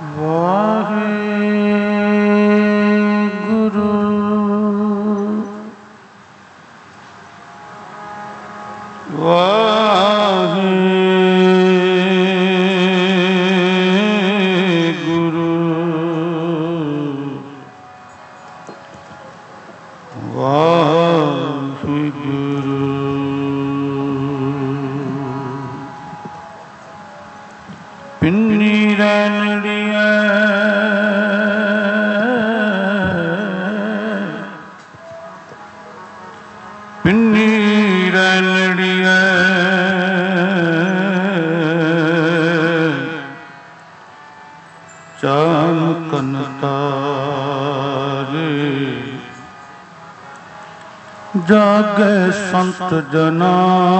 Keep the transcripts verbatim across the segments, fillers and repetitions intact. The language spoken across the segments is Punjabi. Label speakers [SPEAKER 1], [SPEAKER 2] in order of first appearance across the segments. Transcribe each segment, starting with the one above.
[SPEAKER 1] ਜਾਗੈ ਸੰਤ ਜਨਾ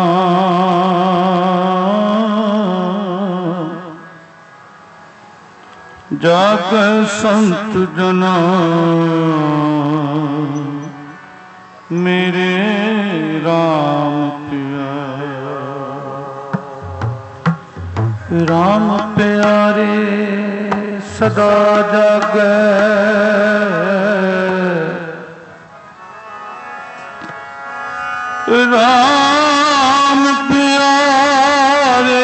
[SPEAKER 1] ਜਾਗੈ ਸੰਤ ਜਨਾ ਮੇਰੇ ਰਾਮ ਪਿਆਰੇ ਰਾਮ ਪਿਆਰੇ ਸਦਾ ਜਾਗੈ ਰਾਮ ਪਿਆਰੇ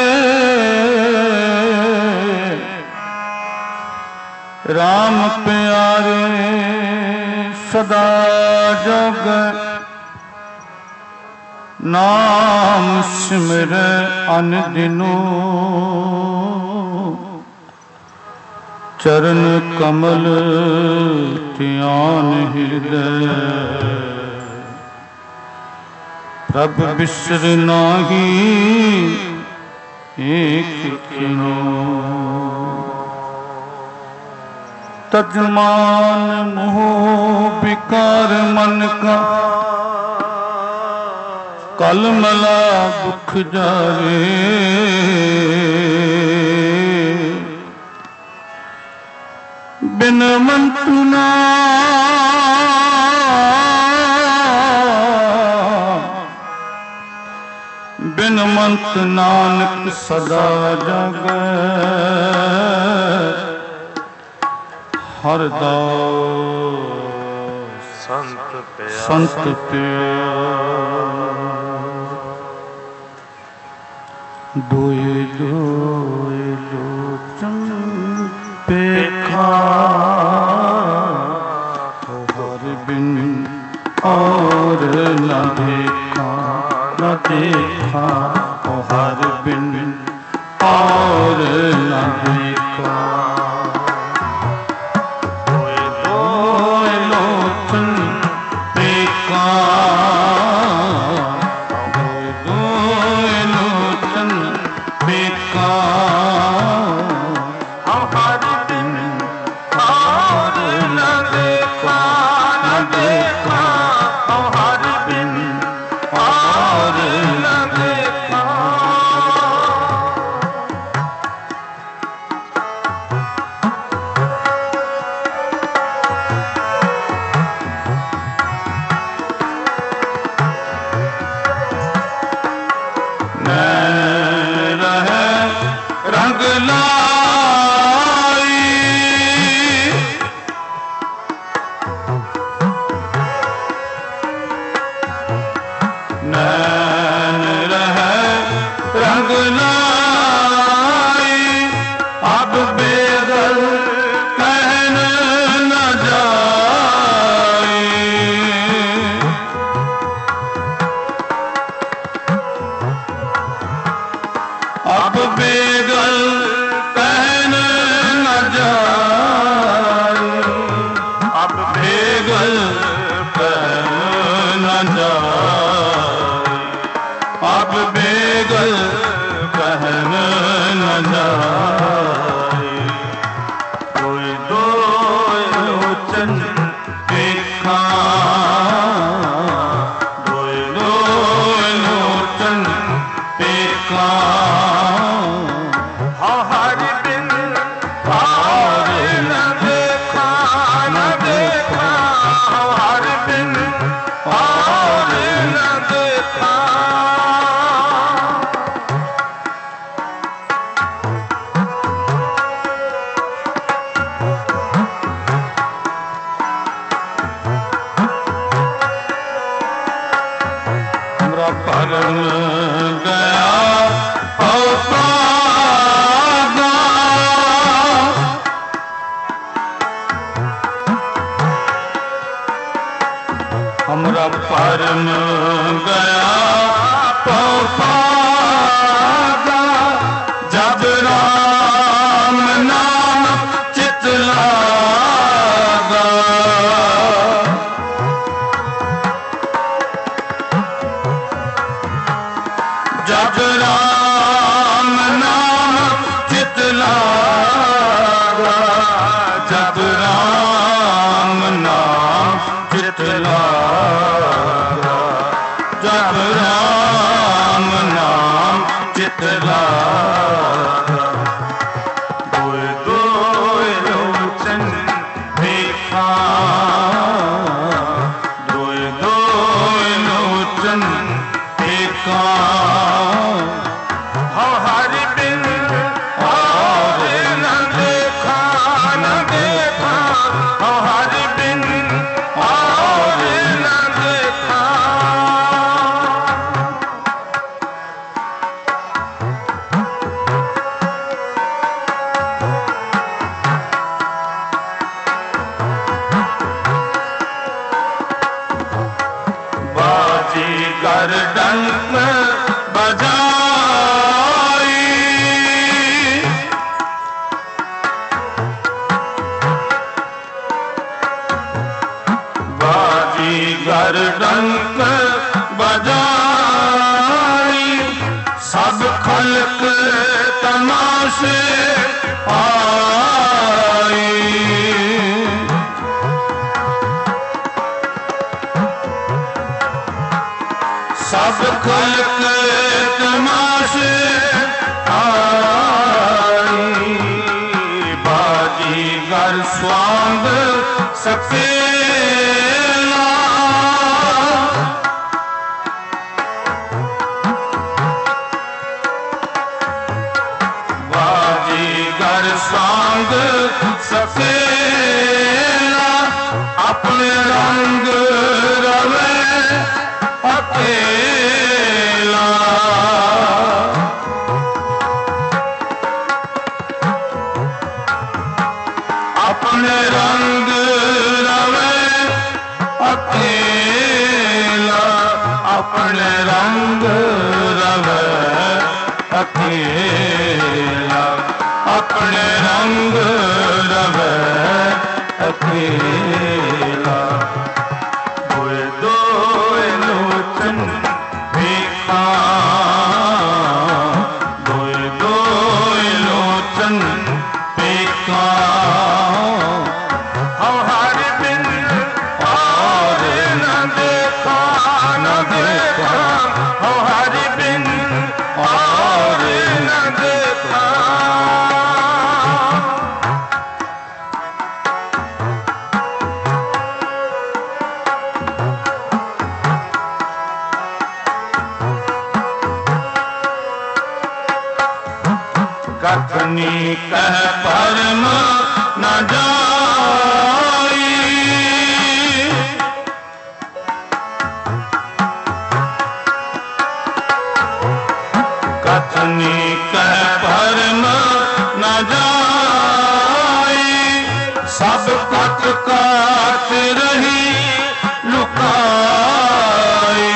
[SPEAKER 1] ਰਾਮ ਪਿਆਰੇ ਸਦਾ ਜਾਗੈ ਨਾਮ ਸਿਮਰੈ ਅਨ ਦਿਨੋ ਚਰਨ ਕਮਲ ਧਿਆਨ ਹਿਰਦੈ ਪ੍ਰਭ ਬਿਸਰ ਨਾਹੀ ਏਕ ਕਿਨੋ ਤਜਮਾਨ ਮੋਹ ਵਿਕਾਰ ਮਨ ਕਾ ਕਲ ਮਲਾ ਦੁਖ ਜਾਵੇ ਬਿਨ ਮੰਤੁ ਨਾ ਬਿਨ ਮੰਤ ਨਾਨਕ ਸਦਾ ਜਾਗੈ ਹਰ ਦਾਸ ਸੰਤ ਪਿਆਰੇ ਸੰਤ ਪਿਆਰੇ ਦੋਏ ਦੋਏ ਲੋਚਨ ਪੇਖਾ ਹਰ ਬਿਨ ਔਰ ਨ ਦੇਖਾ ਨ ਦੇਖਾ ਹਰ ਬਿਨ ਔਰ ਨ ਦੇਖਾ ਦੋਏ ਦੋਏ ਲੋਚਨ ਪੇਖਾ ਦੋਏ ਦੋਏ ਲੋਚਨ ਪੇਖਾ ਹਰ ਬਿਨ हमरा परम गया तो पागा, जब राम नाम चित लागा। जब राम नाम चित लागा, जब राम नाम चित लागा, जब राम नाम चित लागा। दोए दोए लोचन देखा, दोए दोए लोचन देखा। हाँ हरि बिन और न देखा, न देखा। हाँ हरि बिन और न देखा। बाजीगर डंक बजाई, बाजीगर डंक बजाई। सब खल्क तमाशे आई, सब खल्क तमाशे आई। बाजीगर स्वांग सकेला, बाजीगर स्वांग सकेला। अपने रंग रवे अकेला, अपने रंग रवे अकेला, अपने रंग रवे अकेला, अपने रंग रवे अकेला। दोए दोए लोचन देखा, दोए दोए लोचन देखा। हम हरि बिन और न देखा, न देखा। हम हरि बिन और न देखा। कथनी कह परम न जाई, कथनी कह परम न जाई। सब कथ काट रही लुकाई,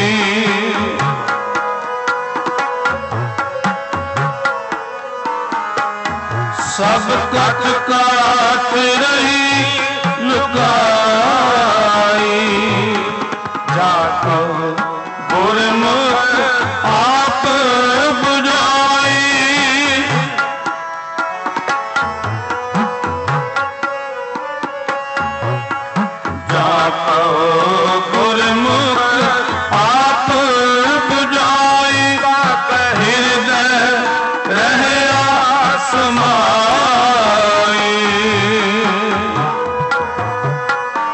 [SPEAKER 1] सब कथ काट रही लुकाई। जाको गुरमुख आप बुझाई, जाको गुरमुख आप बुझाई। हृदय रहे आसमाई,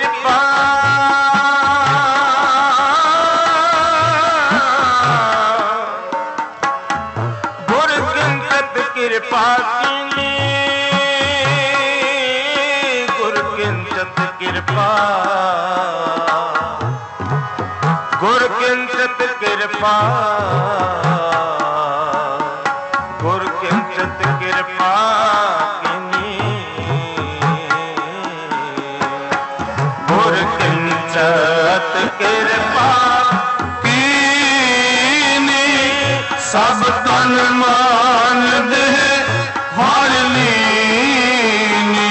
[SPEAKER 1] ਕਿਰਪਾ ਗੁਰ ਕਿੰਤਤ ਕਿਰਪਾ ਕੀਨੀ ਗੁਰ ਕਿੰਤਤ ਕਿਰਪਾ ਗੁਰ ਕਿੰਤਤ ਕਿਰਪਾ ਗੁਰ ਕਿੰਤਤ ਕਿਰਪਾ ਕੀਨੀ ਗੁਰ ਕਿੰਤਤ ਕਿਰਪਾ ਕੀਨੀ ਸਭ ਤਨ ਮਾਨ ਦੇ ਹਰ ਲੀਨੀ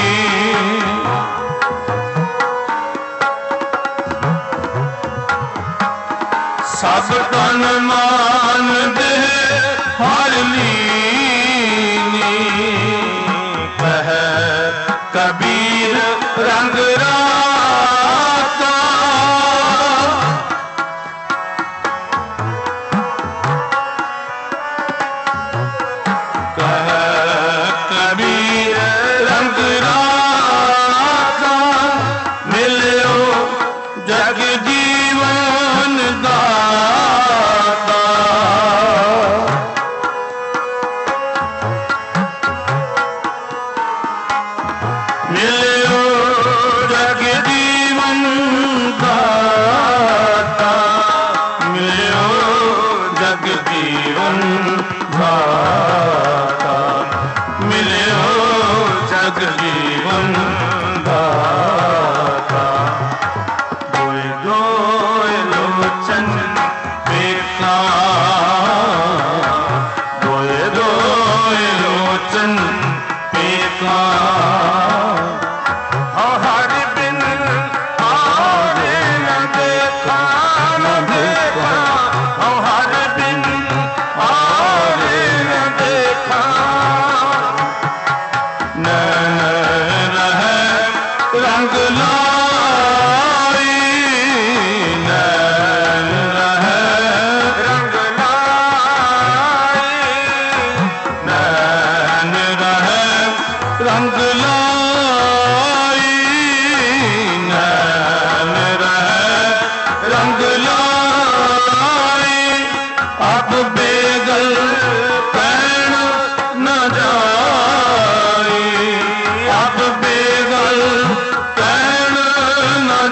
[SPEAKER 1] ਸਭ ਤਨ ਮਾਨ ਦੇ ਹਰ ਲੀਨੀ ਕਹਿ ਕਬੀਰ ਰੰਗ ਰਾਤਾ ਕਹਿ ਕਬੀਰ ਰੰਗ ਰਾਤਾ ਮਿਲਿਓ ਜਗ ਜੀਵਨ ਦਾਤਾ ਮਿਲਿਓ ਜਗ ਜੀਵਨ ਦਾਤਾ ਮਿਲਿਓ ਜਗ ਜੀਵਨ ਦਾਤਾ ਮਿਲਿਓ ਜਗ ਜੀਵਨ ਦਾਤਾ ਦੋਏ ਦੋਏ ਲੋਚਨ ਵੇਖਾਂ ਦੋਏ ਦੋਏ ਲੋਚਨ ਵੇਖਾਂ ਹਰ ਬਿਨ ਆਵੇ ਨ ਦੇਖਾਂ ਨ ਦੇਖਾਂ ਹਰ ਬਿਨ ਆਵੇ ਨ ਦੇਖਾਂ ਨੈਣ ਰਹਿ ਰੰਗ ਲਾਈ ਨੈਣ ਰਹਿ ਰੰਗ ਲਾਈ ਨੈਣ ਰਹਿ ਰੰਗ ਲਾਈ ਨੈਣ ਰਹਿ ਰੰਗ ਲਾਈ ਅਬ ਬੇਗਲ ਪੈਣ ਨ ਜਾਈ ਅਬ ਬੇਗਲ ਪੈਣ ਨ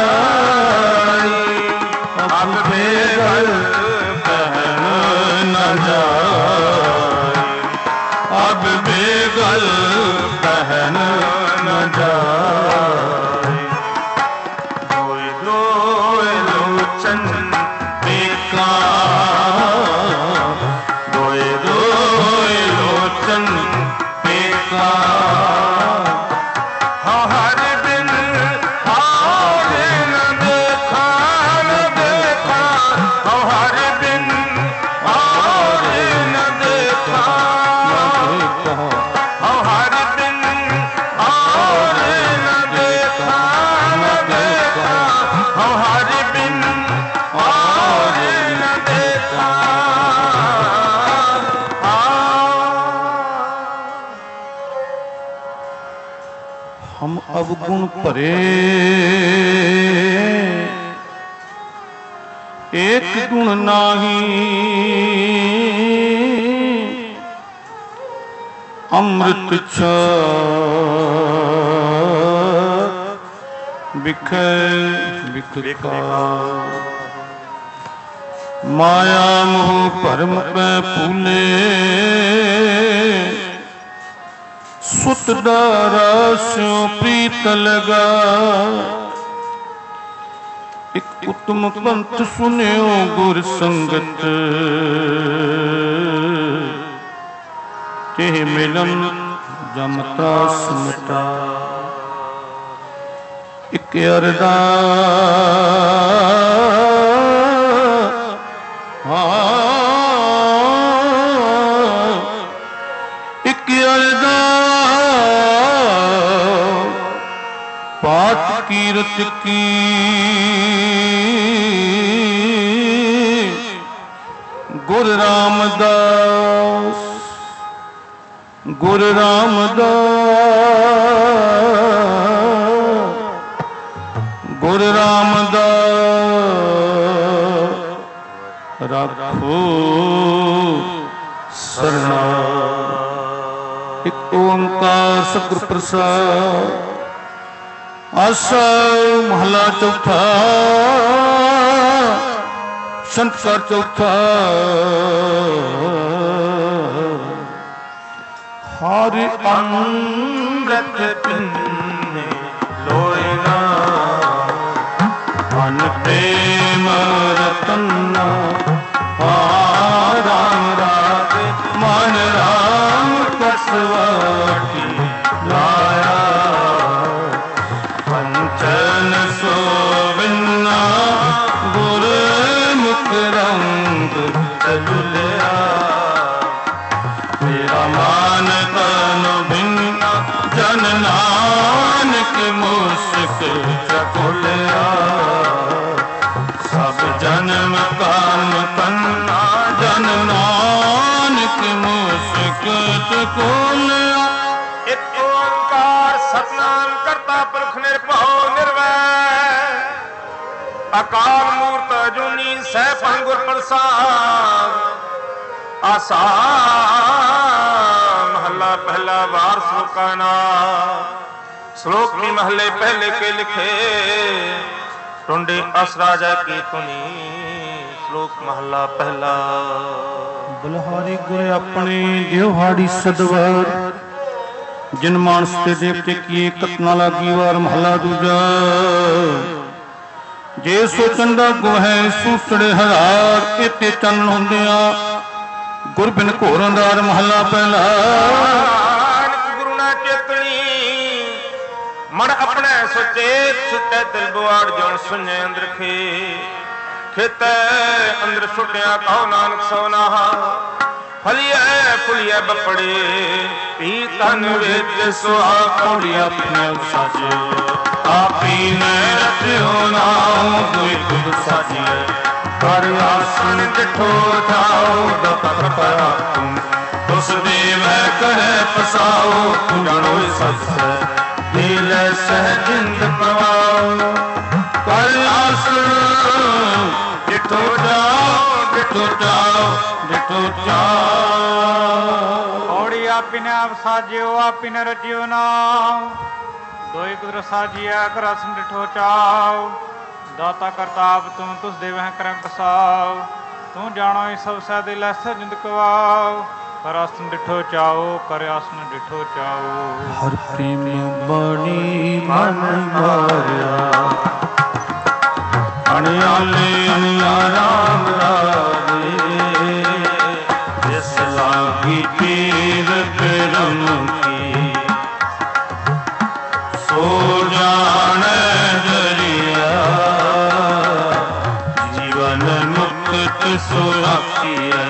[SPEAKER 1] ਜਾਈ ਅਬ ਬੇਗਲ ਪੈਣ ਨ ਜਾਈ ਅਬ ਬੇਗਲ ਪਹਿਨ ਨ ਜਾਏ ਦੋਏ ਦੋਏ ਲੋਚਨ ਵੇਖਾਂ ਦੋਏ ਦੋਏ ਲੋਚਨ ਵੇਖਾਂ ਹਰ ਬਿਨ ਆਵੇ ਨ ਦੇਖਾਂ ਨ ਦੇਖਾਂ ਹਰ ਬਿਨ ਆਵੇ ਨ ਦੇਖਾਂ ਹਰ ਬਿਨ ਆਵੇ ਨ ਦੇਖਾਂ ਨ ਦੇਖਾਂ ਹਰ ਬਿਨ ਆਵੇ ਨ ਦੇਖਾਂ
[SPEAKER 2] हम अवगुण भरे एक गुण नाही अमृत छ बिखै बिखा माया मोह भरम पै फूले सुत डारा स्यों प्रीत लगा एक उत्तम पंथ सुनियो गुर संगत ते मिलन जमता समता एक अरदास एक अरदास पाठ कीरत की गुर रामदास गुर रामदास ਗੁਰ ਰਾਮਦਾਸ ਰੱਖੋ ਸਰਨਾ। ਇੱਕ ਓੰਕਾਰ ਸਤਿਗੁਰ ਪ੍ਰਸਾਦ। ਆਸਾ ਮਹਲਾ ਚੌਥਾ ਸੰਸਕਾਰ ਚੌਥਾ। ਹਰਿ ਅੰਮ੍ਰਿਤ ਪੀਨੇ ਲੋਏ ਨਾ ਮਨ ਪ੍ਰੇਮ ਰਤਨਾ। ਰਾਮ ਰਾਗ ਮਨ ਰਾਮ ਕਸਵਾਟੀ ਲਾਇਆ। ਪੰਚਨ ਸੋਵਿਨਾ ਗੁਰ ਮੁਖ ਰੰਗ ਚਲੁਲਿਆ। ਮੇਰਾ ਮਾਨ ਤਨ ਬਿਨਾ ਜਨ ਨਾਨਕ ਮੁਸਕ ਚਕੁਲਿਆ। ਸਭ ਜਨਮ ਕਾਮ ਤਨਾ ਜਨ ਨਾਨਕ ਮੁਸਕ ਚਕੁਲਿਆ।
[SPEAKER 1] ਇੱਕ ਓੰਕਾਰ ਸਤਿਨਾਮ ਕਰਤਾ ਪੁਰਖ ਨਿਰਭਉ ਨਿਰਵੈਰ ਅਕਾਲ ਮੂਰਤ ਅਜੂਨੀ ਸੈਭੰ ਗੁਰ ਪ੍ਰਸਾਦ। ਆਸਾ महला पहला वार श्लोका नाम। श्लोक भी महले पहले के लिखे टुंडे असराजा की तुनी। श्लोक महला पहला।
[SPEAKER 2] ਬਲਹਾਰੀ ਗੁਰ ਆਪਣੇ ਦਿਵਹਾੜੀ ਸਦਵਾਰ ਜਿਨ ਮਾਨਸ ਤੇ ਦੇਵਤੇ ਕੀਏ ਕਤਨਾ ਲਾਗੀ ਵਾਰ। ਮਹਲਾ ਦੂਜਾ। ਜੇ ਸੋ ਚੰਦਾ ਗੋਹੈ ਸੂਸੜੇ ਹਰਾਰ ਇਤੇ ਚੰਨ ਹੁੰਦਿਆ ਗੁਰ ਬਿਨ ਘੋਰ ਅੰਧਾਰ। ਮਹਲਾ ਪਹਿਲਾ।
[SPEAKER 1] ਗੁਰੂ ਨਾ ਚੇਤਣੀ ਮਨ ਆਪਣੇ ਸੁਚੇਤ ਸੁਚੈ ਦਿਲ ਬਵਾੜ ਜਨ ਸੁਨੇ ਅੰਦਰ ਖੇ ਖੇਤੈ ਅੰਦਰ ਸੁਟਿਆ ਕਹੋ ਨਾਨਕ ਸੋਨਾਹਾ। ਫਲਿਐ ਫੁਲਿਐ ਬਪੜੇ ਪੀ ਤਨ ਵਿੱਚ ਸੁਆ ਕੌੜੀ ਆਪਣੇ ਸਾਜੇ। ਆਪੀ ਨੇ ਰਚਿਓ ਨਾਮ ਕੋਈ ਤੁਧ ਸਾਜੀਐ। ਕਰ ਆਸਣ ਡਿਠੋ ਜਾਓ ਦਤਰ ਪਰਾ ਤੁਮ ਤੁਸ ਦੇਵੈ ਕਰੈ ਪਸਾਓ। ਤੂੰ ਜਾਣੋ ਸਚ ਨੀਲੇ ਸਹਿਜਿੰਦ ਪ੍ਰਵਾਉ। ਕਰ ਆਸਣ ਡਿਠੋ ਜਾਓ ਡਿਠੋ ਜਾਓ ਡਿਠੋ ਜਾਓ।
[SPEAKER 3] ਔੜੀ ਆਪੀ ਨੇ ਆਪ ਸਾਜਿਓ ਆਪੀ ਨੇ ਰਚਿਓ ਨਾਮ। ਦੋਈ ਕੁਦਰ ਸਾਜੀਐ ਕਰ ਆਸਣ ਡਿਠੋ ਚਾਓ। ਦਾਤਾ ਕਰਤਾ ਆਪ ਤੂੰ ਤੁਸ ਦੇਵਹਿ ਕਰੈ ਪਸਾਉ। ਤੂੰ ਜਾਣੋ ਸਭ ਸਹਿ ਲੈ ਸਹਿਜਿੰਦ ਕਵਾਉ। ਕਰ ਆਸਨ ਡਿਠੋ ਚਾਓ ਕਰ ਆਸਨ ਡਿਠੋ ਚਾਓ।
[SPEAKER 2] ਹਰ ਪ੍ਰੇਮ ਬਾਣੀ ਮਨ ਮਾਰਿਆ ਅਣਿਆਲੇ ਅਣਿਆ ਰਾਮ ਰਾਜੇ। ਜਿਸ ਲਾਗੀ ਪੀਰ ਕਰਮ ਕੀ ਸੋ ਜਾਣੈ ਜਰੀਆ। ਜੀਵਨ ਮੁਕਤ ਸੁਰਾਖੀਐ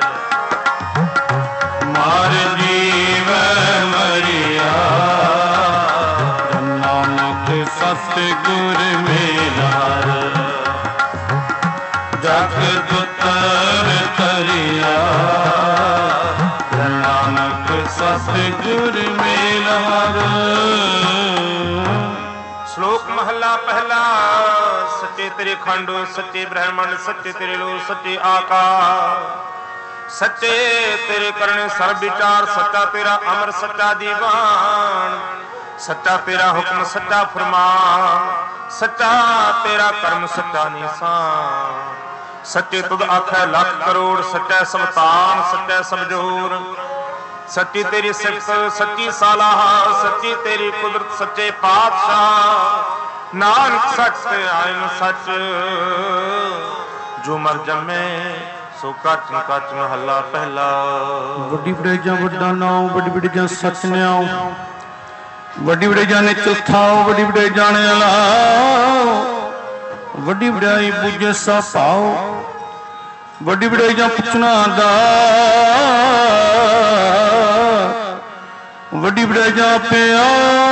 [SPEAKER 2] ਮਾਰ ਜੀਵੈ ਮਰਿਆ। ਨਾਨਕ ਸਤਿਗੁਰ ਮੇਲਾਰ ਜਗ ਦੁਤਰ ਤਰਿਆ। ਨਾਨਕ ਸਤਿਗੁਰ ਮੇਲਾਰ।
[SPEAKER 1] श्लोक महला पहला। सच्चे तेरे खंड सच्चे ब्रह्मंड सच्चे तेरे लो सच्चे आकाश सच्चे तेरे करने सर्व विचार। सच्चा तेरा अमर सच्चा दीवान। सच्चा तेरा हुक्म सच्चा फरमान। सच्चा तेरा कर्म सच्चा निशान। सच्चे तुद आखै लख करोड़ सच्चा सबतान सच्चा समझोर। सच्ची तेरी सिफत सच्ची सालाह सच्ची तेरी कुदरत सच्चे पातशाह। नानक सच आयन सच जो मर जमे सो कच कच। महला पहला।
[SPEAKER 2] ਵੱਡੀ ਵਡੇਜਾਂ ਵੱਡਾ ਨਾਉ ਵੱਡੀ ਵਡੇਜਾਂ ਸੱਚ ਨਿਆਉ। ਵੱਡੀ ਵਡੇਜਾਂ ਨੇ ਚੌਥਾ ਵੱਡੀ ਵਡੇਜਾਂ ਨੇ ਅਲਾਉ। ਵੱਡੀ ਵਡਾਈ ਬੁਝੇ ਸਾ ਭਾਉ ਵੱਡੀ ਵਡੇਜਾਂ ਪੁੱਛਣਾ ਦਾ। ਵੱਡੀ ਵਡੇਜਾਂ ਪਿਆ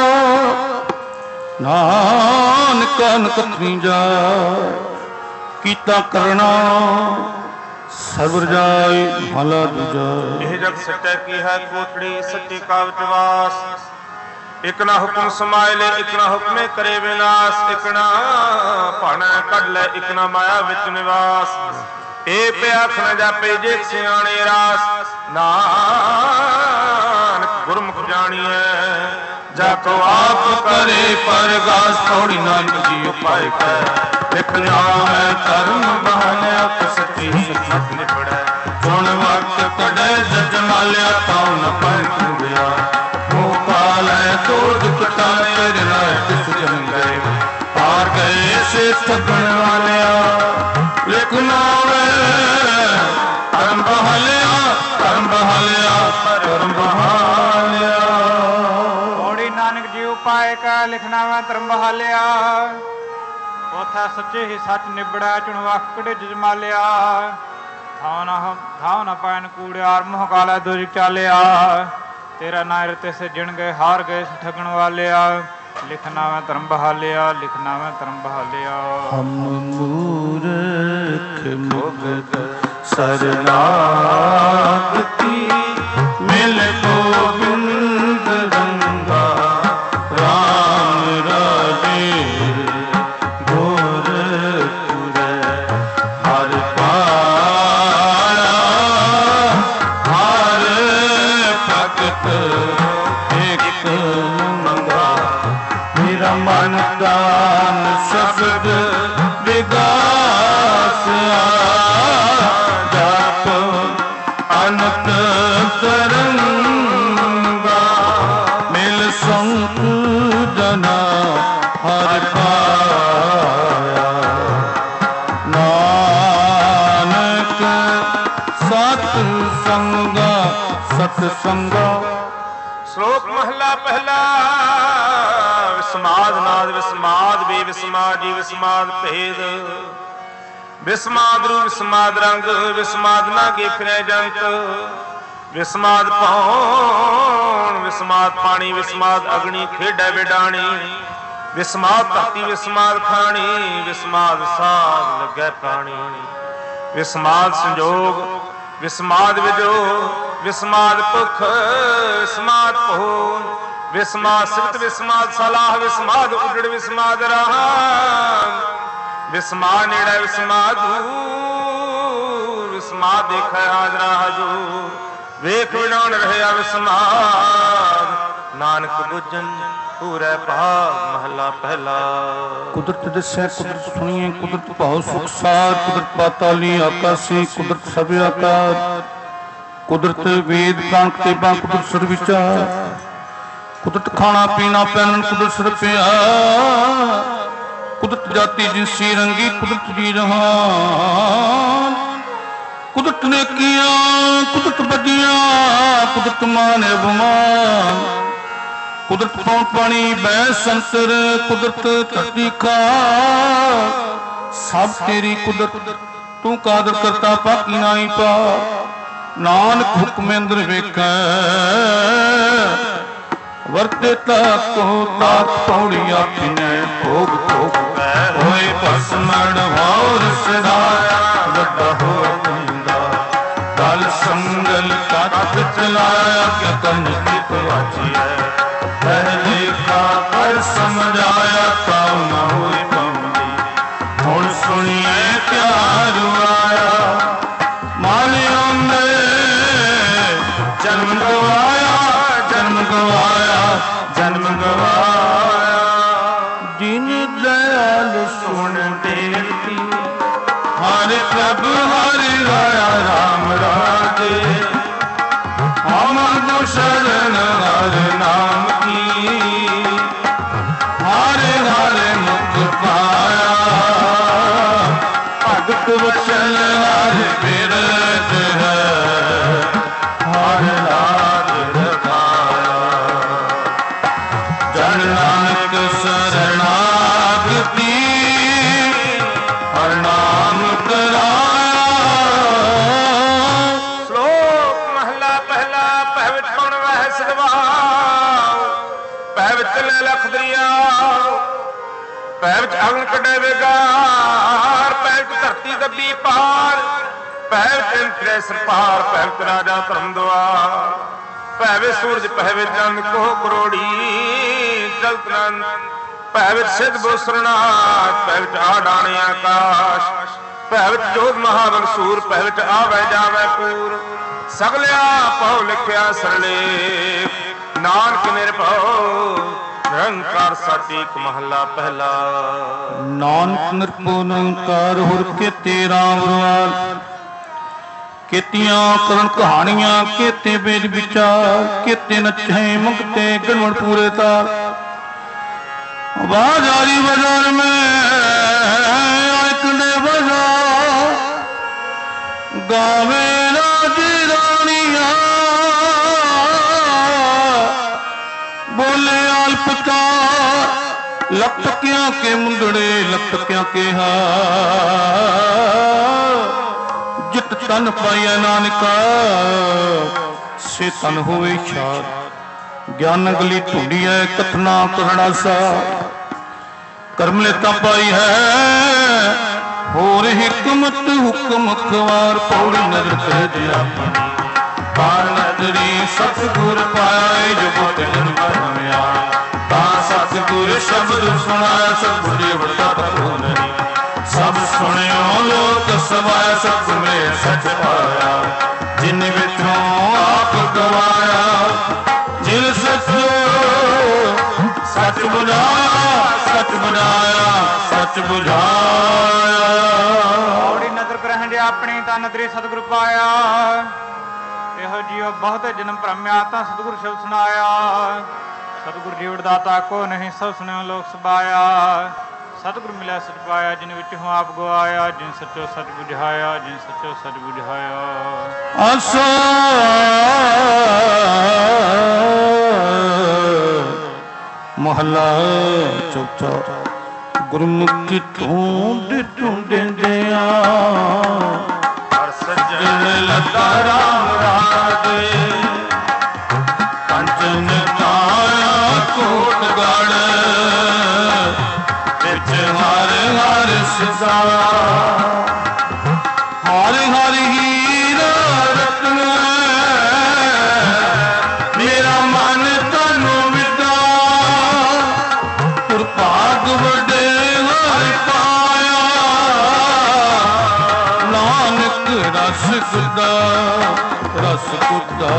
[SPEAKER 2] ਨਾਨਕਾ ਨਕਥਨੀ ਜਾ। ਕੀਤਾ ਕਰਨਾ ਸਰਵਰ ਜਾਏ। ਮਹਲਾ ਦੂਜਾ।
[SPEAKER 1] ਇਹ ਜਗ ਸੱਚਾ ਕੀ ਹੈ ਕੋਠੜੀ ਸੱਚੇ ਕਾਵਿ ਵਾਸ। ਇਕ ਨਾ ਹੁਕਮ ਸਮਾਇ ਲੈ, ਇਕ ਨਾ ਹੁਕਮੇ ਕਰੇ ਵਿਨਾਸ਼, ਇਕ ਨਾ ਭਾਣਾ ਕੱਢ ਲੈ, ਇਕ ਨਾ ਮਾਇਆ ਵਿੱਚ ਨਿਵਾਸ। ਇਹ ਪਿਆਖ ਨ ਜਾਪੇ ਜੇ ਸਿਆਣੇ ਰਾਸ, ਨਾਨਕ ਗੁਰਮੁਖ ਜਾਣੀਐ ਜਾ ਕੋ ਆਪ ਕਰੇ ਪਰਗਾਸ। ਥੋੜੀ ਨਾਨਕ ਜੀ ਉਪਾਇ ਕੈ, ਇਕ ਨਾਮ ਹੈ ਧਰਮ ਬਹਾਨਿਆ ਸੱਚੀ ਸੱਚ ਨਿਬੜੈ। ਸੁਣ ਵਕਤ ਕਢੈ ਜਜ ਮਾਲਿਆ ਤਾਉ ਨ ਪੰਖ ਗਿਆ, ਮੂਹ ਪਾਲੈ ਤੋੜ ਕਟਾ ਤੇਰੇ ਨਾਲ ਕਿਸ ਜਨ ਗਏ। ਪਾਰ ਗਏ ਸੇ ਠੱਗਣ ਵਾਲਿਆ, ਲਿਖ ਨਾਵੇ ਧਰਮ ਬਹਾਲਿਆ, ਧਰਮ ਬਹਾਲਿਆ, ਧਰਮ ਬਹਾਲਿਆ।
[SPEAKER 3] ਥੋੜੀ ਨਾਨਕ ਜੀ ਉਪਾਇ ਕੈ, ਲਿਖਣਾ ਮੈਂ ਧਰਮ ਬਹਾਲਿਆ। ਉਥੈ ਸੱਚੇ ਹੀ ਸੱਚ ਨਿਬੜੈ, ਚੁਣ ਵਖ ਕਢੇ ਜਜ ਮਾਲਿਆ। ਥਾਉ ਨਾ ਥਾਉ ਨਾ ਪੈਣ ਕੂੜਿਆਰ, ਮੋਹ ਕਾਲਾ ਦੁਜ ਚਾਲਿਆ। ਤੇਰਾ ਨਾਇਰ ਤੇ ਸਜਣ ਗਏ, ਹਾਰ ਗਏ ਠਗਣ ਵਾਲਿਆ। ਲਿਖਣਾ ਮੈਂ ਧਰਮ ਬਹਾਲਿਆ, ਲਿਖਣਾ ਮੈਂ ਧਰਮ ਬਹਾਲਿਆ।
[SPEAKER 2] ਹਮ ਮੂਰਖ ਮੁਗਧ ਸਰਨਾਗਤੀ, ਮਿਲ ਗੋਬਿੰਦ ਰੰਗਾ ਰਾਮ ਰਾਜੇ। ਗੋਰਖਪੁਰੈ ਹਰਿ ਪਾਇਆ, ਹਰ ਭਗਤ ਇਕ ਮੰਗਾ। ਮੇਰਾ ਮਨ ਦਾਨ ਸ਼ਬਦ ਵਿਗਾਸਿਆ, ਜਪ ਅਨੰਤ ਤਰੰਗਾ। ਮਿਲ ਸੰਤ ਜਨਾ ਹਰਿ ਪਾਇਆ, ਨਾਨਕ ਸਤ ਸੰਗਾ ਸਤ ਸੰਗਾ।
[SPEAKER 1] ਸ਼ਲੋਕ ਮਹਲਾ ਪਹਿਲਾ। ਵਿਸਮਾਦ ਨਾਦ ਵਿਸਮਾਦ ਬੇ ਵਿਸਮਾਦ ਜੀ ਵਿਸਮਾਦ ਭੇਦ। ਵਿਸਮਾਦ ਰੂ ਵਿਸਮਾਦ ਰੰਗ, ਵਿਸਮਾਦ ਨਾ ਗੇ ਫਿਰੈ ਜੰਤ। ਵਿਸਮਾਦ ਪੌਣ ਵਿਸਮਾਦ ਪਾਣੀ, ਵਿਸਮਾਦ ਅਗਨੀ ਖੇਡੈ ਵਿਡਾਣੀ। ਵਿਸਮਾਦ ਧਰਤੀ ਵਿਸਮਾਦ ਖਾਣੀ, ਵਿਸਮਾਦ ਸਾਧ ਲੱਗੈ ਪ੍ਰਾਣੀ। ਵਿਸਮਾਦ ਸੰਜੋਗ ਵਿਸਮਾਦ ਵਿਜੋ, ਵਿਸਮਾਦ ਭੁਖ ਵਿਸਮਾਦ ਭੋਗ। ਵਿਸਮਾਦ ਸਿਫਤ ਵਿਸਮਾਦ ਸਲਾਹ, ਵਿਸਮਾਦ ਉਜੜ ਵਿਸਮਾਦ ਰਾਹ। ਵਿਸਮਾਦ ਨੇੜੇ ਵਿਸਮਾਦ ਦੂਰ, ਵਿਸਮਾਦ ਦੇਖੈ ਹਾਜ਼ਰਾ ਹਜੂਰ। ਵੇਖ ਵਿਡਾਉਣ ਰਹਿਆ ਵਿਸਮਾਦ, ਨਾਨਕ ਬੁੱਝਣ ਪੂਰੈ ਭਾਗ। ਮਹਲਾ ਪਹਿਲਾ।
[SPEAKER 2] ਕੁਦਰਤ ਦੱਸੈ ਕੁਦਰਤ ਸੁਣੀਏ, ਕੁਦਰਤ ਭਾਉ ਸੁਖ ਸਾਰ। ਕੁਦਰਤ ਪਾਤਾਲੀ ਆਕਾਸੀ, ਕੁਦਰਤ ਸਭ ਆਕਾਰ। ਕੁਦਰਤ ਵੇਦ ਪ੍ਰਾਣ ਕਿਤਾਬਾਂ, ਕੁਦਰਤ ਸੁਰ ਵਿਚਾਰ। ਕੁਦਰਤ ਖਾਣਾ ਪੀਣਾ ਪਹਿਨਣ, ਕੁਦਰਤ ਸਿਰ ਪਿਆਰ। ਕੁਦਰਤ ਜਾਤੀ ਜਿਨਸੀ ਰੰਗੀ, ਕੁਦਰਤ ਜੀ ਜਹਾਨ। ਕੁਦਰਤ ਨੇਕੀਆਂ ਕੁਦਰਤ ਬਦੀਆਂ, ਕੁਦਰਤ ਮਾਨ ਅਭਿਮਾਨ। ਕੁਦਰਤ ਪੌਣ ਪਾਣੀ ਬੈ ਸੰਸਰ, ਕੁਦਰਤ ਧਰਤੀ ਖਾਕ। ਸਭ ਤੇਰੀ ਕੁਦਰਤ ਤੂੰ ਕਾਦਰ ਕਰਤਾ, ਬਾਕੀ ਨਾਹੀ ਪਾ। ਨਾਨਕ ਹੁਕਮ ਅੰਦਰ ਵੇਖੈ, ਵਰਤੇ ਤਾਕੋ ਤਾਕ ਪੌੜੀ ਆਪਿਨੈ। ਭੋਗ ਭੋਗ ਹੋਏ ਭਸਮਣ ਹੋਰ ਸਦਾਇਆ, ਵੱਡਾ ਹੋਏ ਤੁੰਦਾ ਦਲ ਸੰਗਲ ਕੱਟ ਚਲਾਇਆ। ਕਿ ਕੰਨ ਕੀ ਪਵਾਚੀਐ, ਪਹਿਲੇ ਕਾ ਕਰ ਸਮਝਾਇਆ। ਤਾਉ ਨ ਹੋਈ ਪਾਉਂਦੀ, ਹੁਣ ਸੁਣੀਐ ਪਿਆਰ ਆਇਆ। ਮਾਲਿਆ ਨੇ ਜਨਮ ਗਵਾਇਆ, ਜਨਮ ਗਵਾਇਆ, ਜਨਮ ਗਵਾਇਆ। ਜਿਨ ਦਇਆਲ ਸੁਣ ਦੇਵਤੀ, ਹਰਿ ਪ੍ਰਭ ਹਰਿ ਰਾਇਆ ਰਾਮ ਰਾਜੇ। ਹਮ ਕੋ ਸ਼ਰਨ ਹਰ ਨਾਮ ਕੀ, ਹਰਿ ਹਰਿ ਮੁਖ ਪਾਇਆ। ਭਗਤ ਵਚਨ ਹਰਿ ਬਿਰਧ ਹੈ, ਹਰਿ ਰਾਜ ਰਖਾਇਆ। ਜਨ ਨਾਨਕ ਸਰਨਾਗਤੀ, ਹਰਿ ਨਾਮ ਕਰਾਇਆ।
[SPEAKER 1] ਸ਼ਲੋਕ ਮਹਲਾ ਪਹਿਲਾ। ਪਹਿ ਵਿੱਚ ਪਉਣ ਵਹਿ ਸਦਵਾਉ, ਪਹਿ ਵਿੱਚ ਲੈ ਲਖ ਦਰਿਆਉ। ਪਹਿ ਵਿੱਚ ਅਗਨ ਕੱਢੇ ਵਿਗਾਰ, ਪਹਿ ਵਿੱਚ ਧਰਤੀ ਦੱਬੀ ਪਾਰ। ਪਹਿ ਵਿੱਚ ਫਿਰੈ ਸਰਪਾਰ, ਪਹਿ ਵਿੱਚ ਰਾਜਾ ਧਰਮ ਦੁਆਰ। ਭੈ ਵਿੱਚ ਸੂਰਜ ਭੈ ਵਿੱਚ ਚੰਦ ਕੋਹ ਕਰੋੜੀ ਚਲਤ ਨੰਦ ਭੈ ਵਿੱਚ ਸਿੱਧ ਬੋਸਰਨਾਥ ਭੈ ਵਿੱਚ ਆਡਾਣੇ ਆਕਾਸ਼ ਭੈ ਵਿੱਚ ਜੋਤ ਮਹਾਬਲ ਸੂਰ ਭੈ ਵਿੱਚ ਆਵੈ ਜਾਵੈ ਪੂਰ ਸਗਲਿਆ ਪਉ ਲਿਖਿਆ ਸਰਲੇ ਨਾਨਕ ਨਿਰਭਉ ਨਿਰੰਕਾਰ ਸਤਿ ਮਹੱਲਾ ਪਹਿਲਾ।
[SPEAKER 2] ਨਾਨਕ ਨਿਰਭਉ ਨਿਰੰਕਾਰ ਹੁਰ ਕੇਤੇ ਰਾਮ ਰਵਾਲ ਕੀਤੀਆਂ ਕਰਨ ਕਹਾਣੀਆਂ ਕੇਤੇ ਵੇਦ ਵਿਚਾਰ ਕੇਤੇ ਨੱਚੇ ਮੁਕਤੇ ਗਣਵਣ ਪੂਰੇ ਤਾਰ ਬਾਜ਼ਾਰੀ ਬਾਜ਼ਾਰ ਮੈਂ ਇੱਕ ਨੇ ਬਜਾ ਗਾਵੇ ਰਾਜੀ ਰਾਣੀਆਂ ਬੋਲੇ ਅਲਪਕਾਰ ਲਖਤਕਿਆਂ ਕੇ ਮੁੰਦੜੇ ਲਖਤਕਿਆਂ ਕੇ ਹਾ ਜਿਤ ਤਨ ਪਾਇਆ ਨਾਨਕਾ ਸੇ ਤਨ ਹੋਵੇ ਛਾਰ ਗਿਆਨ ਗਲੀ ਢੂੰਡੀਐ ਕਥਨਾ ਕਰਣਾ ਸਾ ਕਰਮ ਲੇਤਾ ਪਾਈ ਹੈ ਹੋਰ ਹਕਮਤ ਹੁਕਮ ਖਵਾਰ ਪੌੜੀ ਨਜ਼ਰ ਕਹਿ ਦਿਆ ਪਾਰ ਨਦਰੀ ਸਤਿਗੁਰ ਪਾਇਆ ਜੁਗਤ ਜਨ ਕਰਮਿਆ ਤਾਂ ਸਤਿਗੁਰ ਸ਼ਬਦ ਸੁਣਾਇਆ ਸਤਿਗੁਰ ਵਰਤਾ ਪਤੋ ਨਹੀਂ ਸਭ ਸੁਣਿਓ ਲੋਕ ਸਮਾਇਆ ਸਤਿਗੁਰੇ ਸੱਚ ਪਾਇਆ ਜਿਨ ਵਿਚੋਂ ਆਪ ਗਵਾਇਆ ਜਿਨ ਸੱਚ ਸੱਚ ਬੁਝਾਇਆ ਸੱਚ ਬੁਝਾਇਆ ਸੱਚ ਬੁਝਾਇਆ
[SPEAKER 3] ਔੜੀ ਨਦਰ ਗ੍ਰਹਿਣ ਦੇ ਆਪਣੀ ਤਾਂ ਨਦਰੀ ਸਤਿਗੁਰ ਪਾਇਆ ਇਹੋ ਜੀਓ ਬਹੁਤ ਜਨਮ ਭ੍ਰਮਿਆ ਤਾਂ ਸਤਿਗੁਰ ਸ਼ਬਦ ਸੁਣਾਇਆ ਸਤਿਗੁਰ ਜੀਵ ਦਾਤਾ ਕੋ ਨਹੀਂ ਸਭ ਸੁਣਿਓ ਲੋਕ ਸਬਾਇਆ ਸਤਿਗੁਰ ਮਿਲਿਆ ਸਚ ਪਾਇਆ ਜਿਨ ਵਿੱਚ ਹੂੰ ਆਪ ਗਵਾਇਆ ਜਿਨ ਸੱਚੋ ਸਚ ਬੁਝਾਇਆ ਜਿਨ ਸੱਚੋ ਸਚ ਬੁਝਾਇਆ
[SPEAKER 2] ਆਸਾ ਮਹਲਾ ਚੌਥਾ ਗੁਰਮੁਖੀ ਢੂੰਡ ਢੂੰਡਿਆ
[SPEAKER 1] ਹਰ ਸੱਜਣ
[SPEAKER 2] ਲੱਗਾ ਰਾਮ ਰਾਜੇ ਕੰਚਨ ਕਾਇਆ ਕੋਟ ਗੜ ਵਿੱਚ ਹਰ ਹਰ ਸਦਾ ਹਰ ਹਰ ਹੀਰਾ ਰਤਨ ਮੇਰਾ ਮਨ ਤਨੂੰ ਵਿਦਾ ਪੁਰ ਭਾਗ ਵੱਡੇ ਹਰ ਪਾਇਆ ਨਾਨਕ ਰਸ ਗੁਦਾ ਰਸ ਗੁਦਾ।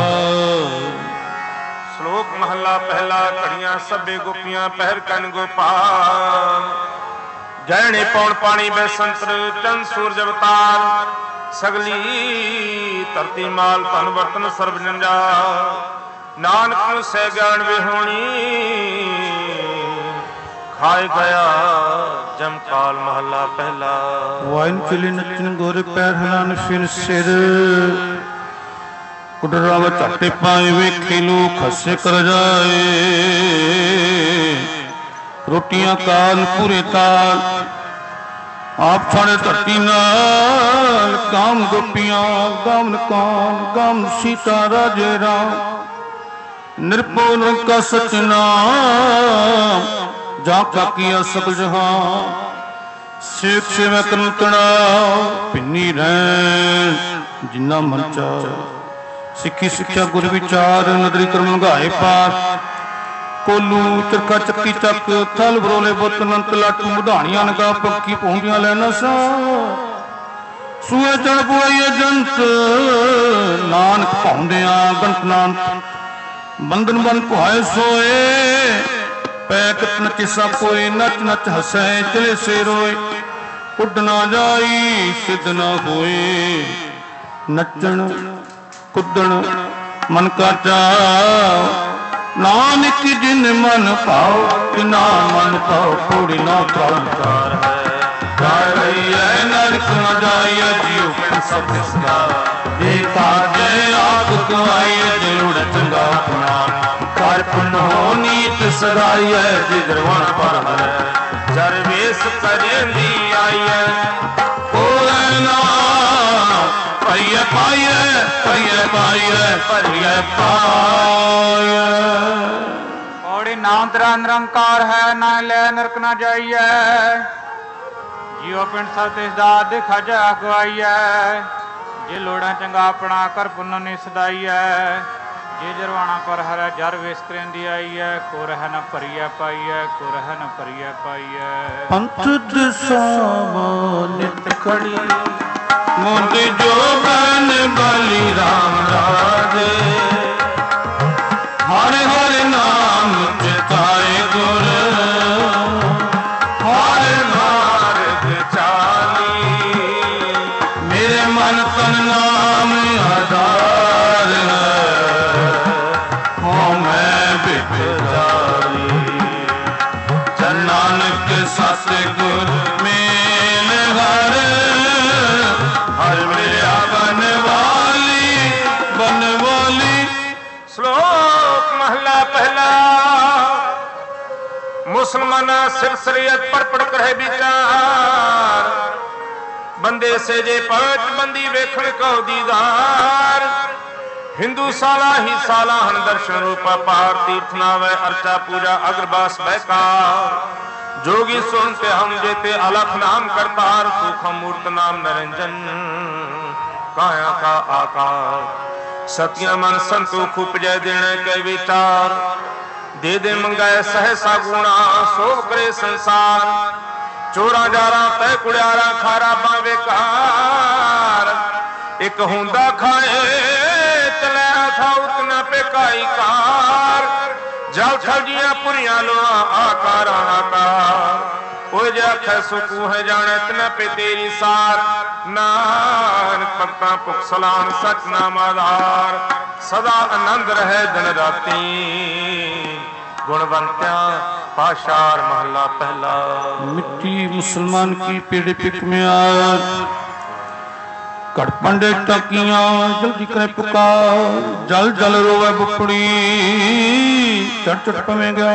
[SPEAKER 1] ਸ਼ਲੋਕ ਮਹੱਲਾ ਪਹਿਲਾ ਘੜੀਆਂ ਸਭੇ ਗੋਪੀਆਂ ਪਹਿਰ ਕੰਨ ਗੋਪਾਲ ਜੈਣੇ ਪੌਣ ਪਾਣੀ ਬੈਸੰਤਰ ਚੰਦ ਸੂਰਜ ਅਵਤਾਰ ਸਗਲੀ ਧਰਤੀ ਮਾਲ ਧਨ ਵਰਤਨ ਸਰਬ ਜੰਜਾ ਨਾਨਕ ਨੂੰ ਸਹਿ ਗਿਆਨ ਵਿਹੋਣੀ ਖਾਏ ਗਿਆ ਜਮ ਕਾਲ ਮਹੱਲਾ ਪਹਿਲਾ।
[SPEAKER 2] ਵਾਇਨ ਚਲੀ ਨੱਚਨ ਗੋਰੇ ਪੈਰ ਹਲਾਨ ਫਿਰ ਸਿਰ ਕੁਟਰਾ ਵਿੱਚ ਝਾਟੇ ਪਾਏ ਵੇਖੇ ਲੋਕ ਹੱਸੇ ਕਰ ਜਾਏ ਰੋਟੀਆਂ ਕਾਲ ਪੂਰੇ ਤਾਲ ਆਪ ਛਾੜੇ ਧਰਤੀ ਨਾਲ ਕਾਮ ਗੋਪੀਆਂ ਗਾਮਨ ਕਾਨ ਗਾਮ ਸੀਤਾ ਰਾਜੇ ਰਾਮ ਨਿਰਭਉ ਨਿਰੰਕਾਰ ਸਚ ਨਾਮ ਜਾ ਕਾ ਕੀਆ ਸਕਲ ਜਹਾਂ ਸੇਵ ਸੇਵਾ ਕਰਨ ਤਣਾ ਪਿੰਨੀ ਰਹਿਣ ਜਿੰਨਾ ਮਨ ਚਾਹ ਸਿੱਖੀ ਸਿੱਖਿਆ ਗੁਰ ਵਿਚਾਰ ਨਦਰੀ ਕਰਮ ਲੰਘਾਏ ਪਾਰ ਕੋਲੂ ਚਰਖਾ ਚੱਕੀ ਚੱਕ ਥਲ ਬਰੋਲੇ ਬੁੱਤ ਨੰਤ ਲਾਟੂ ਵਧਾਣੀਆਂ ਨਗਾ ਪੱਕੀ ਪਹੁੰਚੀਆਂ ਲੈਣਾ ਸਾ ਸੂਏ ਚੜ ਪੁਆਈਏ ਜੰਤ ਨਾਨਕ ਪਾਉਂਦਿਆਂ ਗੰਤ ਨਾਨਕ ਬੰਧਨ ਬੰਨ ਪੁਆਏ ਸੋਏ ਪੈ ਕਤ ਨਚਿਸਾ ਕੋਈ ਨਚ ਨਚ ਹਸੈ ਚਲੇ ਸੇ ਰੋਏ ਉੱਡ ਨਾ ਜਾਈ ਸਿੱਧ ਨਾ ਹੋਏ ਨੱਚਣ ਕੁੱਦਣ ਮਨ ਕਾ ਚਾਉ ਨਾਨਕ ਜਿਨ ਮਨ ਭਾਉ ਤਿਨਾ ਮਨ ਭਾਉ ਪੂਰੀ ਨਾ ਪ੍ਰਕਾਰ ਹੈ ਕਰ ਰਹੀ ਹੈ ਨਰਕ ਨਾ ਜਾਈਏ ਜੀਉ ਪਿੰਡ ਸਭ ਸਦਾ ਜੇ ਕਾਜੇ ਆਪ ਕਮਾਈਏ ਜੁੜ ਚੰਗਾ ਆਪਣਾ ਕਰ ਪੁਨ ਹੋ ਨੀਤ ਸਦਾਈ ਹੈ ਜਿਗਰਵਣ ਪਰ ਹੈ ਜਰ ਵੇਸ ਕਰੇਂਦੀ ਆਈ ਹੈ ਕੋਲੇ ਨਾ ਪਈਏ ਪਾਈਏ ਪਈਏ ਪਾਈਏ ਪਈਏ ਪਾਈਏ
[SPEAKER 3] ਔੜੀ ਨਾਮ ਤੇਰਾ ਨਿਰੰਕਾਰ ਹੈ ਨਾ ਲੈ ਨਰਕ ਨਾ ਜਾਈਐ ਜੀਉ ਪਿੰਡ ਸਭ ਤਿਸ ਦਾ ਦੇਖਾ ਜਾ ਗਵਾਈਐ ਜੇ ਲੋੜਾਂ ਚੰਗਾ ਆਪਣਾ ਕਰ ਪੁੰਨ ਨਹੀਂ ਸਦਾਈਐ ਜੇ ਜਰਵਾਣਾ ਪਰ ਹਰੈ ਜਰ ਵੇਸ ਕਰੇਂਦੀ ਆਈ ਹੈ, ਕੋ ਰਹਿ ਨ ਭਰੀਐ ਪਾਈਐ, ਕੋ ਰਹਿ ਨ ਭਰੀਐ ਪਾਈਐ।
[SPEAKER 2] ਪੰਥ ਦਿਸਾਵਾਂ ਨਿਤ ਖੜੀ ਮੁੰਦ ਜੋ ਬਨ ਬਲੀ ਰਾਮ ਰਾਜੇ, ਹਰ ਹਰ ਨਾਮ ਚਿਤਾਏ ਗੁਰ, ਹਰ ਮਾਰਗ ਚਾਲੀ, ਮੇਰੇ ਮਨ ਤਨ ਨਾਮ ਆਧਾਰ ਹੈ, ਹੋ ਮੈਂ ਬਿਟ ਜਾਲੀ। ਜਨ ਨਾਨਕ ਸਤਿਗੁਰ ਮੇਲ ਹਰ, ਹਰ ਮਿਲਿਆ ਬਨਵਾਲੀ ਬਨਵਾਲੀ।
[SPEAKER 1] ਸ਼ਲੋਕ ਮਹਲਾ ਪਹਿਲਾ। ਮੁਸਲਮਾਨਾ ਸਿਲਸਿਲਿयत ਪੜ ਪੜ ਕਰੇ ਵਿਚਾਰ, ਬੰਦੇ ਸੇ ਜੇ ਪੰਜ ਬੰਦੀ ਵੇਖਣ ਕਉ ਦੀਦਾਰ। ਹਿੰਦੂ ਸਾਲਾ ਹੀ ਸਾਲਾ ਹਨ ਦਰਸ਼ਨ ਰੂਪਾ ਪਾਰ, ਤੀਰਥ ਨਾਵੈ ਅਰਚਾ ਪੂਜਾ ਅਗਰਬਾਸ ਬੈਕਾਰ। जोगी सुनते हम जेते अलख नाम करतार, सूखम मूर्त नाम निरंजन काया का आकार। सतिया मन संतोख उपजय देने के विचार, दे दे मंगाए सहसा गुणा सो करे संसार। चोरा जारा तय कुड़ियारा खारा बावे कार, एक हुंदा खाए चलाया था उतना पे काई कार। जल थलजियां पुरियां लोआ आकार आकार, ओ जख सुकू है जाने तना पे तेरी सार। नानक भगतां भुख सलाम सच नाम आधार, सदा आनंद रहे दिन राती। गुणवंत्या पाशार महला पहला।
[SPEAKER 2] मिट्टी मुसलमान की पीढ़ी पिक में आ, घट पंडे टकियां जल्दी करे पुकार। जल जल रोवे बुपड़ी चट चट पवेगा,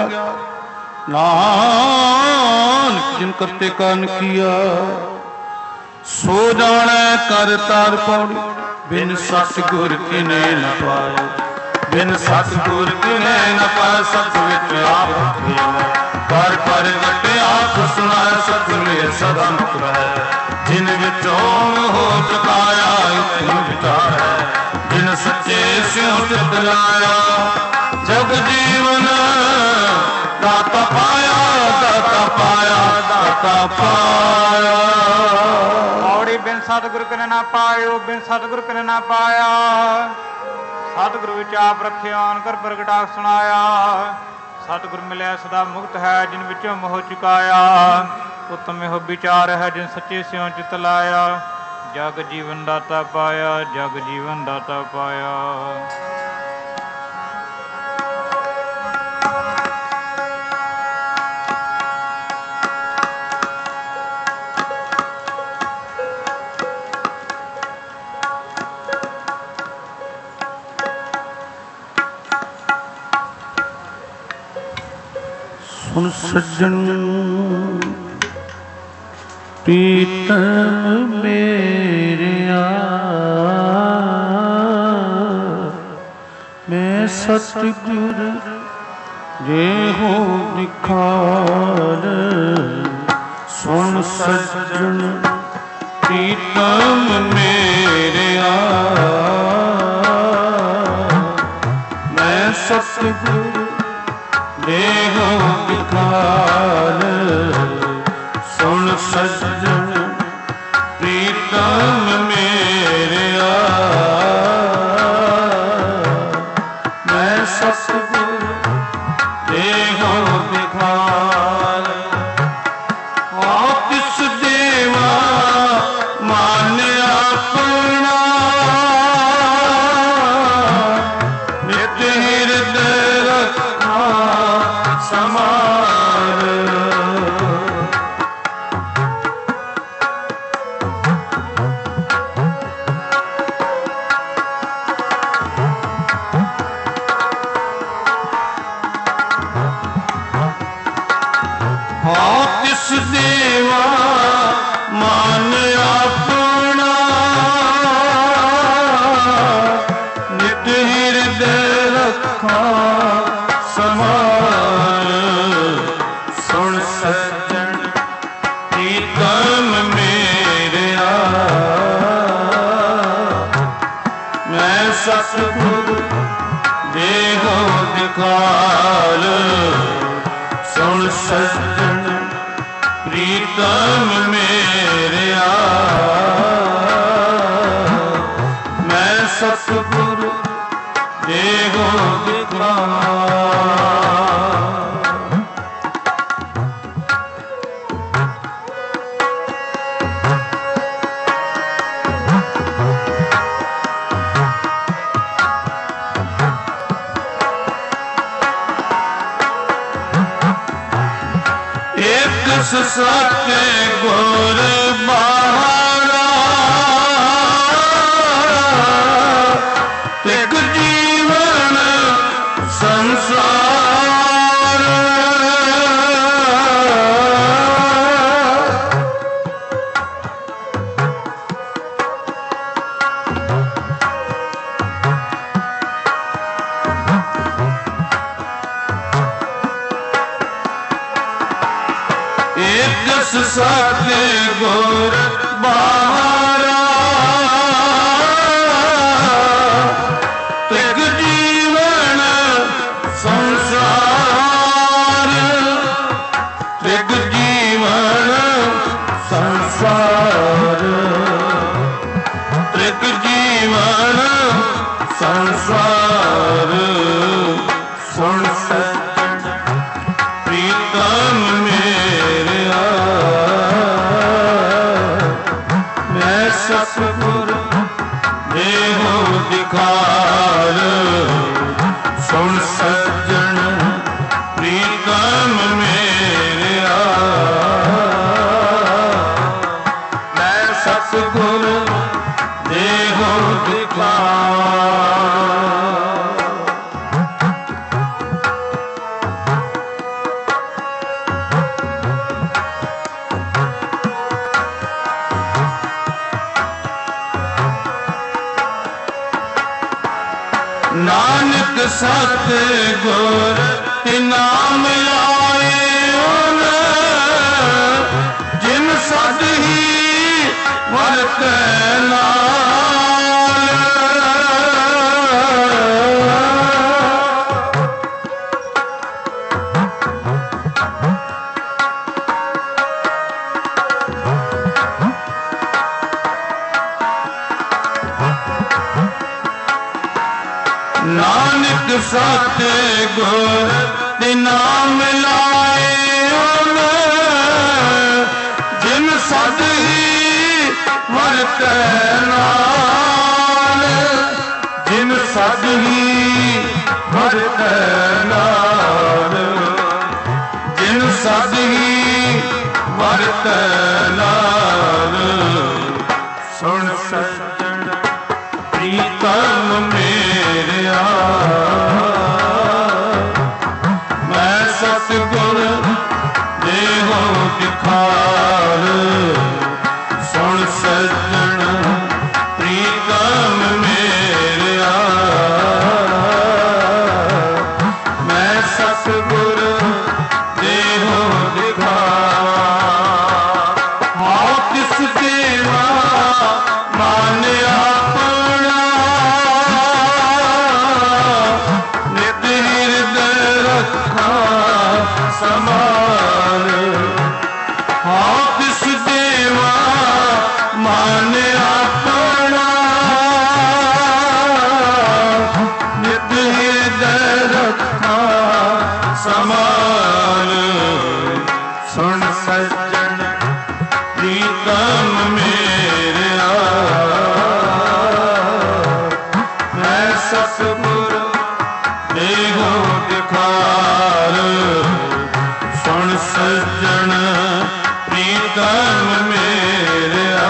[SPEAKER 2] नानक जिन करते कान किया। सो जाने कर तार पौड़ी, बिन सतगुर किने न पाए। बिन सतगुर किने न पाए, सत विच आप खेल। पर पर गटे आख सुनाए, सतगुर सदा मुख रहे। जिन विचों हो चुकाया इतनी विचार है, जिन सच्चे स्यों चित लाया। जग जीवन दाता पाया, दाता पाया, दाता पाया।
[SPEAKER 3] औड़ी बिन सतगुर कने ना पायो, बिन सतगुर कने ना पाया। सतगुरु विच आप रखिया कर प्रगटा सुनाया। सतगुर मिलिया सदा मुक्त है, जिन विचों मोह चुकाया। उत्तम हो विचार है, जिन सच्चे स्यों चित लाया। जग जीवन दाता पाया, जग जीवन दाता पाया।
[SPEAKER 2] सुन सज्जन प्रीतम मेरिया, मैं सतगुर जे हो निखार। सुन सज्जन प्रीतम मेरिया, मैं सतगुर जे हो निखार। सुन सज्जन प्रीतम मेरिया, मैं सतगुर देहो निखार। आ किस देवा मान अपना, नित हृदय रखा समार। किस देवा मान अपना, नित हृदय रखा समार। सुन सज्जन प्रीतम मेरिया, मैं सतगुर ਦਿਖਾਲ ਸੁਣ ਸੱਜਣ ਪ੍ਰੀਤਮ ਮੇਰਿਆ ਮੈਂ ਸਤਿਗੁਰ ਦੇਹੋ ਦਿਖਾਲ। ਸੱਚੇ ਗੁਰ ਬਾਰਾ ਤਿਕ ਜੀਵਨ ਸੰਸਾਰ ਸਤਿ ਗੁਰ ਬਾਰਾ ਤਿਕ ਜੀਵਨ ਸੰਸਾਰ ਤਿਕ ਜੀਵਨ ਸੰਸਾਰ ਤਿਕ ਜੀਵਨ ਸੰਸਾਰ ਸੁਣ ਸੱਜਣ ਪ੍ਰੀਤਮ ਮੇਰਿਆ ਸਤਿਗੁਰ ਦੇਹੋ ਦਿਖਾਲ ਸੁਣ ਸੱਜਣ ਪ੍ਰੀਤਮ ਮੇਰਿਆ ਮੈਂ ਸਤਿਗੁਰ ਦੇਹੋ ਦਿਖਾਲ। ਨਾਨਕ ਸਤਿਗੁਰ ਤੇ ਨਾਮ ਲਾਏ ਓਨ ਜਿਨ ਸਦ ਹੀ ਵਰਤੈ ਨਾਲ ਨਾਨਕ ਸਤਿਗੁਰ ਤੇ ਨਾਮ ਲਾਏ ਓਨ ਜਿਨ ਸਦ ਹੀ ਵਰਤੈ ਨਾਲ ਜਿਨ ਸਦ ਹੀ ਵਰਤੈ ਨਾਲ ਜਿਨ ਸਦ ਹੀ ਵਰਤੈ ਨਾਲ ਸੁਣ ਸੱਜਣ ਪ੍ਰੀਤਮ ਮੇਰਿਆ ਮੈਂ ਸਤਿਗੁਰ ਦੇਹੋ ਦਿਖਾਲ ਸੁਣ ਸੱਜਣ ਪ੍ਰੀਤਮ ਮੇਰਿਆ ਮੈਂ ਸਤਿਗੁਰ ਦੇਹੋ ਦਿਖਾਲ। ਹਾਂ ਕਿਸ ਦੇਵਾ ਮਨ ਆਪਣਾ ਨਿਤ ਹਿਰਦੈ ਰੱਖਾਂ ਸਮਾਲ। ਹਾਂ ਕਿਸ ਦੇਵਾ ਮਨ ਆਪਣਾ ਨਿਤ ਹਿਰਦੈ ਰੱਖਾਂ ਸਮਾਲ। ਸੁਣ ਸੱਜਣ ਪ੍ਰੀਤਮ ਮੇਰਿਆ ਮੈਂ ਸਤਿਗੁਰ ਦੇਹੋ ਦਿਖਾਲ ਸੁਣ ਸੱਜਣ ਪ੍ਰੀਤਮ ਮੇਰਿਆ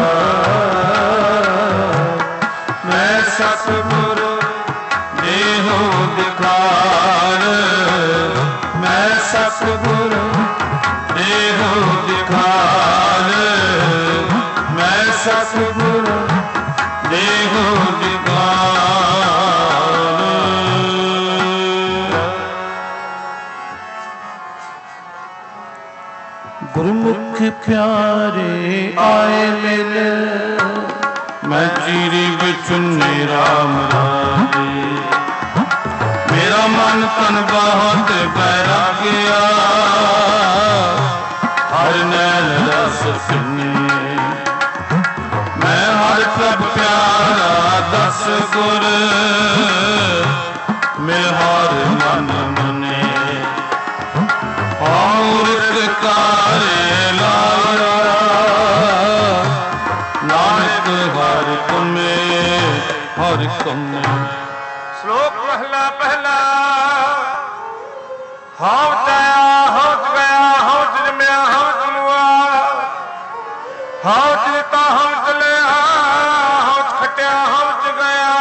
[SPEAKER 2] ਮੈਂ ਸਤਿਗੁਰ ਦੇਹੋ ਦਿਖਾਲ ਮੈਂ ਸਤਿਗੁਰ ਦੇਹੋ ਦਿਖਾਲ ਮੈਂ ਸਤਿਗੁਰ ਦੇਹੋ ਦਿਖਾਲ। ਗੁਰਮੁਖ ਪਿਆਰੇ ਆਏ ਮਿਲ ਮੈਂ ਚੀਰੀ ਵਿਚੁੰਨੇ ਰਾਮ ਰਾਜੇ ਮੇਰਾ मन तन बहुत बैराग्या हर नैन रस सुने मैं हर प्रभ प्यारा दस गुर मैं हर मन मने अमृत कारे लाया नानक हर कमे हर कमे।
[SPEAKER 1] श्लोक पहला पहला हाउ आया हाउ गया हाउ जन्मिया हाउ जमुआ हाउ जीता हाउ चलिया हाउ खटिया हाउ गया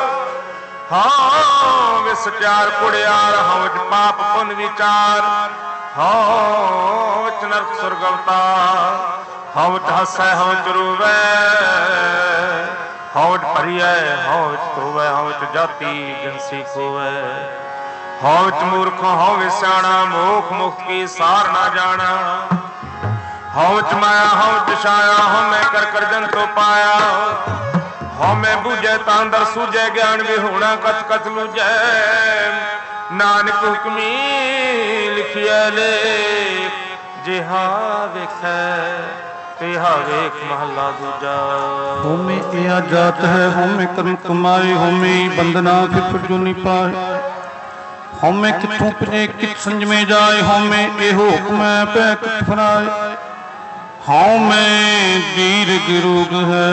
[SPEAKER 1] हाउ विसचार कुड़ियार हाउ पाप पुन विचार हाउ नरक स्वर्ग अवतार हाउ हसै हाउ रोवे हाउ भरिया हाउ धोवे हाउ जाति जंसी खोवे हाउ मूर्ख हाउ सियाणा मोख मुक्त की सार ना जाना हाउ माया हाउ दिशाया हाउ मैं कर कर जन तो पाया हाउ मैं बूझे तांदर सूझे ज्ञान भी होना कथ कथ लूझे नानक हुक्मी लिखिया ले जिहा वेखै तिहा वेख महला दूजा।
[SPEAKER 2] होमे या जात है होमे कर्म कमाए होमे बंदना फिर प्रजोनी पाए होमे किथों पजे कित संजमे जाए होमे एहो हुक्म पै कित फराए होमे दीर्घ रोग है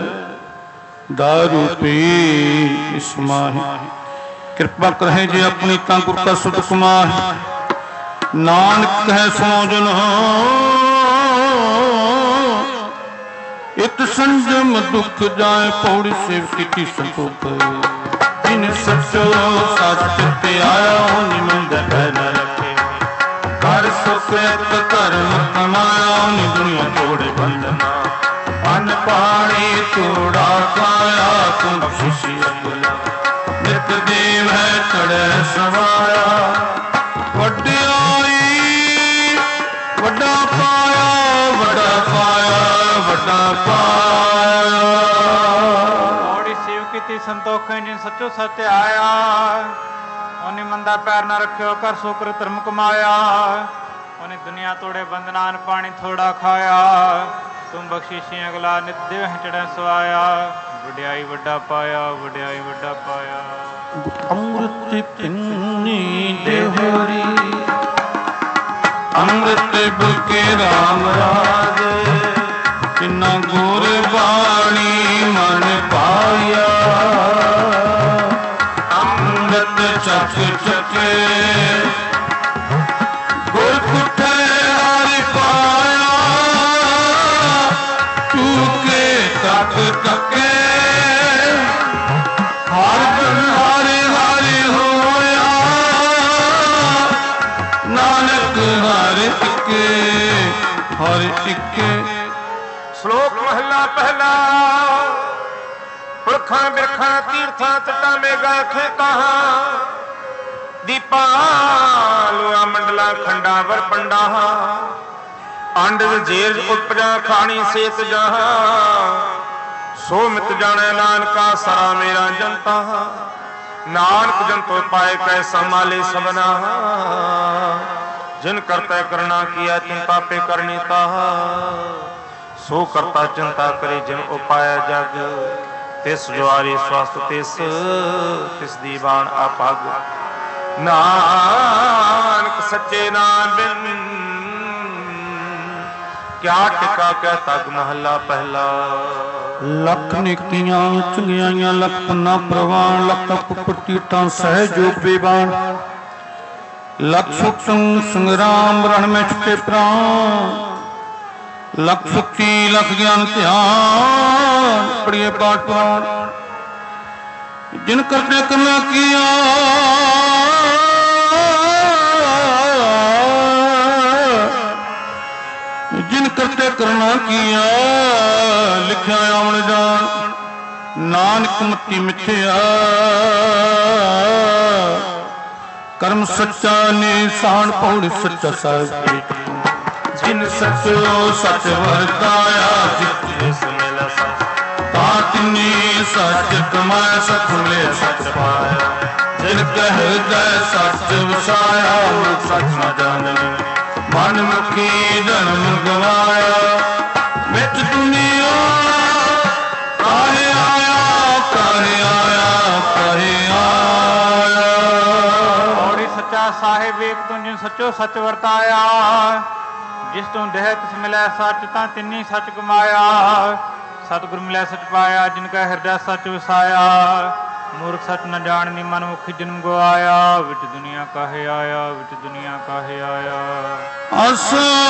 [SPEAKER 2] दारू पी इस माही कृपा करें जे अपनी ता गुर का सुध कुमार नानक है सुनो जन इत संजम दुख जाए पौड़ी सेवकी की संतोख जिन सचो सच ते आया निमंद न रखे कर सुख कर्म कमाया दुनिया तोड़े बंधना अन पानी तोड़ा काया तुम शिष्य नित देव है चढ़े सवाया वड्याई वड्डा पाया वड्डा पाया वड्डा पाया।
[SPEAKER 3] औड़ी सेव की संतोख जिन सचो सत्य आया उन्हें मंदा पैर न रखियो कर सोकर धर्म कमाया उन्हें दुनिया तोड़े बंदनान पानी थोड़ा खाया तुम बख्शीशी अगला नित्य चढ़े सवाया वड्याई वड्डा पाया वड्याई वड्डा पाया।
[SPEAKER 2] अमृत पिन्नी देहरी अमृत बुके राम राज किन्ना गुर बाणी मन पाया अमृत चक चके गुर कुठे हरि पाया तूके तक तके हर हरि हरि होया नानक हर इके हर इके।
[SPEAKER 1] श्लोक महला पहला पुरखा बिरखा तीर्था तटा में गा खे कहा दीपा लोआ मंडला खंडावर पंडा अंड जेर उपजा खानी सेत जहा सो मित जाने नानका सरा मेरा जनता नानक जंतो पाए कैसा माले सबना जिन करता करना किया चिंता पे करनी ताहा सो करता चिंता करे जिन उपाय जग तिस ज्वारी स्वास्थ्य तिस तिस दीवान अपग नानक सच्चे नाम बिन क्या टिका क्या तग महला पहला।
[SPEAKER 2] लख नेकियां चंगियाइयां लख पन्ना प्रवान लख कुपटीटा सहयोग बेबान लख सुतम संग्राम रण में छुटे प्राण लख सुखी लख ज्ञान ध्यान पढ़िए पाठ पुराण जिन करते करना किया जिन करते करना किया लिखा आवन जान नानक मती मिथ्या कर्म सच्चा निशान पौड़ सच्चा साहिब जिन सचो सच वरताया जिस मिला सच तातनी सच कमाया सच ले सच पाया ਜਿਨ ਕਹਿ ਜੈ ਸੱਚ ਵਸਾਇਆ ਸੱਚ ਨਾ ਜਾਣੇ ਮਨ ਮੁਖੀ ਜਨਮ ਗਵਾਇਆ ਵਿੱਚ ਦੁਨੀਆ ਕਾਹੇ ਆਇਆ ਕਾਹੇ ਆਇਆ ਕਾਹੇ ਆਇਆ।
[SPEAKER 3] ਔਰੀ ਸੱਚਾ ਸਾਹਿਬ ਵੇਖ ਤੂੰ ਜਿਨ ਸੱਚੋ ਸੱਚ ਵਰਤਾਇਆ ਜਿਸ ਤੋਂ ਦੇਹ ਤਿਸ ਮਿਲੈ ਸੱਚ ਤਾਂ ਤਿੰਨੀ ਸੱਚ ਕਮਾਇਆ ਸਤਿਗੁਰ ਮਿਲੈ ਸੱਚ ਪਾਇਆ ਜਿਨ ਕਾ ਹਿਰਦੈ ਸੱਚ ਵਸਾਇਆ ਮੂਰਖ ਸੱਚ ਨ ਜਾਣਨੀ ਮਨ ਮੁਖੀ ਜਨਮ ਗਵਾਇਆ ਵਿੱਚ ਦੁਨੀਆ ਕਾਹੇ ਆਇਆ ਵਿੱਚ ਦੁਨੀਆ ਕਾਹੇ ਆਇਆ।
[SPEAKER 2] ਅਸ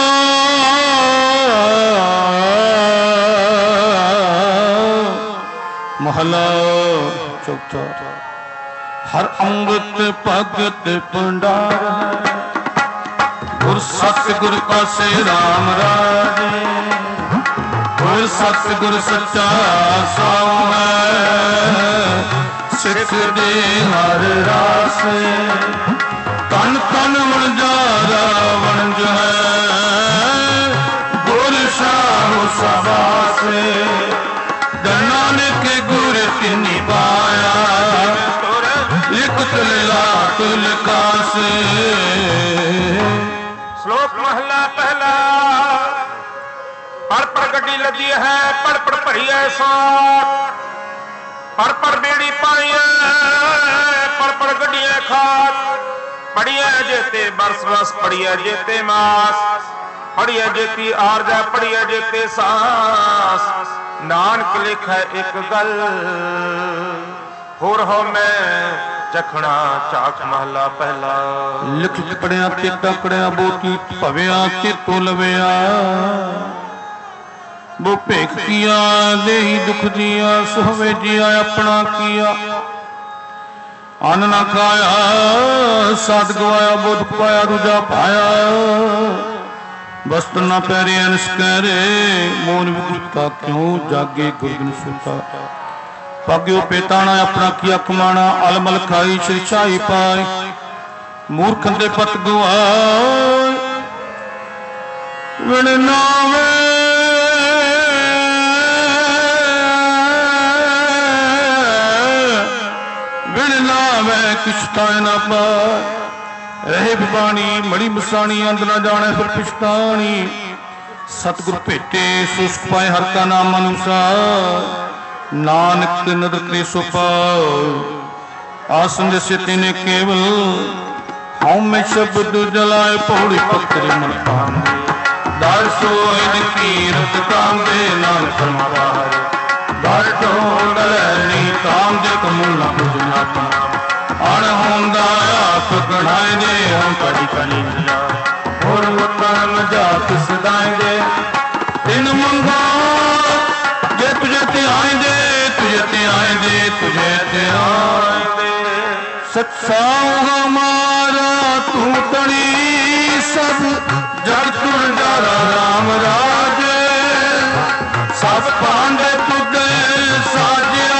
[SPEAKER 2] ਮਹਲਾ ਚੌਥਾ। ਹਰ ਅੰਗਤ ਭਗਤ ਭੰਡਾਰ ਗੁਰ ਸਤਿਗੁਰ ਪਾਸੇ ਰਾਮ ਰਾਜੇ ਗੁਰ ਸਤਿਗੁਰ ਸੱਚਾ ਸਾਉ ਹੈ ਸਿੱਖ ਦੇ ਹਰ ਰਾਸੇ ਤਨ ਤਨ ਵਣਜਾਰਾ ਵਣਜ ਹੈ ਗੁਰ ਸਾਹੁ ਸਵਾਸੇ ਨਾਨਕ ਗੁਰ ਤਿਨਿ ਪਾਇਆ ਇਕ ਤੁਲਾ ਤੁਲ ਕਾਸੇ।
[SPEAKER 1] ਸ਼ਲੋਕ ਮਹਲਾ ਪਹਿਲਾ। ਪੜ ਪੜ ਗੱਡੀ ਲੱਦੀ ਹੈ ਪੜ ਪੜ ਭਰੀ ਐ ਸਾਥ ਪੜ ਪੜ ਬੇੜੀ ਪਾਈ ਐ ਪੜ ਪੜ ਗੱਡੀਆਂ ਖਾਤ ਪੜੀਐ ਜੇਤੇ ਬਰਸ ਬਸ ਪੜੀਐ ਜੇਤੇ ਮਾਸ ਪੜੀਐ ਜੇਤੀ ਆਰਜਾ ਪੜੀਐ ਜੇਤੇ ਸਾਸ ਨਾਨਕ ਲਿਖੈ ਇੱਕ ਗੱਲ ਹੋਰ ਹੋ ਮੈਂ ਚਖਣਾ ਝਾਕ ਮਹਲਾ ਪਹਿਲਾ।
[SPEAKER 2] ਲਿਖ ਪੜਿਆ ਤੇ ਟਕੜਿਆ ਬੋਤੀ ਭਵਿਆ ਤੇ ਤੋ ਲਵਿਆ ਬੋ ਭੇਖ ਕੀਆ ਦੇਹੀ ਦੁਖ ਦੀਆ ਸੁਹਵੇ ਜੀਆ ਆਪਣਾ ਕੀਆ ਅੰਨ ਨਾ ਖਾਇਆ ਸਾਧ ਗਵਾਇਆ ਬੁੱਧ ਪਾਇਆ ਦੂਜਾ ਪਾਇਆ ਵਸਤਰ ਨਾ ਪੈਰੇ ਅਨਸਕਰੇ ਮੋਨ ਵਿਗੁਤਾ ਕਿਉਂ ਜਾਗੇ ਗੁਰਗਨ ਸੁਤਾ ਪਾਗਿਓ ਪੇਤਾਣਾ ਆਪਣਾ ਕੀਆ ਕਮਾਣਾ ਅਲਮਲ ਖਾਈ ਸ਼ਿਰਛਾਈ ਪਾਈ ਮੂਰਖ ਦੇ ਪਤ ਗਵਾਏ ਵਿਣ ਨਾਵੇ ਵਿਣ ਨਾਵੇ ਕਿਛ ਤਾਇ ਨਾ ਪਾਏ ਰਹੇ ਬਿਬਾਣੀ ਮੜੀ ਮਸਾਣੀ ਅੰਦ ਨਾ ਜਾਣੇ ਫਿਰ ਪਿਛਤਾਣੀ ਸਤਿਗੁਰ ਭੇਟੇ ਸੁਸਕ ਪਾਏ ਹਰ ਕਾ ਨਾਮ ਅਨੁਸਾਰ ਨਾਨਕ ਨਦਰ ਕਰੇ ਸੋ ਪਾਉ ਆਸਨ ਦੇ ਤਿਨੇ ਕੇਵਲ ਹਉ ਮੈਂ ਸ਼ਬਦ ਜਲਾਏ ਪੌੜੀ ਪੱਤਰੇ ਮਨ ਪਾਨ ਦਰ ਸੋਇ ਕੀਰਤ ਕਾਂਦੇ ਨਾਨਕ ਫਰਮਾਏ ਦਰ ਢੋਲ ਨੀ ਕਾਮ ਦੇ ਕਮੁਲ ਨਾ ਪੁਜਨਾ ਅਣ ਹੁੰਦਾ ਆਪ ਗਣਾਏ ਦੇ ਹਮ ਕੜੀ ਕਲੀ ਜਾ ਹੋਰ ਵਤਨ ਜਾਤ ਸਦਾਏ ਦੇ ਤਿਨ ਮੰਗਾ ਜੇ ਤੁਝੇ ਤੇ ਆਏਂਦੇ ਤੁਝੇ ਤੇ ਆਏਂਦੇ ਤੁਝੇ ਤੇ ਆਏਂਦੇ ਸੱਚਾ ਹਮਾਰਾ ਤੂੰ ਤਣੀ ਸਭ ਜਗ ਤੁਰ ਜਾਰਾ ਰਾਮ ਰਾਜੇ ਸਭ ਪਾਂਡੇ ਤੁਗੇ ਸਾਜਿਆ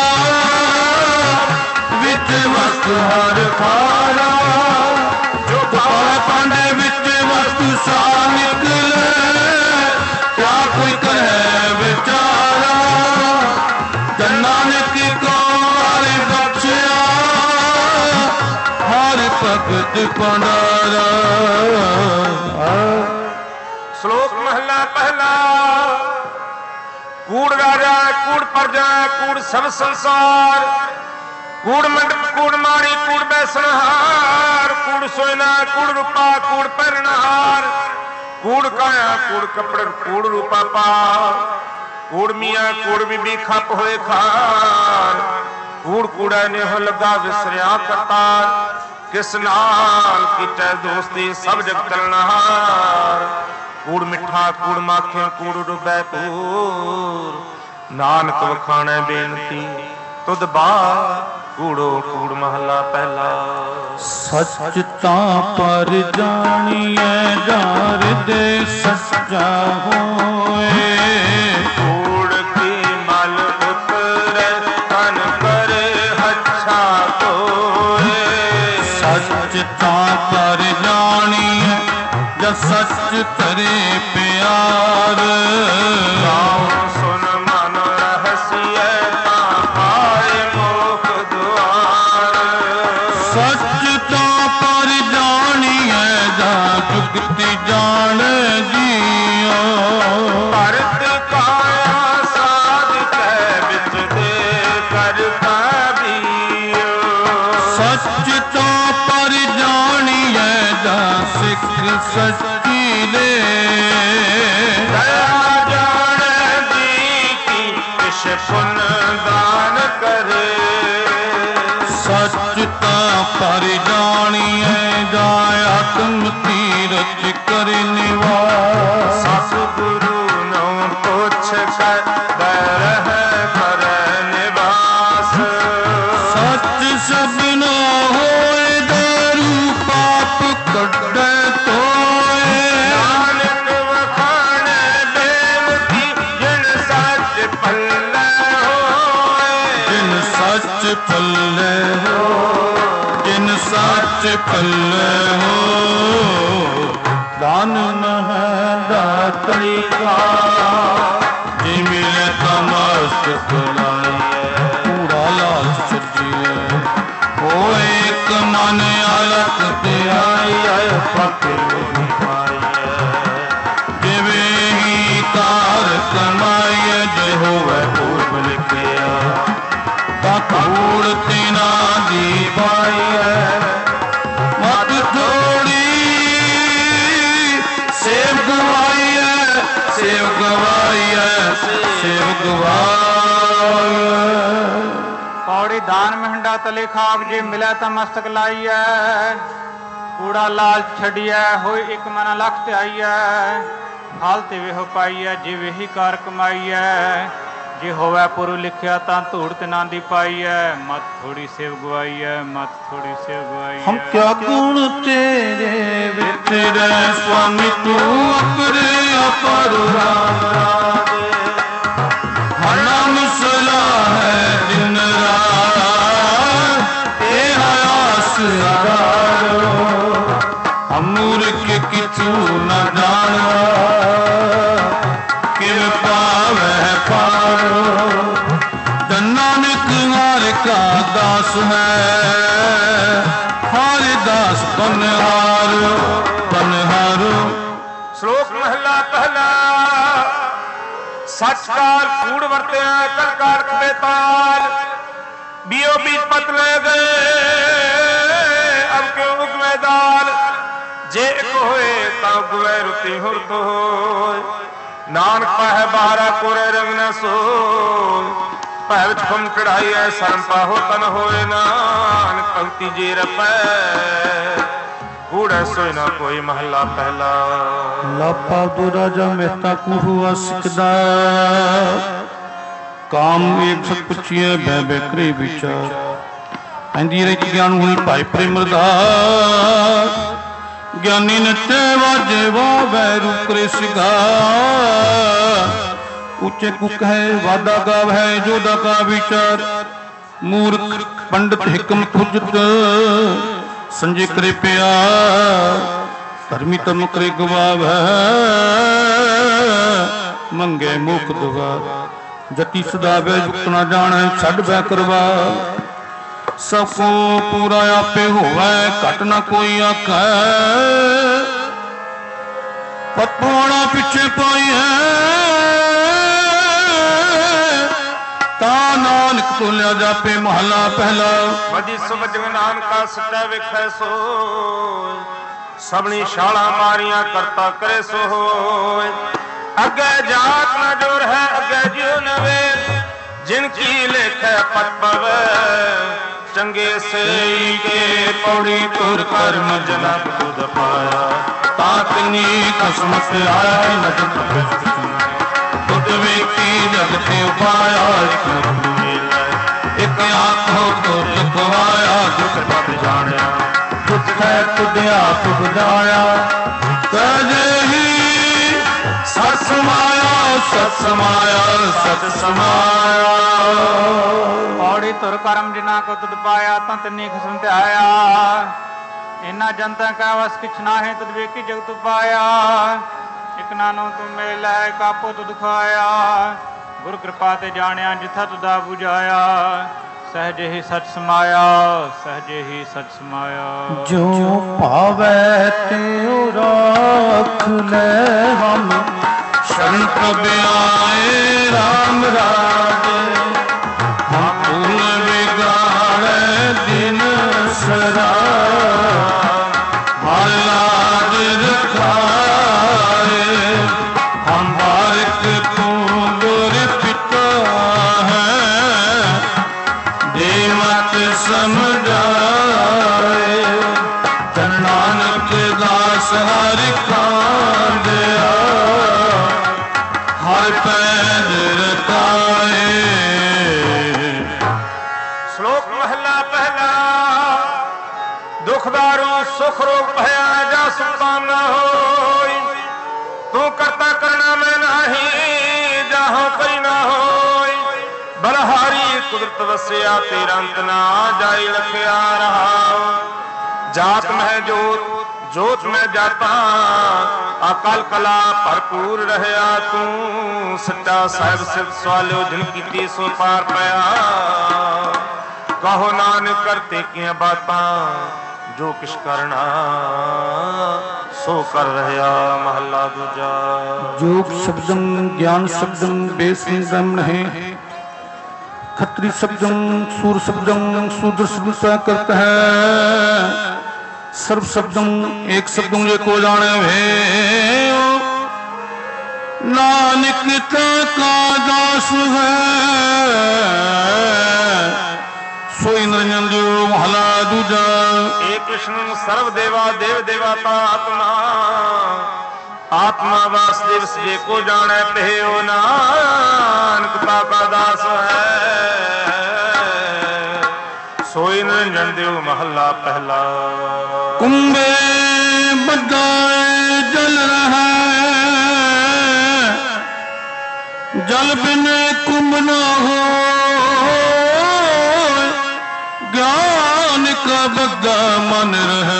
[SPEAKER 2] ਵਿੱਚ ਵਸਤੂ ਹਰ ਖਾਰਾ ਜੋ ਪਾਲਾ ਪਾਂਡੇ ਵਿੱਚ ਵਸਤੂ ਸਾ ਨਿਕਲੇ ਕਿਆ ਕੋਈ ਕਹੇ ਵਿਚਾਰਾ ਨਾਨਕ ਕੋ ਵਾਲੇ ਬਖਸ਼ਿਆ ਹਰ ਭਗਤ ਭੰਡਾਰਾ।
[SPEAKER 1] ਸ਼ਲੋਕ ਮਹਲਾ ਪਹਿਲਾ। ਕੂੜ ਰਾਜਾ ਕੂੜ ਪਰਜਾ ਕੂੜ ਸਭ ਸੰਸਾਰ ਕੂੜ ਮੰਡਪ ਕੂੜ ਮਾੜੀ ਕੂੜ ਬੈਸਨਹਾਰ ਕੂੜ ਸੋਇਨਾ ਕੂੜ ਰੂਪਾ ਕੂੜ ਪਹਿਰਨਹਾਰ ਕੂੜ ਕਾਇਆ ਕੂੜ ਕੱਪੜ ਕੂੜ ਰੂਪਾ ਪਾ ਕੂੜ ਮੀਆਂ ਕੂੜ ਬੀਬੀ ਖੱਪ ਹੋਏ ਖਾਰ ਕੂੜ ਕੂੜਾ ਨੇਹ ਲੱਗਾ ਵਿਸਰਿਆ ਕਰਤਾਰ ਕਿਸ ਨਾਲ ਕੀਟੈ ਦੋਸਤੀ ਸਭ ਜਗ ਤਲਨਹਾਰ ਕੂੜ ਮਿੱਠਾ ਕੂੜ ਮਾਖਿਓ ਕੂੜ ਡੁੱਬੈ ਪੂਰ ਨਾਨਕ ਵਖਾਣੈ ਬੇਨਤੀ ਤੁਧ ਬਾ ਕੂੜੋ ਕੂੜ ਮਹਲਾ ਪਹਿਲਾ।
[SPEAKER 2] ਸੱਚ ਤਾਂ ਪਰ ਜਾਣੀਐ ਜਾਰ ਦੇ ਸੱਚਾ ਹੋਏ
[SPEAKER 1] ਕੂੜ ਕੀ ਮਲ ਉਤਰੈ ਤਨ ਕਰੇ ਹੱਛਾ ਧੋਏ
[SPEAKER 2] ਸੱਚ ਤਾਂ ਪਰ ਜਾਣੀਐ ਜਦ ਸੱਚ ਕਰੇ ਪਿਆਰ
[SPEAKER 1] ਗਾਉ ਸੁਨ ਮਨ ਰਹਸੀਐ ਤਾਂ ਆਏ ਮੋਖ ਦੁਆਰ
[SPEAKER 2] कल्ले हो दान न है दातरी का जे मिले तमस्त कलाइए कूड़ा लाल सजिए ओ एक मन अलग ते आई है फकीर पाइए जिवे ही कार कमाइए जे होवे पूर्व लिखिया ता कूड़ तेना दी पाइए मत थोड़ी सेव गवाई है सेव गवाई है सेव गवाई
[SPEAKER 3] पौड़ी दान महंडा तले खाक जे मिले तो मस्तक लाइए कूड़ा लाल छड़िए हो एक मन लख ते आइए हालते वे हो पाइए जे वे ही कार कमाइए जे होवे पुरु लिखिया ता धूड़ ते ना दी पाइए मत थोड़ी सेव गवाई है मत थोड़ी सेव गवाई
[SPEAKER 2] हम क्या गुण तेरे विच रे स्वामी तू अपरे अपर राम राजे हर नाम सला है दिन रात तेरा आस अगारो हम मूर्ख किछु न जाना किव पावे पारो नानक हर का दास है हर दास पनहारो पनहारो।
[SPEAKER 1] श्लोक महला पहला सच काल कूड़ वरत्या कल कारक बेताल बियो बीच पत ले गए अब क्यों उगवे दाल जे एक होए ता उगवे रुति हुरत होए नानक पाहे बारा कोरे रंग न सोए पह विच खुम चढ़ाई है शर्म पाहो तन होए नानक पंक्ति जे रपै कूड़े सोए ना कोई महला पहला।
[SPEAKER 2] लापा दो राजा मेहता को हुआ सिकदा काम एक सत पुछिए बै बेकरे विचार इंदी रे ज्ञान हुई भाई प्रेम अरदास ज्ञानी नचे वाजे वा वैरू करे सिगा ऊंचे कुक है वादा गाव है जोदा का विचार मूर्ख पंडित हिकम खुजत संजय करे प्यार धर्मी तम करे गवाव मंगे मुख दुआ जटी सदावे जुक्त ना जाने छड़ बै करवा सबको पूरा आपे होवे घट ना कोई आखे पतवाड़ा पिछे पाई है ता नानक तो लिया जापे महला पहला
[SPEAKER 1] वजी समझ नानका सच्चा विखै सो सबनी शाला मारिया करता करे सो होए अगे जात न जोर है अगे जियो नवे जिनकी लेखे पत पवे चंगे से के पौड़ी तुर कर्म जनक खुद पाया ताकनी कसमत आया नजर खुद व्यक्ति जगते पाया एक आंखों को दुखवाया दुख पत जाना दुख है खुद आप बुझाया कहे ही सत समाया सत समाया सत समाया
[SPEAKER 3] पौड़ी तुर कर्म जिना को तुद पाया तंत नी खसम ते आया इना जनता का वस किछ ना है तुद वेकी जगत पाया एक नानो तुम मेल है कापो तुद खाया गुरु कृपा ते जानिया जिथा तुदा बुझाया सहज ही सच समाया सहज ही सच समाया
[SPEAKER 2] जो पावे त्यो राख ले हम शरण प्रभु आए राम राजे हम भूल बिगाड़े दिन सरा हर लाज रखाए हम बारिक तू गुर पिता है दे मत समझाए जन नानक दास हर कांडिया हर पैद रताए।
[SPEAKER 1] श्लोक महला पहला दुखदारू सुख रोग भया जा सुल्तान न होई तू करता करना में नहीं जाहो कई ना होई बलहारी कुदरत वसिया तेरा अंत ना जाई लखिया रहा जात में जोत जोत में जाता अकाल कला भरपूर रहया तू सच्चा साहिब सिद्ध सवालो जिनकी सो पार पाया कहो नानक करते किया बातां जो किश करना सो कर रहया महला दूजा।
[SPEAKER 2] जोग शब्दम ज्ञान शब्दम बेसंगम है खत्री शब्दम सूर शब्दम शूद्र शब्द करता है सर्व शब्दम एक शब्दों जे को जाने वे नानक का दास है सोई निरंजन देव महला दूजा।
[SPEAKER 1] एक कृष्ण सर्व देवा देव देवाता आत्मा आत्मा वासुदेव से को जाने ते ओ नानक का दास है सोई निरंजन देव महला पहला।
[SPEAKER 2] कुंभे बदाए जल रहा जल बिन कुंभ न हो ज्ञान का बद्दा मन रहे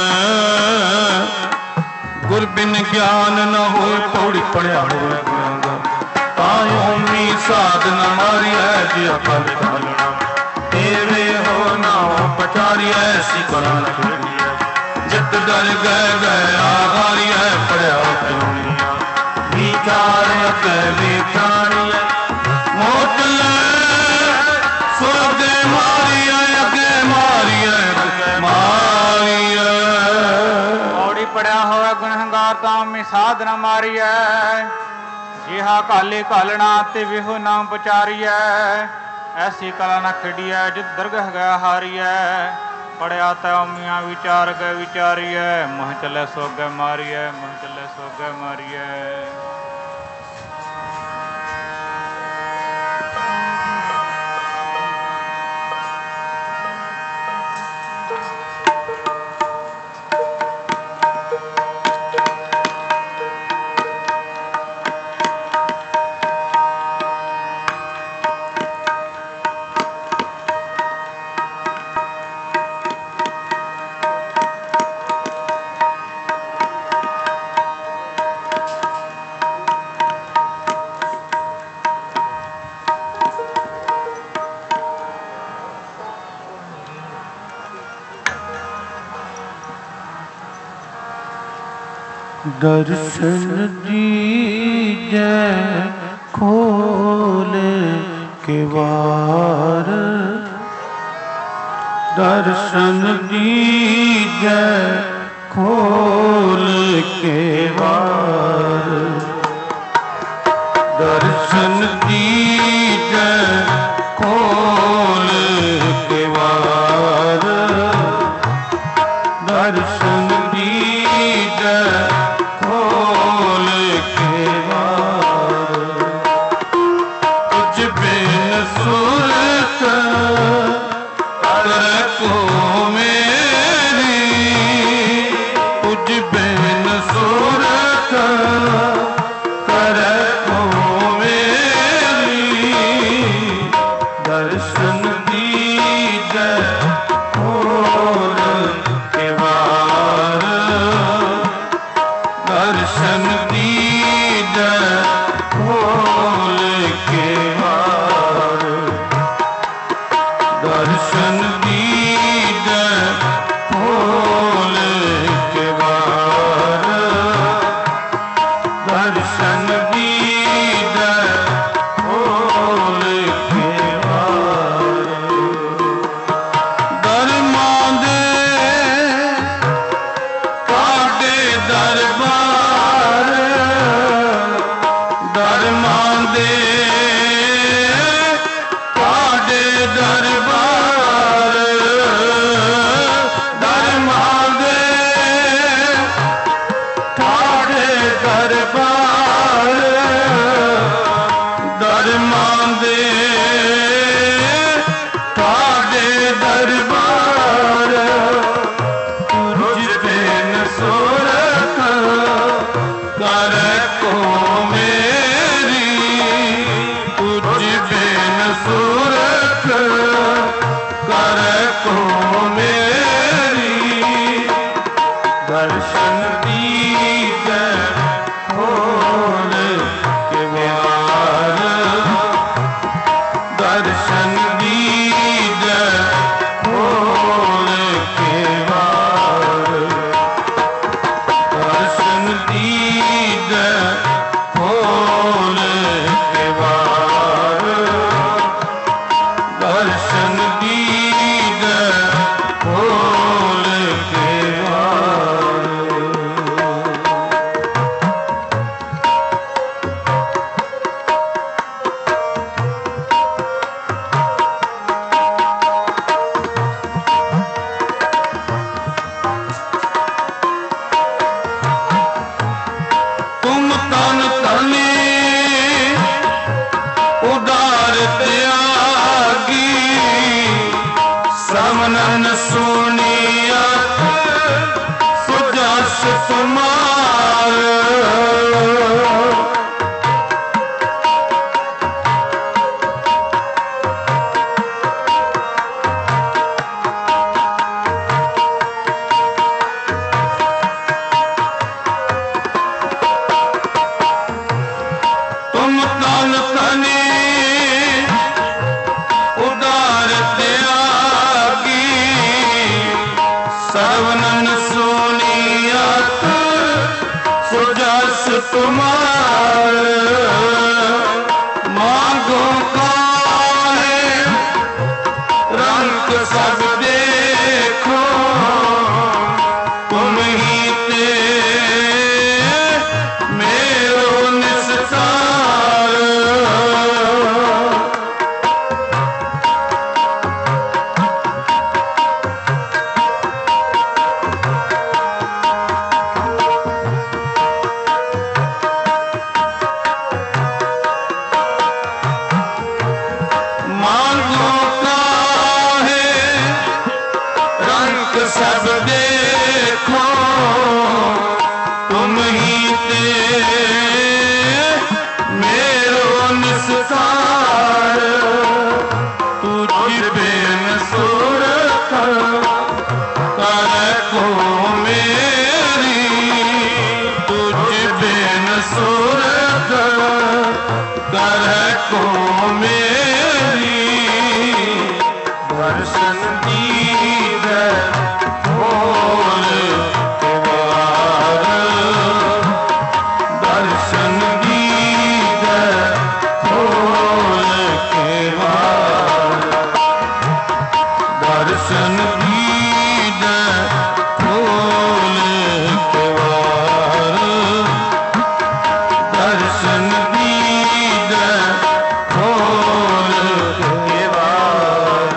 [SPEAKER 2] गुर बिन ज्ञान न हो पौड़ी पढ़िया हो तायोमी साधना मारी है जी अकल कलना तेरे हो ना हो पचारी ऐसी कला जित डर गए गए आगारी है पढ़िया क्यों विचार के विचारी मोट ले स्वर्ग मारी अगे मारी मारी
[SPEAKER 3] पौड़ी पढ़िया होवे गुनहगार तामी साधना मारी है जिहा काले कालना ते विहो नाम पचारी है ऐसी कला न खिड़ी है जित दरगह गया हारी है पढ़िया तमिया विचार गए विचारी है मह चले सो गए मारी है मह चले सो गए मारी है।
[SPEAKER 2] दर्शन दीजै खोल के वार दर्शन दीजै खोल के वार दर्शन दीजै खोल के वार दर्शन दीजै सर्वनन सुनियत सुजस तुम्हार तुम्हार मांगो काहे रंग सब देखो तुम ही ते मेरो निस्तार सब देखो तुम ही ते मेरो निस्तार तुझ बिन सूरत कर को मेरी तुझ बिन सूरत कर को मेरी दर्शन दीद दर्शन दीद खोल के वार दर्शन दीद खोल के वार दर्शन दीद खोल के वार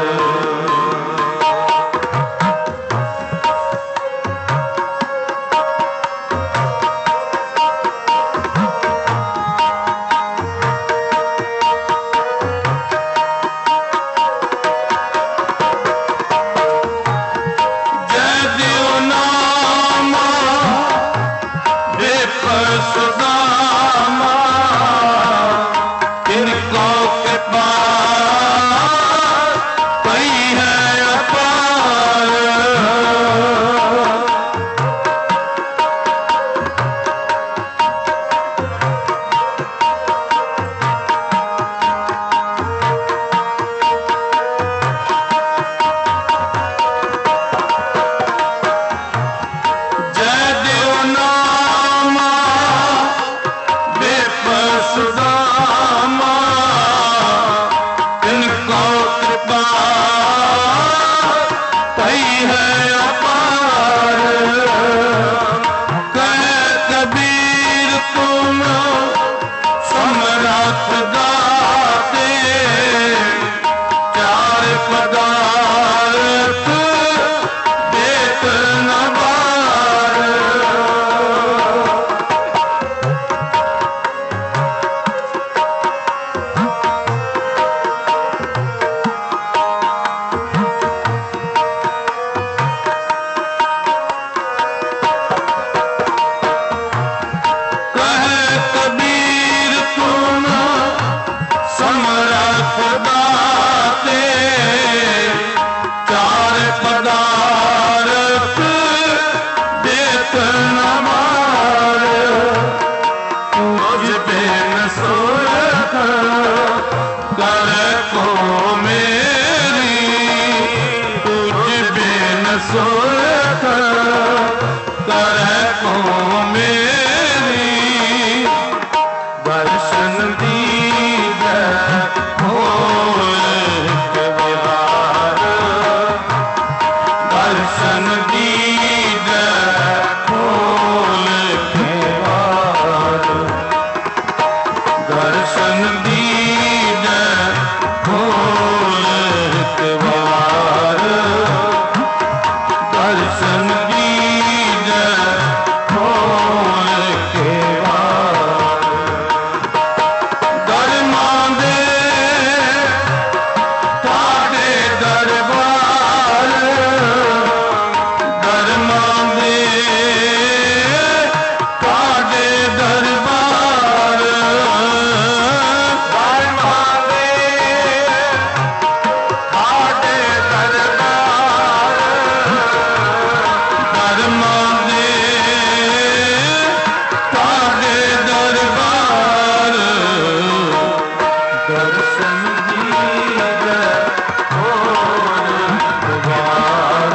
[SPEAKER 2] ਦਰਸ਼ਨ ਦੀਜੈ ਹੋਰ ਦੁਆਰ,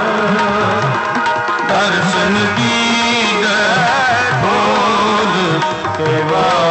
[SPEAKER 2] ਦਰਸ਼ਨ ਦੀਜੈ ਹੋਰ ਦੁਆਰ।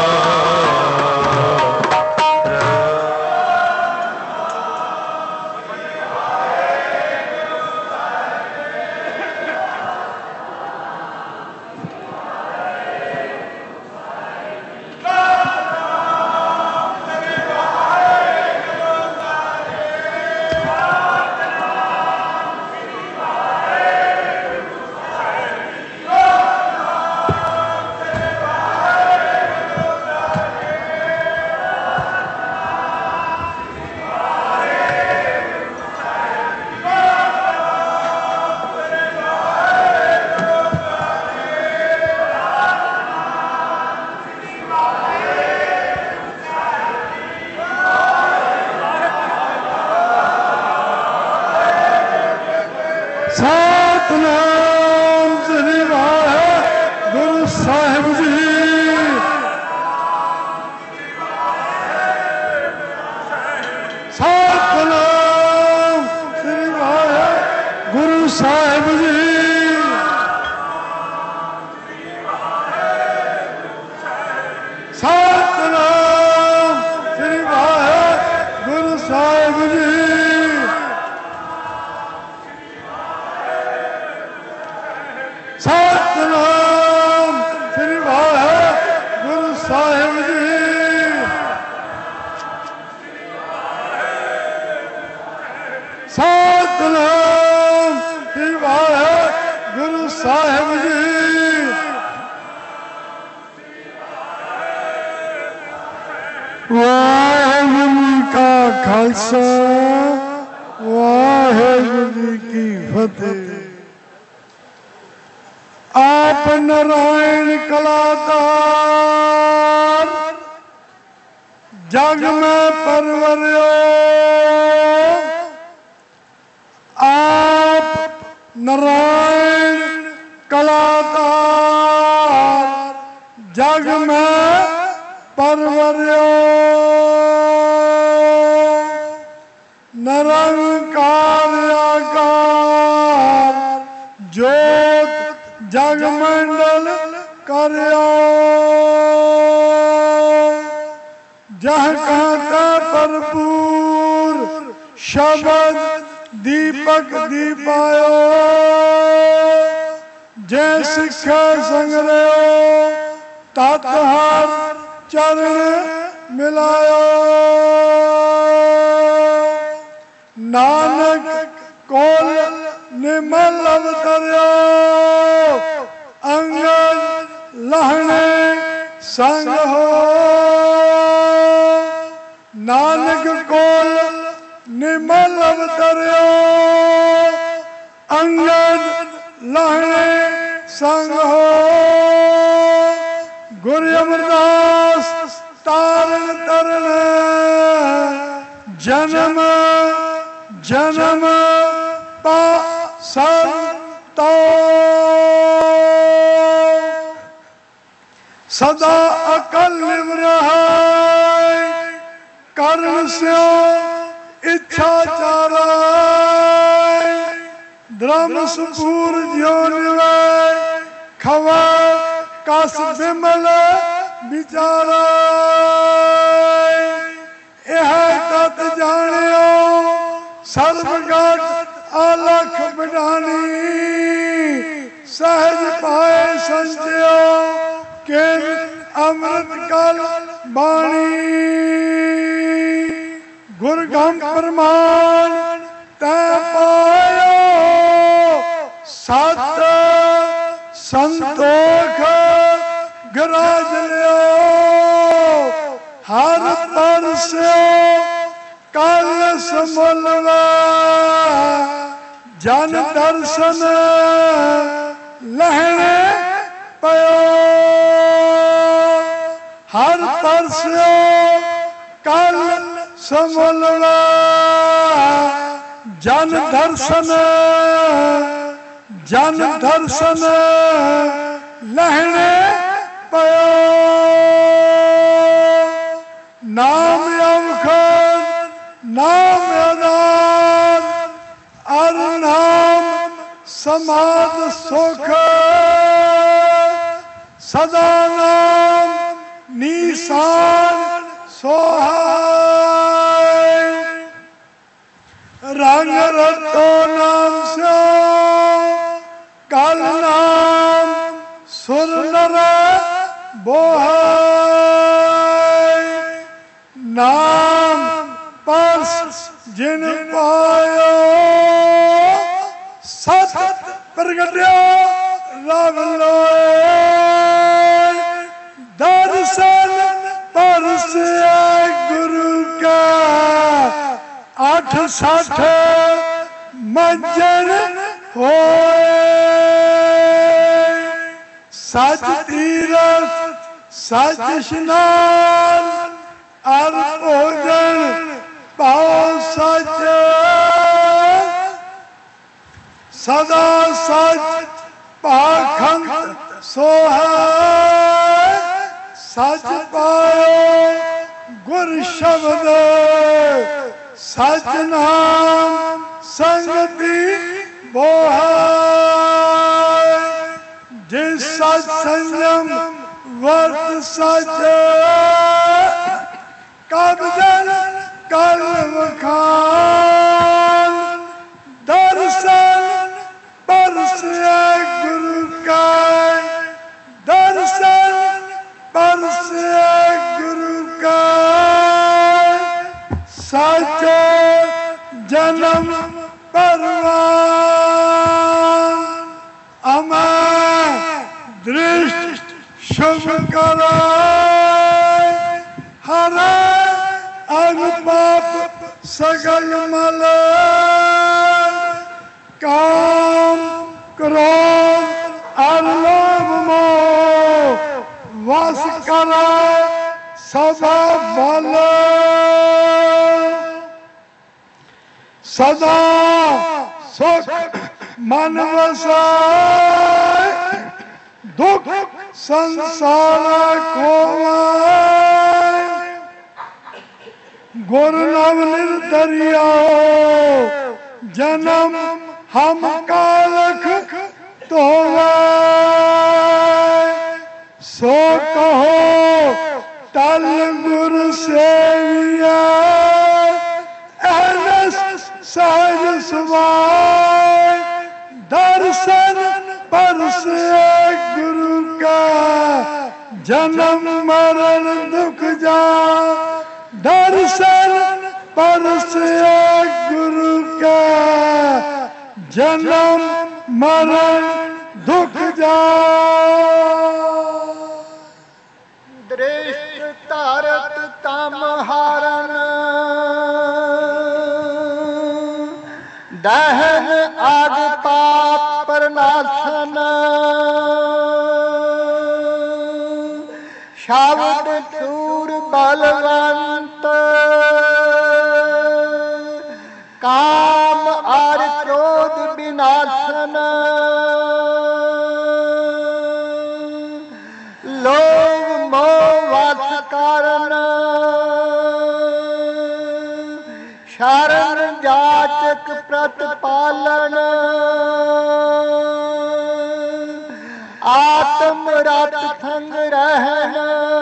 [SPEAKER 4] ਸਤਿਨਾਮ ਸ੍ਰੀ ਵਾਹਿਗੁਰੂ ਸਾਹਿਬ ਜੀ। ਸਤਿਨਾਮ ਸ੍ਰੀ ਵਾਹਿਗੁਰੂ ਸਾਹਿਬ ਜੀ। ਸਤਿਨਾਮ ਸ੍ਰੀ ਵਾਹਿਗੁਰੂ ਸਾਹਿਬ ਜੀ। ਸਤਿਨਾਮ ਸ੍ਰੀ ਵਾਹਿਗੁਰੂ ਸਾਹਿਬ ਜੀ। ਸਤਿਨਾਮ ਸ੍ਰੀ ਵਾਹਿਗੁਰੂ ਸਾਹਿਬ ਜੀ। ਵਾਹਿਗੁਰੂ ਜੀ ਕਾ ਖਾਲਸਾ, ਵਾਹਿਗੁਰੂ ਜੀ ਕੀ ਫਤਿਹ। आप नारायण कलाकार जग में परवरियो, आप नारायण कलाकार जग में परवरियो। निरंकार आकार ज्योत जग मंडल करियो। जह कहता भरपूर शब्द दीपक दीपायो। जय सिखे संगरियो तत हर चरण मिलायो। नानक कोल निमल अवतरियो। अंगद लहने संग हो। नानक कोल निमल अवतरियो। अंगद लहने संग हो। गुरु अमरदास तारण तरण जन्म जन्म पा संतो। सदा अकल निवराय कर्ण स्यो इच्छा चाराय। धर्म सुपूर ज्यो निवाय खवा कस बिमल विचाराय। यह तत जानियो सर्वगत अलख बड़ानी। सहज पाए संचयो किन अमृत कल बाणी। गुरगम प्रमाण तै पायो सत संतोख गराज लियो। हर परस्यो कल समलवा। जन दर्शन लहने पयो। हर परस्यो कल समलवा। जन दर्शन जन दर्शन लहने पयो। नाम अवखर नाम आधार अर नाम समाध सुख सदा नाम निशान सोहाय रंग रतो नाम से काल नाम सुर नर बोहाय नाम परस जिन पायो सत प्रगट्यो रव लोए दर्शन परस गुरु का आठ साठ मंजर होए सच तीरथ सच स्नान अर भोजन पाओ सच सदा सच पाखंड सोहाय सच पायो गुर शब्द सच नाम संगति बोहाय जिस सच संयम वर्त सच कब्जन कल वखान दर्शन परस गुरु का दर्शन परस गुरु का सच जन्म परवान अमय दृष्ट शुभ कराय हरे अगपाप सगल मल काम क्रोध अलोभ मोह वश कराय सदा बल सदा सुख मन वसाय दुख संसार खोवाय गुरु नव निर्दरिया जन्म हम कालख तो सो कहो तल गुरु सेविया सहज सुभाय दर्शन परस गुरु का जन्म मरण दुख जा दर्शन परस गुरु का जन्म मरण दुख जा
[SPEAKER 5] दृष्ट तारत तम हारन दहन आग पाप प्रनाशन शब्द शूर बलवंत काम आर क्रोध विनाशन लोभ मोह वश कारण शरण जाचक प्रतिपालन आत्म रत संग रहन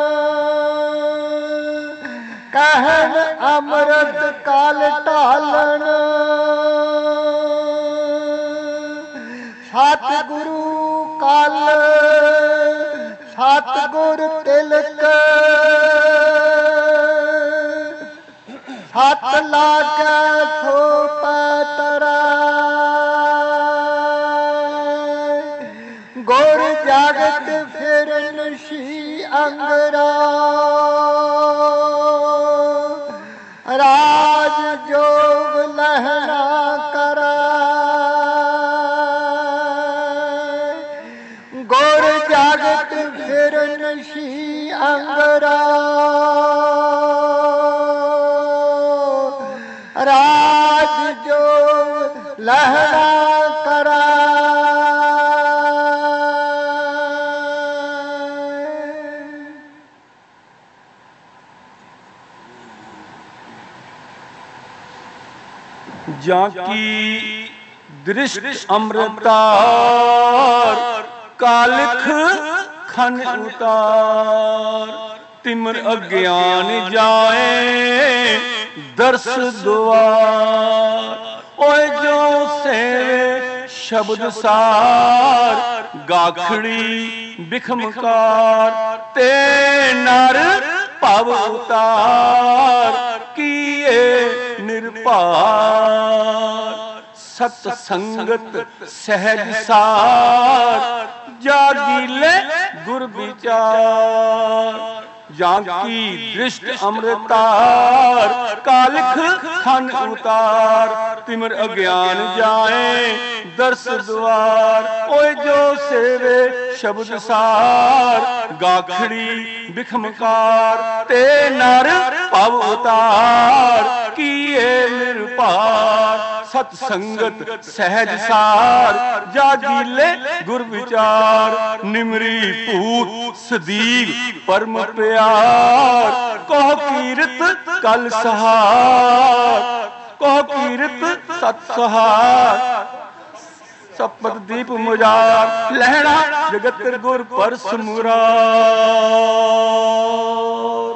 [SPEAKER 5] कहन अमृत काल टालन सतगुरु काल सतगुर तिलक सत लागे सो पैतरा गुर जगत फिरन शी अंगरा राज जोग लहरा करा गुर जगत फिरन शी अंगरा राज जो लहरा करा
[SPEAKER 2] ਜਾਂਕੀ ਦ੍ਰਿਸ਼ਟ ਅੰਮ੍ਰਿਤਾਰ ਕਾਲਖ ਖਨ ਉਤਾਰ ਤਿਮਰ ਅਗਿਆਨ ਜਾਏ ਦਰਸ ਦੁਆਰ ਓਏ ਜੋ ਸੇਵੇ ਸ਼ਬਦ ਸਾਰ ਗਾਖੜੀ ਬਿਖਮਕਾਰ ਤੇ ਨਰ ਭਵ ਉਤਾਰ ਕੀਏ ਨਿਰਭਾਰ ਸਤ ਸੰਗਤ ਸਹਿਜ ਸਾਰ ਜਾਗੀਲੇ ਗੁਰ ਵਿਚਾਰ ਜਾਂਕੀ ਦ੍ਰਿਸ਼ਟ ਅੰਮ੍ਰਿਤਾਰ ਕਾਲਖ ਖਨ ਉਤਾਰ ਤਿਮਰ ਅਗਿਆਨ ਜਾਏ ਦਰਸ ਦੁਆਰ ਓਏ ਜੋ ਸੇਵੇ ਸ਼ਬਦ ਸਾਰ ਗਾਖੜੀ ਬਿਖਮਕਾਰ ਤੇ ਨਰ ਭਵ ਉਤਾਰ ਕੀਏ ਨਿਰਭਾਰ ਸਤ ਸੰਗਤ ਸਹਿਜ ਸਾਰ ਜਾਗੀਲੇ ਗੁਰ ਵਿਚਾਰ ਨਿਮਰੀ ਭੂਤ ਸਦੀਵ ਪਰਮ ਪਿਆਰ ਕਹੋ ਕੀਰਤ ਕਲ ਸਹਾਰ ਕਹੋ ਕੀਰਤ ਸਤ ਸਹਾਰ ਸਪਤ ਦੀਪ ਮੁਜਾਰ ਲਹਿਣਾ ਜਗਤ ਗੁਰ ਪਰਸ ਮੁਰਾਰ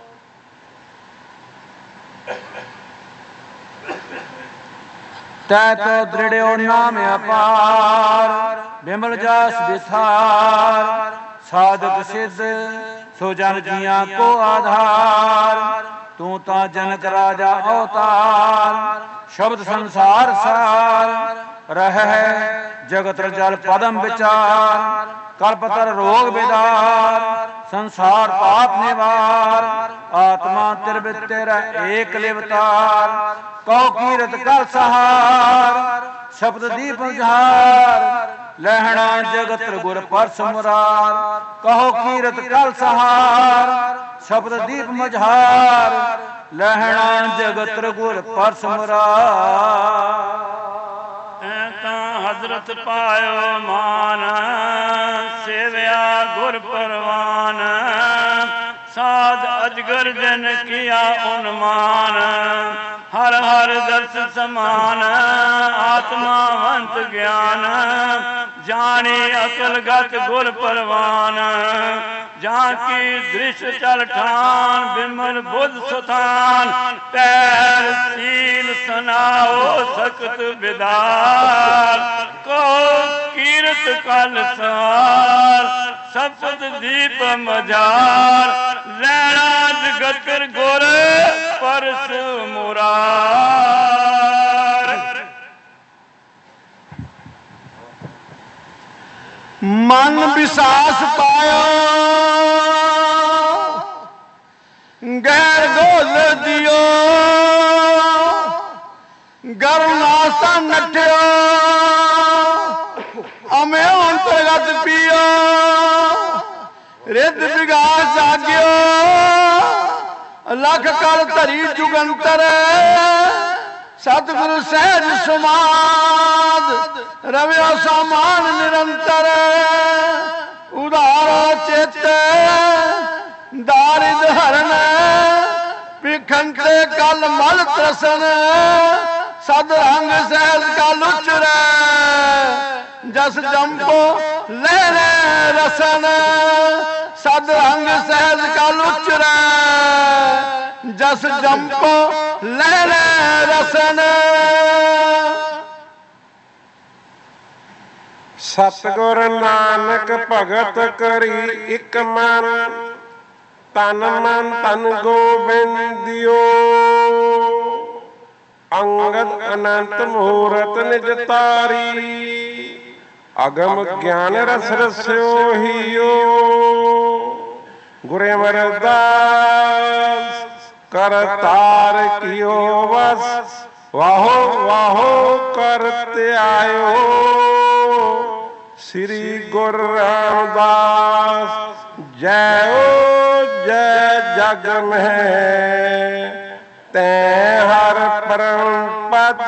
[SPEAKER 2] ਤੈ ਤੋ ਦ੍ਰਿੜਿਓ ਨਾਮ ਅਪਾਰ ਬਿਮਲ ਜਸ ਵਿਥਾਰ ਸਾਧਕ ਸਿੱਧ ਸੋ ਜਨ ਜੀਆਂ ਕੋ ਆਧਾਰ ਤੂੰ ਤਾਂ ਜਨਕ ਰਾਜਾ ਅਵਤਾਰ ਸ਼ਬਦ ਸੰਸਾਰ ਸਾਰ ਰਹਿ ਜਗਤ ਜਲ ਪਦਮ ਵਿਚਾਰ ਕਲਪਤਰ ਰੋਗ ਬਿਦਾਰ ਸੰਸਾਰ ਪਾਪ ਨਿਵਾਰ ਆਤਮਾ ਤਿਰਬਿਤ ਤੇਰਾ ਏਕ ਲਿਵਤਾਰ ਕਉ ਕੀਰਤ ਕਰ ਸਹਾਰ ਸ਼ਬਦ ਦੀਪ ਉਜਾਰ ਲਹਿਣਾ ਜਗਤ ਗੁਰ ਪਰਸ ਮੁਰਾਰ ਕਹੋ ਕੀਰਤ ਕਲ ਸਹਾਰ ਸ਼ਬਦ ਦੀਪ ਮਝਾਰ ਲਹਿਣਾ ਜਗਤ ਗੁਰ ਪਰਸ ਮੁਰਾਰ ਹਜ਼ਰਤ ਪਾਇਓ ਮਾਨ ਸੇਵਿਆ ਗੁਰ ਪਰਵਾਨ ਸਾਧ ਅਜਗਰ ਜਨ ਕੀਆ ਉਨਮਾਨ ਹਰ ਹਰ ਦਰਸ ਸਮਾਨ ਆਤਮਾਵੰਤ ਗਿਆਨ ਜਾਣੇ ਅਕਲ ਗਤ ਗੁਰ ਪਰਵਾਨ ਜਾਂ ਕੀ ਦ੍ਰਿਸ਼ ਚਲ ਠਾਨ ਬਿਮਲ ਬੁੱਧ ਸੁਥਾਨ ਪੈਰ ਸੀਲ ਸੁਨਾਓ ਸਖਤ ਬਿਦਾਰ ਕੋ ਕੀਰਤ ਕਲ ਸਾਰ ਸਪਤ ਦੀਪ ਮਜਾਰ ਲੈਣਾ ਜਗਤ ਗੁਰ ਪਰਸ ਮੁਰਾਰ
[SPEAKER 5] ਮਨ ਵਿਸਾਸ ਪਾਇਓ ਗੈਰ ਗੋਲ ਦਿਓ ਗਰਨਾਸਾ ਨਠਿਓ ਅਮੇ ਅੰਤਰਗਤ ਪੀਓ ਰਿੱਧ ਵਿਗਾਸ ਜਾਗਿਓ ਲੱਖ ਕਲ ਧਰੀ ਜੁਗੰਤਰ ਸਤਿਗੁਰੂ ਸਹਿਜ ਸਮਾਦ ਰਵਿਓ ਸਮਾਨ ਨਿਰੰਤਰ ਉਧਾਰੋ ਚਿਤ ਦਾਰਿਦ ਹਰਨ ਵਿਖੰਤੇ ਕਲ ਮਲ ਤ੍ਰਸਨ ਸਦ ਰੰਗ ਸਹਿਜ ਕਲ ਉਚਰੈ ਜਸ ਜੰਪੋ ਲੈ ਲੈ ਰਸਨ ਸਦ ਰੰਗ ਸਹਿਜ ਕਲ ਉਚਰੈ ਜਸ ਜੰਪੋ ਲੈ ਲੈ ਰਸਨ
[SPEAKER 1] ਸਤਿਗੁਰ ਨਾਨਕ ਭਗਤ ਕਰੀ ਇਕ ਮਨ ਤਨ ਮਨ ਤਨ ਗੋਬਿੰਦਿਓ ਅੰਗਦ ਅਨੰਤ ਮੂਰਤ ਨਿਜ ਤਾਰੀ ਅਗਮ ਗਿਆਨ ਰਸ ਰਸਿਓ ਹੀਓ ਗੁਰੇ ਅਮਰਦਾਸ ਕਰਤਾਰ ਕੀਓ ਵਸ ਵਾਹੋ ਵਾਹੋ ਕਰਤੇ ਆਇਓ ਸ੍ਰੀ ਗੁਰੂ ਰਾਮਦਾਸ ਜੈ ਓ ਜੈ ਜਗ ਮਹਿ ਤੈ ਹਰ ਪਰਮ ਪਦ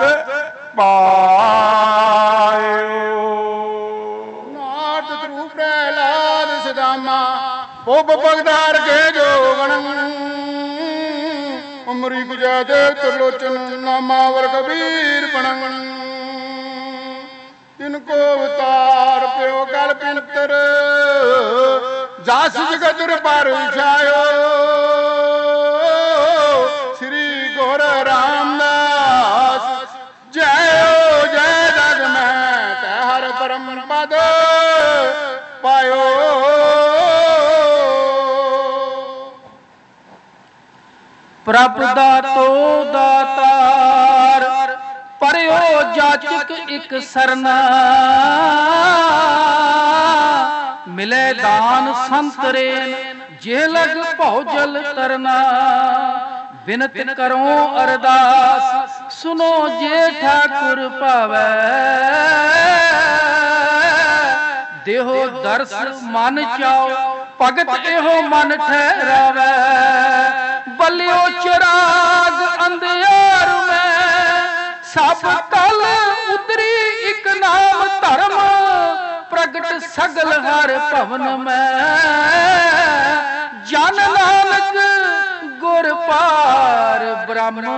[SPEAKER 1] ਪਾਇਓ
[SPEAKER 5] ਨਾਦ ਧਰੂ ਪ੍ਰਹਿਲਾਦ ਸਦਾਮਾ ਪੁੱਬ ਬਗਦਾਰ ਕੇ ਜੋਗਣ अमरी गुजै देव त्रिलोचन नामावर कबीर बनंग इनको अवतार प्यो कल पिंतर जास जगत पर छायो श्री गुर रामदास जय जय जग में हर परम पद पायो।
[SPEAKER 2] प्रभ दातो दातार परयो जाचक एक सरना मिले दान संतरे जे लग भौजल तरना बिनत करो अरदास सुनो जे ठाकुर पावै देहो दर्श मन चाओ भगत एहो मन ठहरावै बलियो चिराग अंधियार में सब तल उतरी एक नाम धर्म प्रगट सगल हर भवन में जन नानक गुर पार ब्रह्म।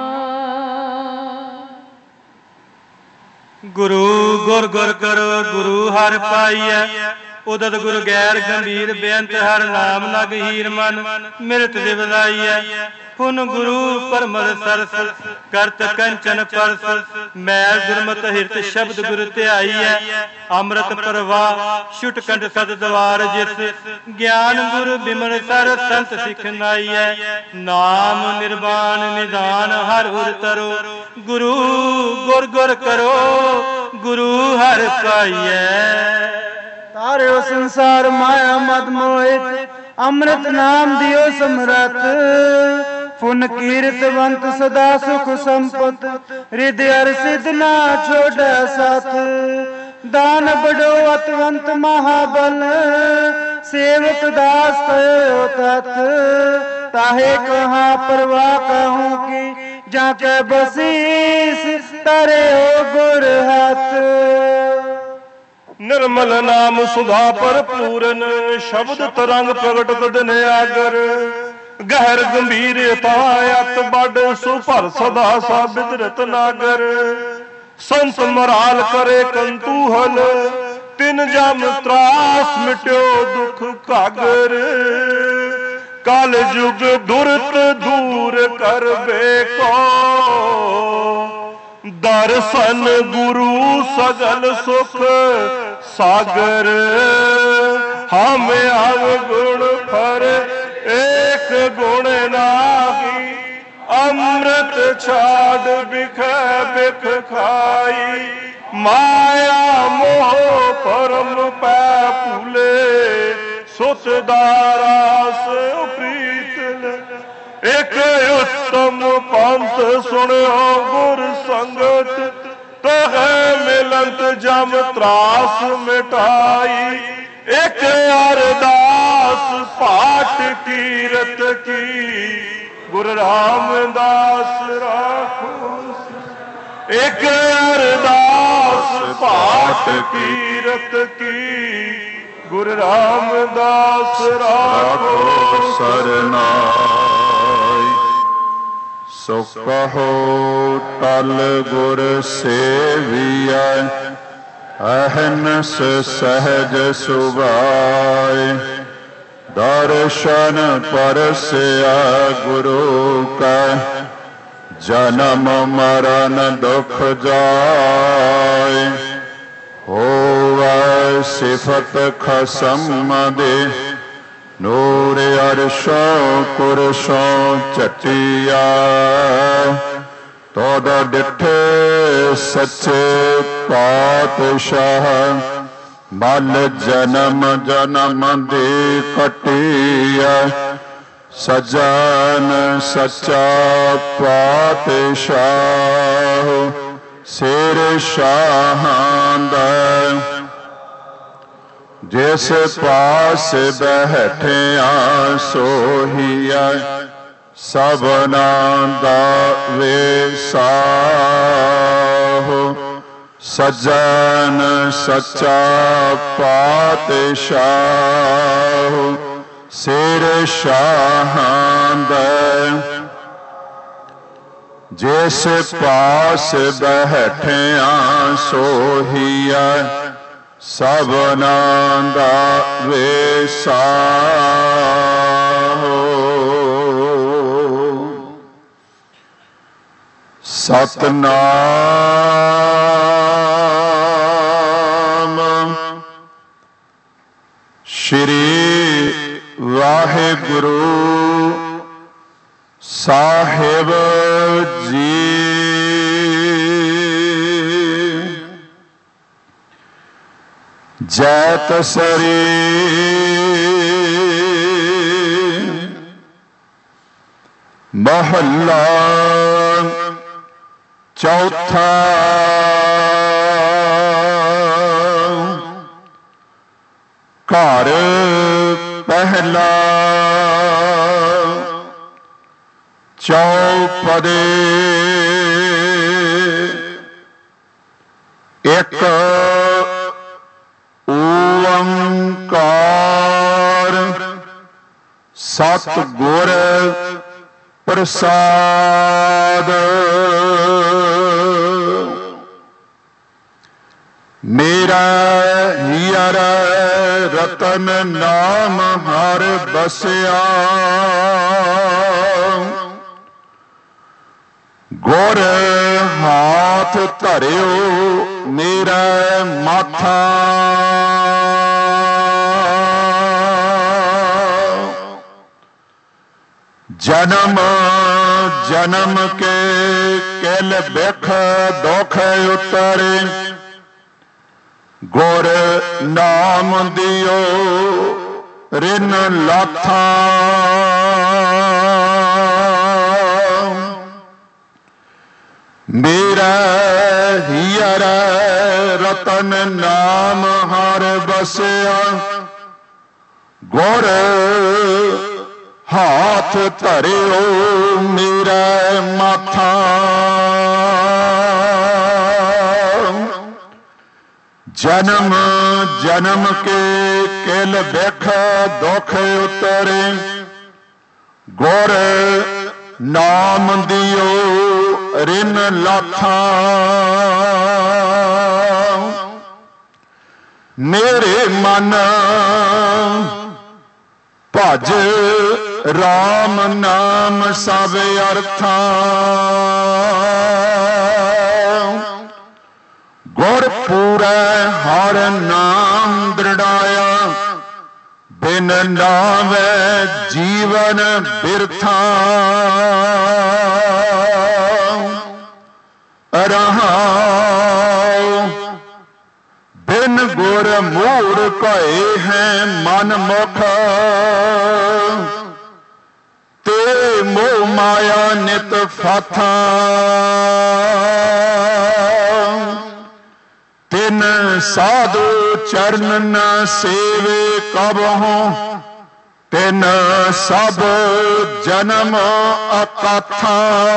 [SPEAKER 6] गुरु गुर गुर करो गुरु हर पाइय उदत गुरु गैर गंभीर बेअंत हर नाम लग हीर मन मिरत दिवलाइय पुन गुरु परमल सरस करत कंचन परस मैल दुर्मत हिरत शब्द गुरु ध्याई है अमृत प्रवाह छुट कंठ सत द्वार जिस ज्ञान गुरु बिमल सर संत सिखनाई है नाम निर्वाण निधान हर उर तरो गुरु गुर गुर करो गुरु हर पाइय।
[SPEAKER 7] तारो संसार माया मद मोहित अमृत नाम दियो समरथ पुन कीर्तवंत सदा सुख संपत हृदय हर सिद्ध ना छोड़ साथ दान बड़ो अतवंत महाबल सेवक दास कयो तथ ताहे कहाँ परवाह कहूँ की जाके बसीस तारे हो गुर हाथ।
[SPEAKER 1] निर्मल नाम सुधा पर पूरन शब्द तरंग प्रगट दिन आगर गहर गंभीर तायत बड़ सुभर सदा सा बिदरत नागर संत मराल करे कंतूहल तिन जम त्रास मिट्यो दुख कागर काल जुग दुरत दूर कर बेको दर्शन गुरु सगल सुख सागर हम अवगुण फर एक गुण नाही अमृत छाड़ बिख बिख खाई माया मोह परम पै फूले सुत दारास प्रीत एक उत्तम पंथ सुनो गुर संगत तह मिलंत जम त्रास मिटाई एक अरदास पाठ कीरत की गुरु रामदास राखो एक अरदास पाठ कीरत की गुरु रामदास राखो सरनाई सो कहो टल गुर सेविया अहनस सहज सुभाए दर्शन परसया गुरु का जन्म मरण दुख जाए होवा सिफत खसम दे नूर अरशो कुरशो चटिया तोद डिठे सच्चे पातशाह मल जन्म जन्म दे कटिया सजन सच्चा पातशाह सिर शाहां जिस पास बैठिया सोहिया सबना दा वेसाहो सजन सच्चा पातशाह सिर शाहां
[SPEAKER 8] जिस पास बैठिया सोहिया सबना दा वेसा हो। सतनाम श्री वाहिगुरु साहिब जी। जैत सरी महला चौथा। घर पहला चौपदे एक ओंकार सतगुर प्रसाद। मेरा हियर रतन नाम हर बसिया। गुर हाथ धरियो मेरा माथा। जन्म जन्म के किल बिख दुख उतरे। गुर नाम दियो रिन लाथा। मेरा हियर रतन नाम हर बसिया। गुर हाथ धरियो मेरा माथा। जन्म जन्म के किल बिख दुख उतरे। गुर नाम दियो रिन लाथा। मेरे मन भज राम नाम सब अर्था। गुर पूरा हर नाम दृढ़ाया। बिन नावे जीवन बिरथा। रहाओ बिन गुर मूड कहे हैं मन मुख। ते मोह माया नित फाथा। तिन साधु चरण न सेवे कबहु। तिन सब जन्म अकथा।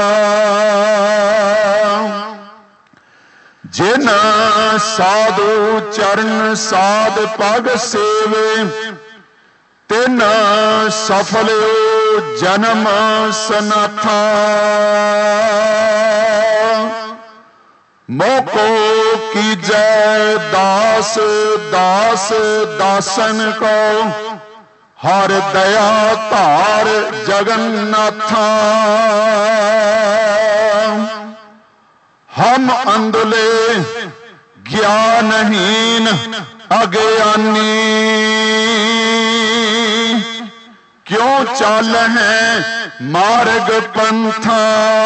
[SPEAKER 8] जिन साधु चरण साध पग सेवे। तिन सफल जन्म सनाथा। मोको की जय दास दास दासन को। हर दया धार जगन्नाथा। हम अंधले ज्ञानहीन अज्ञानी। क्यों चल हैं मार्ग पंथा।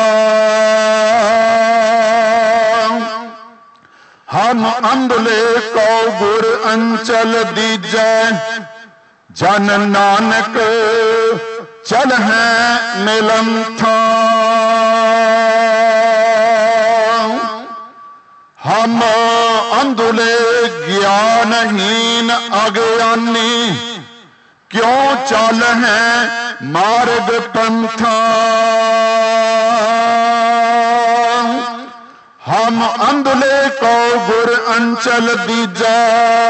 [SPEAKER 8] हम अंधले को गुर अंचल दीजै। जन नानक चल हैं मिलन था। हम अंधुले ज्ञानहीन अज्ञानी। क्यों चल हैं मार्ग पंथा। हम अंधुले को गुर अंचल दीजै।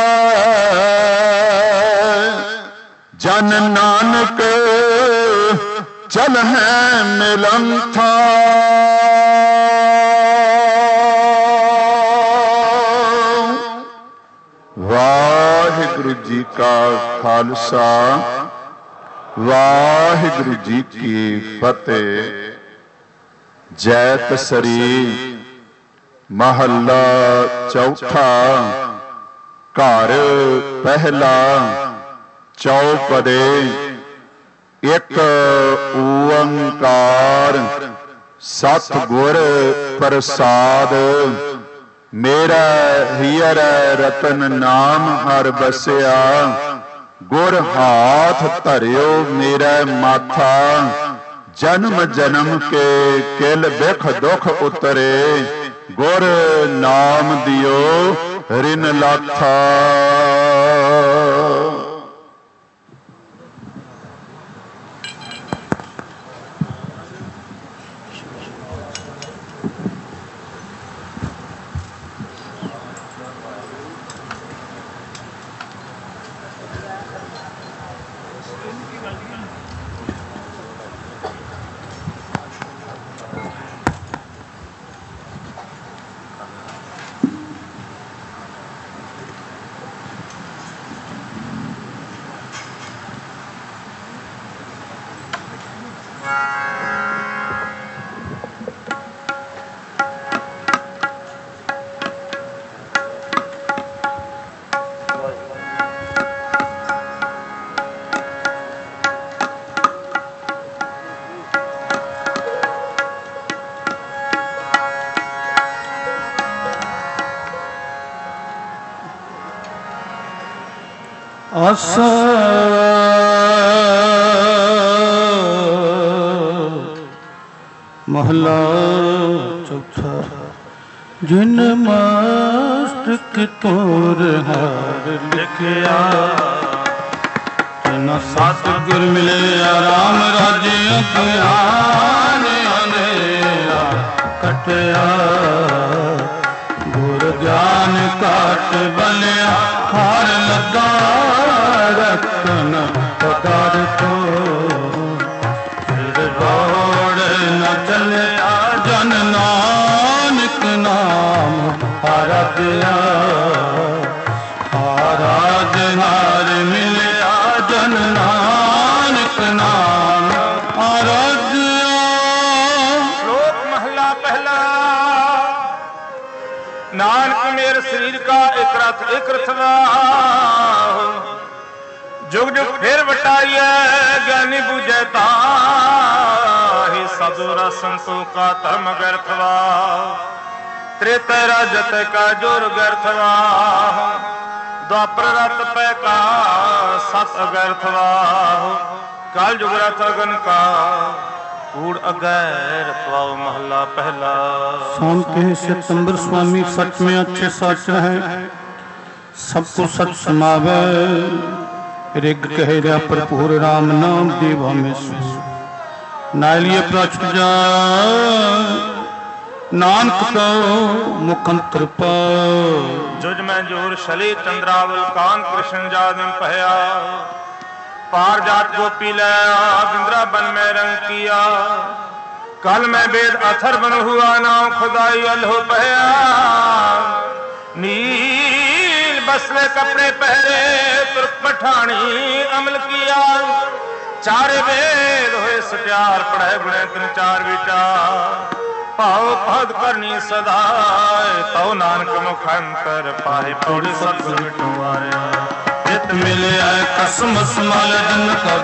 [SPEAKER 8] जन नानक चल हैं मिलन था। का खालसा वाहिगुरु जी की फतेह। जैत सरी महला चौथा घर पहला चौपदे एक ओंकार सतगुर प्रसाद। मेरा हियर रतन नाम हर बसिया गुर हाथ धरियो मेरा माथा। जन्म जन्म के किल बिख दुख उतरे गुर नाम दियो रिन लाथा।
[SPEAKER 2] आसा महला चौथा जिन मस्तक तोर हार लिखिया तेना सतगुर मिले राम राजे अज्ञान अंधेरा कटिया। गुर ज्ञान काट बलिया हार लगा रतन पदार्थो। फिर दौड़ न चलिया जन नानक नाम आराध्या। आराधनार मिलिया जन नानक नाम आराध्या।
[SPEAKER 1] श्लोक महला पहला। नानक मेरे शरीर का एक रथ एक रथवा। जुग जुग फिर बटाइए ज्ञानी बुझे ताहि। सदुरा संतों का धर्म व्यर्थवा। त्रेता राजत का जोर व्यर्थवा। द्वापर रत पै का सत अगर्थवा। काल जुग रथ अगन का कूड़ अगैरतवा। महला पहला।
[SPEAKER 2] शाम के सितंबर स्वामी सच में अच्छे सच है सबको सच समावे। रिग कह रहा भरपूर राम नाम देवा में नालिए प्रच जा नानक तो मुखंतर पाओ।
[SPEAKER 1] जुज में जोर शली चंद्रावल कान कृष्ण जादम पहया। पार जात गोपी लया बिंद्रा बन में रंग किया। कल में वेद अथर बन हुआ नाम खुदाई अल्हो पहया। नील बसले कपड़े पहरे तुर्क पठानी अमल किया। चारे वेद हुए सत्यार पढ़े बुढ़े तीन चार विचार। पाओ पद करनी सदाए तो नानक मुखंतर पाए पौड़ी सतगुर मिटवाया।
[SPEAKER 2] चित मिले कसम समाल जन का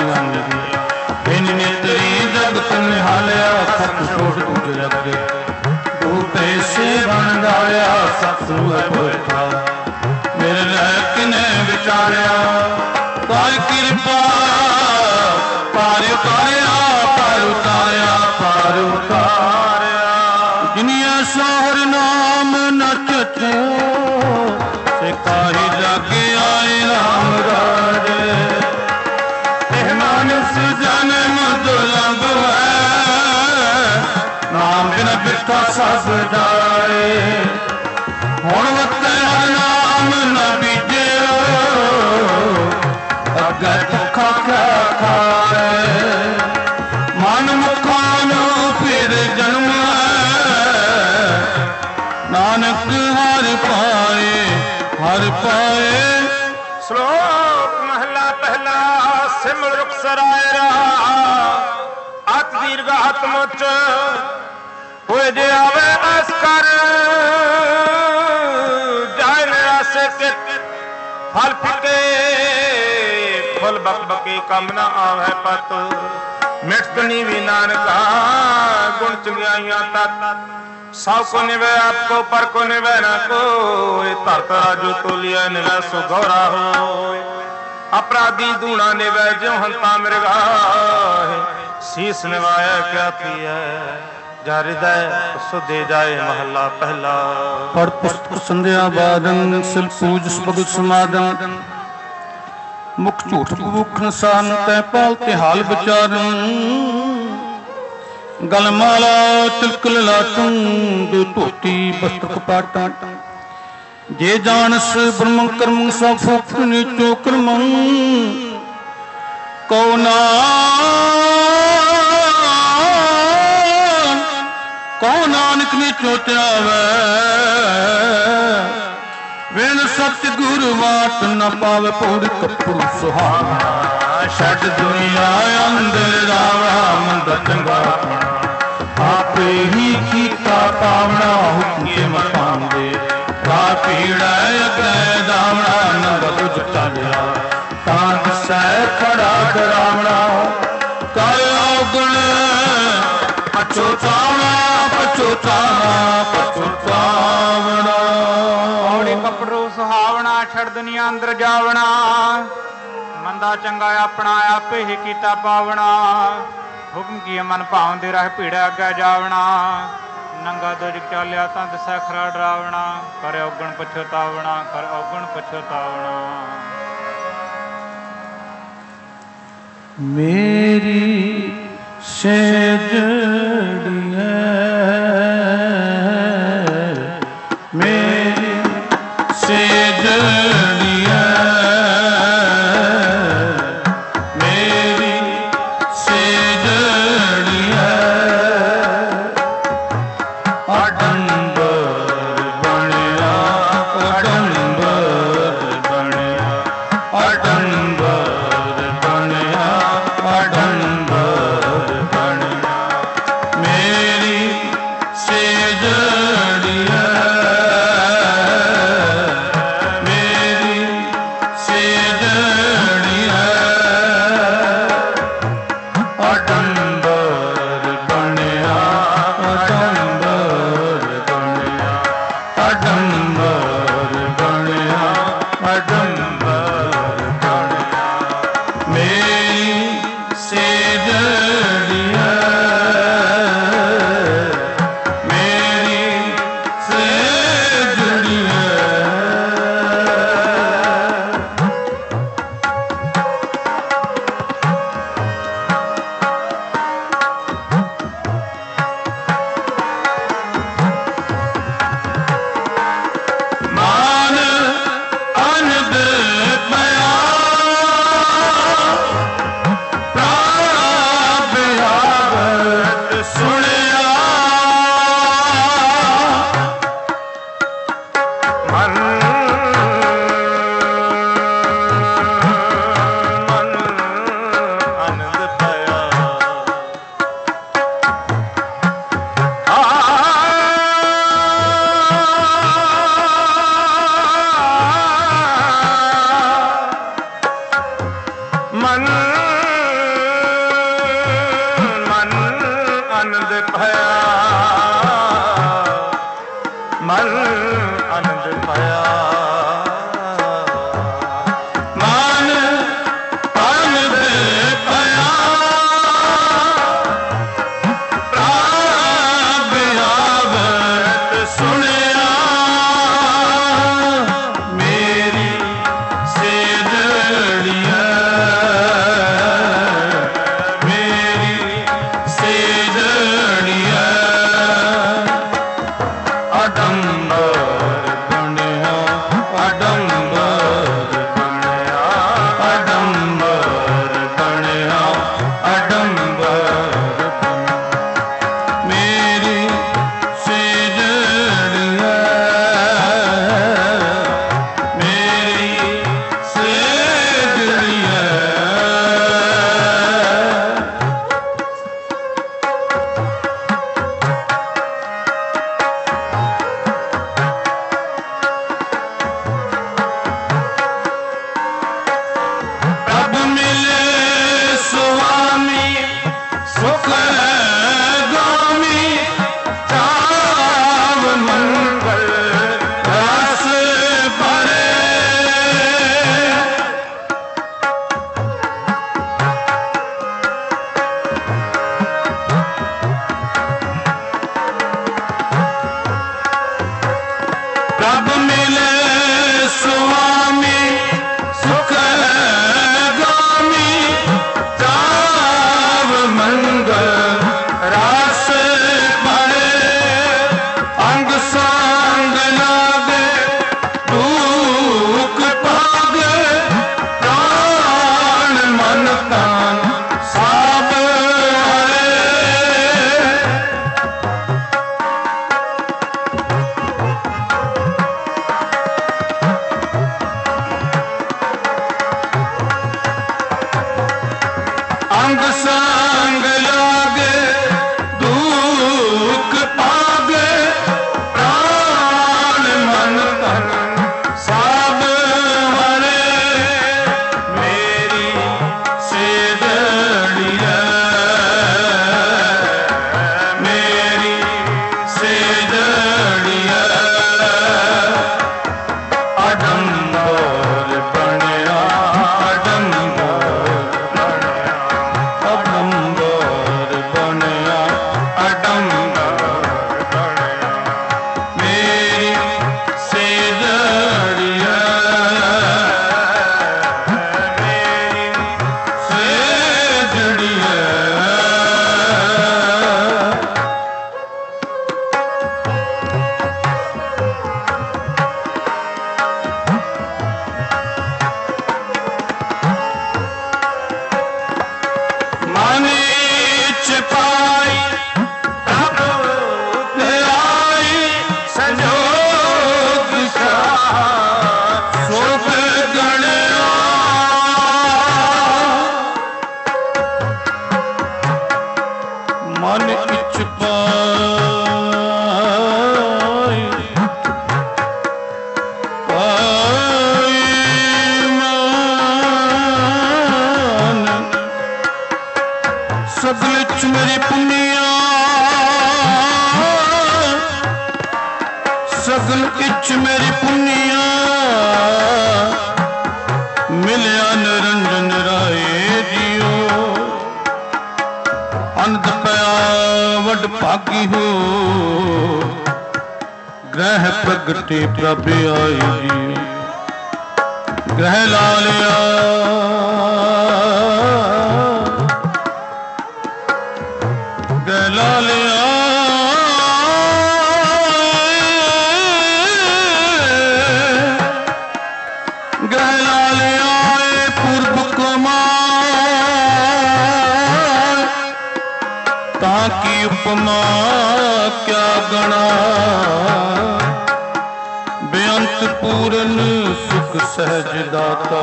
[SPEAKER 2] इन नेत्री जगत निहालिया। सत छोड़ दूज लगे तू पैसे बन डालिया। सतसुर था मेरे लैक ने विचारिया। तार कृपा पार उतारिया पार उतारिया पार उतारिया। जिनिया शहर नाम नचते से काही जागे आए राम राजे। मानस जन्म दुर्लभ है नाम बिन बिठा सब जाए। हुण वते नाम न बीजे अगे दुखा क्या खाए। मन मुखानो फिर जन्म नानक हर पाए हर पाए।
[SPEAKER 1] श्लोक बिसराए रहा अत दीर्घ आत्मोच होए जे आवे अस कर जाए निराशे के फल फिके फल बक बके कम न आवे पत मिटतनी भी नानका गुण चंगियाइयां तत सब को निवे आपको पर को निवे न को धरत राजू तो लिया निवे सो गौरा हो अपराधी दूना निवे जो हंता मृगा शीस निवाया क्या थी है जा हृदय सो दे जाए महला पहला
[SPEAKER 2] पढ़ पुस्तक संध्या बादन सिल पूज भगत समादन मुख झूठ भूख नसान तय पाल ते हाल विचारन गलमाला तिलक ललाटन दो धोती वस्त्र कपाटा जे जानस ब्रह्म कर्म सब फूक नीचो कर्म कौना कौ नानक नीचो त्यावै वेन सत्य गुरु वाट न पावे पौड़ कपूर सुहाना छड़ दुनिया अंदर रावणा मंद चंगा आपे ही कीता पावना हुक्म के मकांदे का पीड़ा अग्रह दावना नंद बुझ चालिया तांत सै खड़ा डरावना कर औगण अचोतावना पचोतावना पचोतावना
[SPEAKER 3] औड़े कपड़ो सुहावना छड़ दुनिया अंदर जावना मंदा चंगा अपना आपे ही कीता पावना हुक्म की मन भावते रह भीड़ा अगे जावना नंगा दुज चालिया तां दिसै खरा डरावना कर औगण पछोतावना कर औगण पछोतावना
[SPEAKER 2] मेरी सेजड़ी है मेरी सेजड़ी है मेरी सेजड़ी है अडंबर बनिया अडंबर बनिया अडंबर बनिया अडंबर बनिया मेरी सेजड़ी है मेरी सेजड़ी है अडंबर बनिया अडंबर बनिया अडंबर बनिया अडंबर बनिया मेरी सेजड़ी है मेरी पिछ मेरी पुनिया मिलिया निरंजन राय जियो अंत पया वड भागी हो ग्रह प्रगटे प्रभ आई जियो ग्रह ला लिया ग्रह ला लिया ताकि उपमा क्या गणा बेअंत पूरन सुख सहज दाता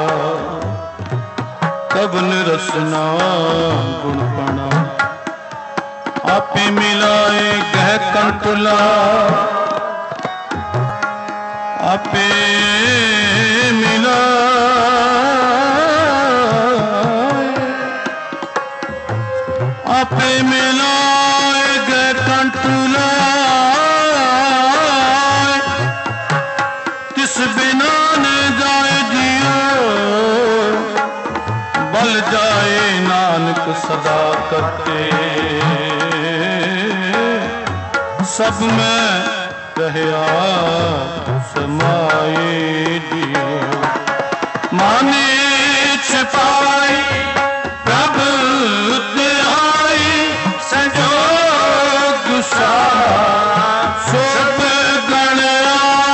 [SPEAKER 2] कबन रसना गुण पना आपे मिलाए गह कंतुला आपे मिला आपे मिलाए गए कंठुला तिस बिना न जाए जियो बल जाए नानक सदा करते सब में रहया समाए जियो माने छिपाई प्रभ सब गणया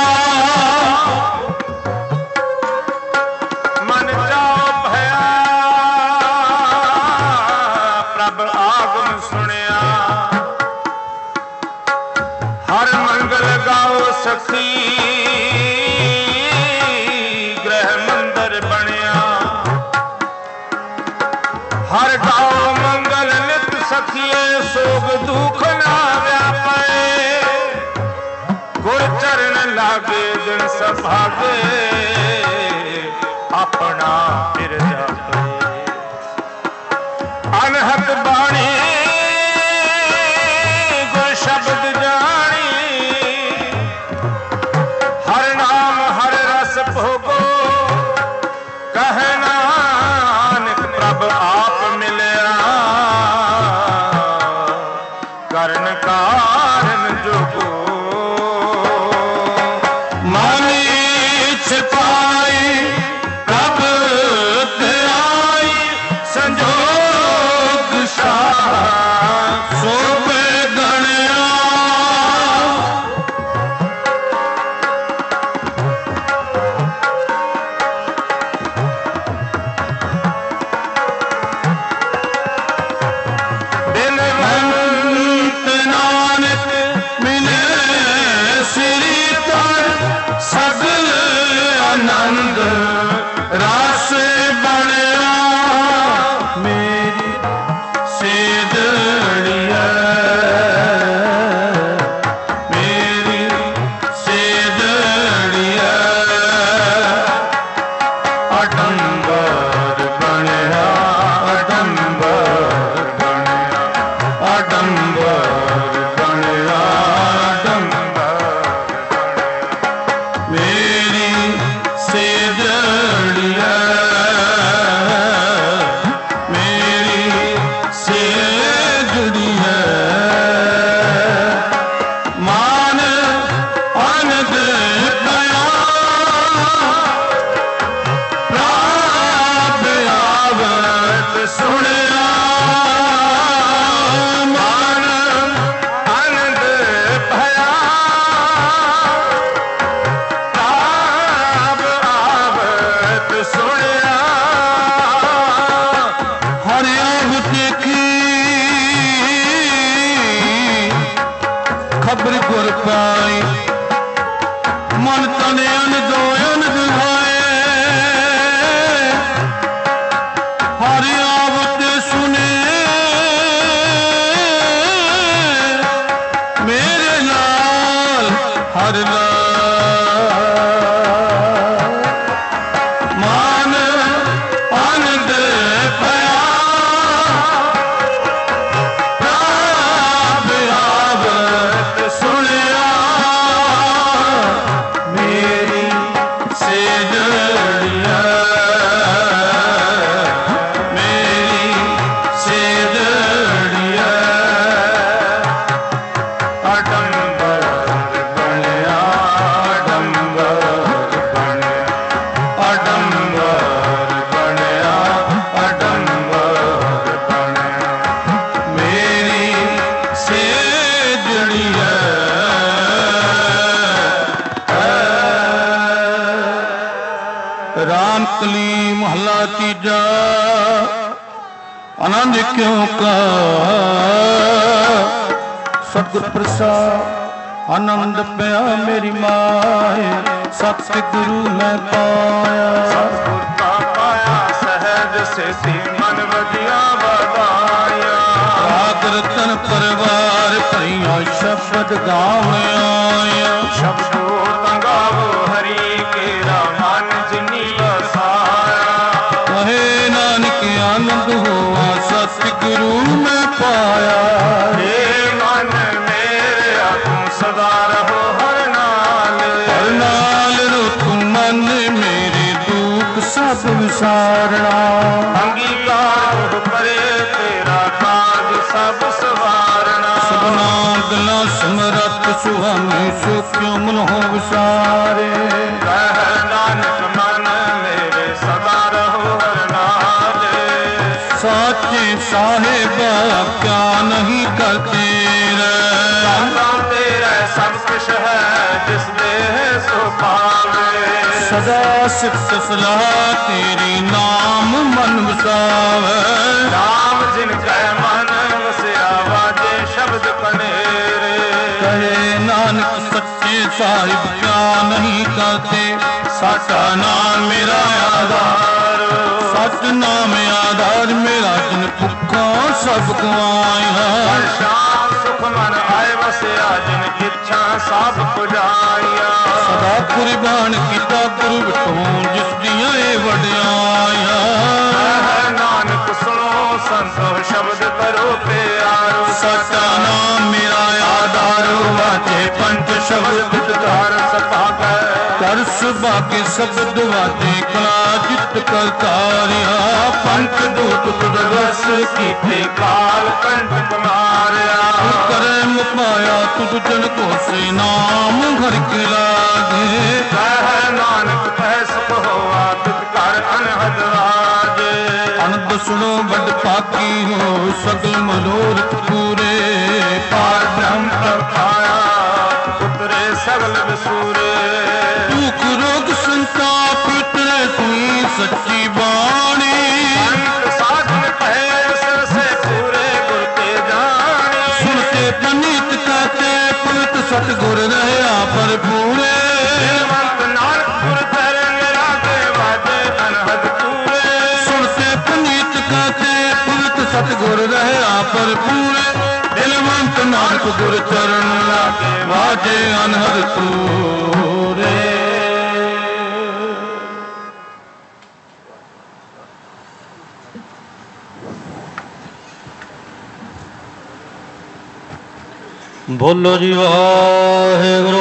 [SPEAKER 2] मन जाओ भया प्रभ आगम सुनिया हर मंगल गाओ सखी ग्रह मंदिर बनया हर गाओ मंगल नित सखिए सोग दुख ना व्यापे गुर चरण लागे दिन सभागे अपना फिर जापे अनहद बाणी गुर शब्द जानी हर नाम हर रस भोगो कह नानक प्रभ आप मिलया करण कारण जोगो मानी छिपाई प्रभ आई संजोग शाह सोप गणया सगल आनंद रास बनया मेरी सेदड़िया मेरी सेदड़िया अडंबर बनया अडंबर बनया अडंबर बनया मेरी सेदड़िया मेरी सेदड़िया मान आनंद पया प्राप आवत सुनया मान आनंद पया सुनिया हरियाव देखी खबर गुर पाई मन तने अनदोयन दुहाए हरियाव ते सुने मेरे नाल हर नाल सुनिया ਅੰਕਲੀ ਮਹਲਾ ਤੀਜਾ। ਆਨੰਦ ਕਿਉਂ ਕਾ ਸਤਿਗੁਰ ਪ੍ਰਸਾਦ ਆਨੰਦ ਪਿਆ ਮੇਰੀ ਮਾਏ, ਸਤਿਗੁਰੂ ਮੈਂ ਪਾਇਆ।
[SPEAKER 1] ਸਤਿਗੁਰ ਤਾਂ ਪਾਇਆ ਸਹਿਜ ਸੇਤੀ ਮਨ ਵਧੀਆ ਵਧਾਇਆ।
[SPEAKER 2] ਰਾਗ ਰਤਨ ਪਰਿਵਾਰ ਭਰੀਆਂ ਸ਼ਬਦ ਗਾਉਣ ਆਇਆ।
[SPEAKER 1] ਸ਼ਬਦੋ ਤੰਗਾਵੋ ਹਰੀ ਕੇਰਾ ਮਨ ਜਿਨੀ ਵਸਾਇਆ।
[SPEAKER 2] ਕਹੇ ਨਾਨਕ ਆਨੰਦ ਹੋਆ ਸਤਿਗੁਰੂ ਮੈਂ ਪਾਇਆ।
[SPEAKER 1] ਏ ਮਨ ਮੇਰਿਆ ਤੂੰ ਸਦਾ ਰਹੋ ਹਰ ਨਾਲ।
[SPEAKER 2] ਹਰ ਨਾਲ ਰੋ ਤੂੰ ਮਨ ਮੇਰੇ ਦੁੱਖ ਸਭ ਵਿਸਾਰਣਾ।
[SPEAKER 1] ਅੰਗੀਕਾਰ ਕਰੇ ਤੇਰਾ ਕਾਜ ਸਭ ਸਵਾਰਣਾ।
[SPEAKER 2] ਸਭਨਾ ਗੱਲਾਂ ਸਮਰੱਥ ਸੁਹਾਮੀ ਸੋ ਕਿਉ ਮਨੋਂ ਵਿਸਾਰੇ।
[SPEAKER 1] ਕਹਿ ਨਾਨਕ ਮਨ ਮੇਰੇ ਸਦਾ ਰਹੋ ਹਰ ਨਾਲ।
[SPEAKER 2] ਸਾਚੇ ਸਾਹਿਬ ਕਿਆ ਨਹੀਂ ਕਰਤੇ
[SPEAKER 1] ਸਾਡਾ ਤੇਰਾ ਸਭ ਕੁਛ ਹੈ ਜਿਸ ਦੇ ਸੋ ਪਾਵੇ।
[SPEAKER 2] ਸਦਾ ਸਿਫਤ ਸਲਾਹ ਤੇਰੀ ਨਾਮ ਮਨ ਵਸਾਵੇ।
[SPEAKER 1] ਨਾਮ ਜਿਨ ਕੈ ਮਨ ਵਸਿਆ ਵਾਜੇ ਸ਼ਬਦ ਕਨੇਰੇ।
[SPEAKER 2] ਕਹੇ ਨਾਨਕ ਸੱਚੇ ਸਾਹਿਬ ਕਿਆ ਨਹੀਂ ਕਰਤੇ। ਸਾਚਾ ਨਾਮ ਮੇਰਾ ਆਧਾਰ, ਸਚ ਨਾਮ ਆਧਾਰ ਮੇਰਾ ਜਿਨ ਭੁੱਖਾ ਸਭ ਗਵਾਇਆ।
[SPEAKER 1] ਸ਼ਾਮ ਸੁਖ ਮਨ ਆਏ ਵਸਿਆ ਜਿਨ ਇੱਛਾ ਸਭ ਪੁਜਾਇਆ।
[SPEAKER 2] ਸਦਾ ਕੁਰਬਾਨ ਕੀਤਾ ਗੁਰੂ ਵਿਟੋਂ ਜਿਸ ਦੀਆਂ ਇਹ ਵਡਿਆਈਆਂ।
[SPEAKER 1] ਕਹਿ ਨਾਨਕ ਸੁਣੋ ਸੰਤੋ ਸ਼ਬਦ ਕਰੋ ਪਿਆਰੋ।
[SPEAKER 2] ਸਾਚਾ ਨਾਮ ਮੇਰਾ ਆਧਾਰ ਵਾਜੇ ਪੰਜ ਸ਼ਬਦ ਗੁਦਕਾਰ ਸਭਾਗੈ। ਕਰ ਸੁਭਾਗੇ ਸ਼ਬਦ ਵਾਜੇ ਕਲਾ ਜਿਤ ਕਰਤਾਰਿਆ। ਪੰਚ ਦੂਤ ਤੁਧ ਰਸ
[SPEAKER 1] ਕੀਤੇ ਕਾਲ ਕੰਠ ਮਾਰਿਆ।
[SPEAKER 2] ਕਰੇ ਮੁਪਾਇਆ ਤੁਧ ਜਨ ਕੋ ਸੇ ਨਾਮ ਘਰ ਕੇ ਲਾਗੇ।
[SPEAKER 1] ਕਹਿ ਨਾਨਕ ਕਹਿ ਸੁਖ ਹੋਆ ਤਿਤ ਕਰ ਅਨਹਦ ਰਾਜੇ।
[SPEAKER 2] ਅਨੰਦ ਸੁਣੋ ਵੱਡ ਭਾਗੀ ਹੋ ਸਗਲ ਮਨੋਰਥ ਪੂਰੇ।
[SPEAKER 1] ਪਾਰ ਬ੍ਰਹਮ ਪ੍ਰਭਾਇਆ ਉਤਰੇ ਸਗਲ ਵਿਸੂਰੇ।
[SPEAKER 2] ਦੁਖ ਰੋਗ ਸੰਤਾਪ ਉਤਰੇ ਸੁਣੀ ਸੱਚੀ ਬਾਣੀ।
[SPEAKER 1] ਅੰਤ ਸਾਧਨ ਪਹਿ ਸਿਰ ਸੇ ਪੂਰੇ ਗੁਰ ਤੇ ਜਾਣੇ।
[SPEAKER 2] ਸੁਣਤੇ ਪਨੀਤ ਕਾਤੇ ਪਵਿੱਤ ਸਤਿਗੁਰ ਰਹਿਆ ਭਰਪੂਰੇ।
[SPEAKER 1] ਜੀਵੰਤ ਨਾਨਕ ਗੁਰ ਤੇਰੇ ਨਿਰਾਗੇ ਵਾਜੇ ਅਨਹਦ ਤੂਰੇ।
[SPEAKER 2] ਸੁਣਤੇ ਪਨੀਤ ਕਾਤੇ ਪਵਿੱਤ ਸਤਿਗੁਰ ਰਹਿਆ ਭਰਪੂਰੇ। ਦਿਲਵੰਤ ਨਾਨਕ ਗੁਰ ਚਰਨ ਲਾਗੇ ਵਾਜੇ ਅਨਹਦ ਤੂਰੇ।
[SPEAKER 6] ਬੋਲੋ ਜੀ ਵਾਹਿਗੁਰੂ।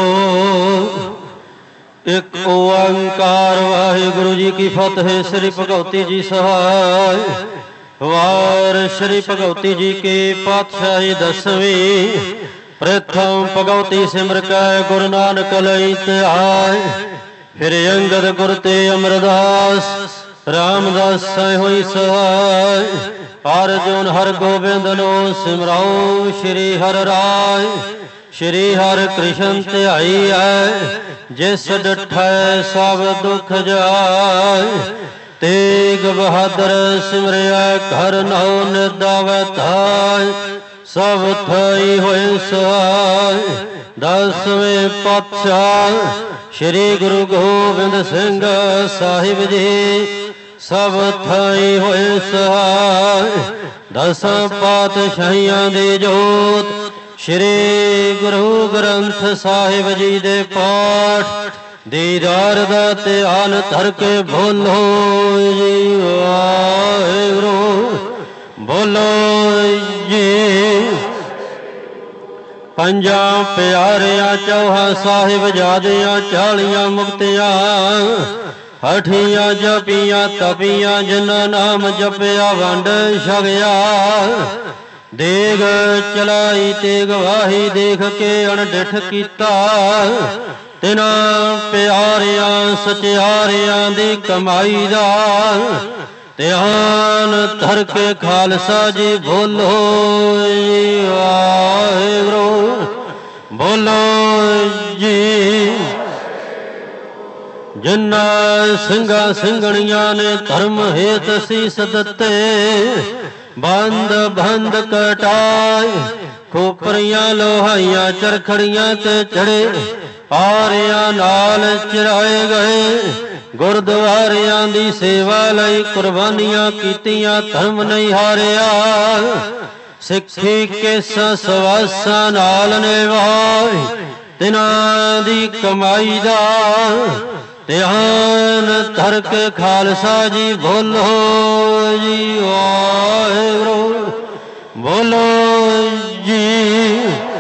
[SPEAKER 6] ਇੱਕ ਓੰਕਾਰ ਵਾਹਿਗੁਰੂ ਜੀ ਕੀ ਫਤਿਹ। ਸ੍ਰੀ ਭਗਵਤੀ ਜੀ ਸਹਾਇ। ਵਾਰ ਸ੍ਰੀ ਭਗਵਤੀ ਜੀ ਕੀ ਪਾਤਸ਼ਾਹੀ ਦਸਵੀਂ। ਪ੍ਰਥਮ ਭਗਵਤੀ ਸਿਮਰ ਕੈ ਗੁਰੂ ਨਾਨਕ ਲਈ ਧਿਆਇ। ਫਿਰ ਅੰਗਦ ਗੁਰ ਤੇ ਅਮਰਦਾਸ ਰਾਮਦਾਸ ਹੋਈ ਸਹਾਇ। ਅਰਜੁਨ ਹਰ ਗੋਬਿੰਦ ਨੂੰ ਸਿਮਰਾਉ। ਸ਼੍ਰੀ ਹਰਿ ਰਾਇ ਸ਼੍ਰੀ ਹਰਿ ਕ੍ਰਿਸ਼ਨ ਧਿਆਈ ਹੈ। ਜਿਸ ਡਿਠੈ ਸਭ ਦੁਖ ਜਾਇ। ਤੇਗ ਬਹਾਦਰ ਸਿਮਰਿਆ ਘਰ ਨਉ ਨਿਦਾਵੈ ਧਾਇ। ਸਭ ਥਾਈ ਹੋਏ ਸਹਾਇ। ਦਸਵੇਂ ਪਾਤਸ਼ਾਹ ਸ਼੍ਰੀ ਗੁਰੂ ਗੋਬਿੰਦ ਸਿੰਘ ਸਾਹਿਬ ਜੀ ਸਭ ਥਾਈ ਹੋਏ ਸਹਾਇ। ਦਸਾਂ ਪਾਤਸ਼ਾਹੀਆਂ ਦੀ ਜੋਤ ਸ਼੍ਰੀ ਗੁਰੂ ਗ੍ਰੰਥ ਸਾਹਿਬ ਜੀ ਦੇ ਪਾਠ ਦੀਦਾਰ ਦਾ ਧਿਆਨ ਧਰ ਕੇ ਬੋਲੋ ਜੀ ਵਾਹਿਗੁਰੂ। ਬੋਲੋ ਜੀ। ਪੰਜਾਂ ਪਿਆਰਿਆਂ ਚੌਹਾਂ ਸਾਹਿਬ ਜਾਦਿਆਂ ਚਾਲੀਆਂ ਮੁਕਤਿਆਂ। ਹਠੀਆਂ ਜਪੀਆਂ ਤਪੀਆਂ ਜਿਨ੍ਹਾਂ ਨਾਮ ਜਪਿਆ ਵੰਡ ਛਕਿਆ। ਦੇਗ ਚਲਾਈ ਤੇ ਗਵਾਹੀ ਦੇਖ ਕੇ ਅਣਡਿਠ ਕੀਤਾ। ਤਿਨਾਂ ਪਿਆਰਿਆਂ ਸਚਿਆਰਿਆਂ ਦੀ ਕਮਾਈ ਦਾ ਧਿਆਨ ਧਰ ਕੇ ਖਾਲਸਾ ਜੀ ਬੋਲੋ ਜੀ ਵਾਹਿਗੁਰੂ। ਬੋਲੋ ਜੀ।
[SPEAKER 9] ਜਿਨ੍ਹਾਂ ਸਿੰਘਾਂ ਸਿੰਘਣੀਆਂ ਨੇ ਧਰਮ ਹੇਤ ਸੀਸ ਦਿੱਤੇ, ਬੰਦ ਬੰਦ ਕਟਾਏ, ਖੋਪਰੀਆਂ ਲੋਹਾਈਆਂ ਚਰਖੜੀਆਂ ਤੇ ਚੜੇ, ਆਰਿਆਂ ਨਾਲ ਚਰਾਏ ਗਏ। ਗੁਰਦੁਆਰਿਆਂ ਦੀ ਸੇਵਾ ਲਈ ਕੁਰਬਾਨੀਆਂ ਕੀਤੀਆਂ, ਧਰਮ ਨਹੀਂ ਹਾਰਿਆ। ਸਿੱਖੀ ਕੇਸਾਂ ਸਵਾਸਾਂ ਨਾਲ ਨਿਭਾਏ, ਤਿਨਾਂ ਦੀ ਕਮਾਈ ਦਾ ਧਿਆਨ ਧਰ ਕੇ ਖਾਲਸਾ ਜੀ ਬੋਲੋ ਜੀ ਵਾਹਿਗੁਰੂ, ਬੋਲੋ ਜੀ।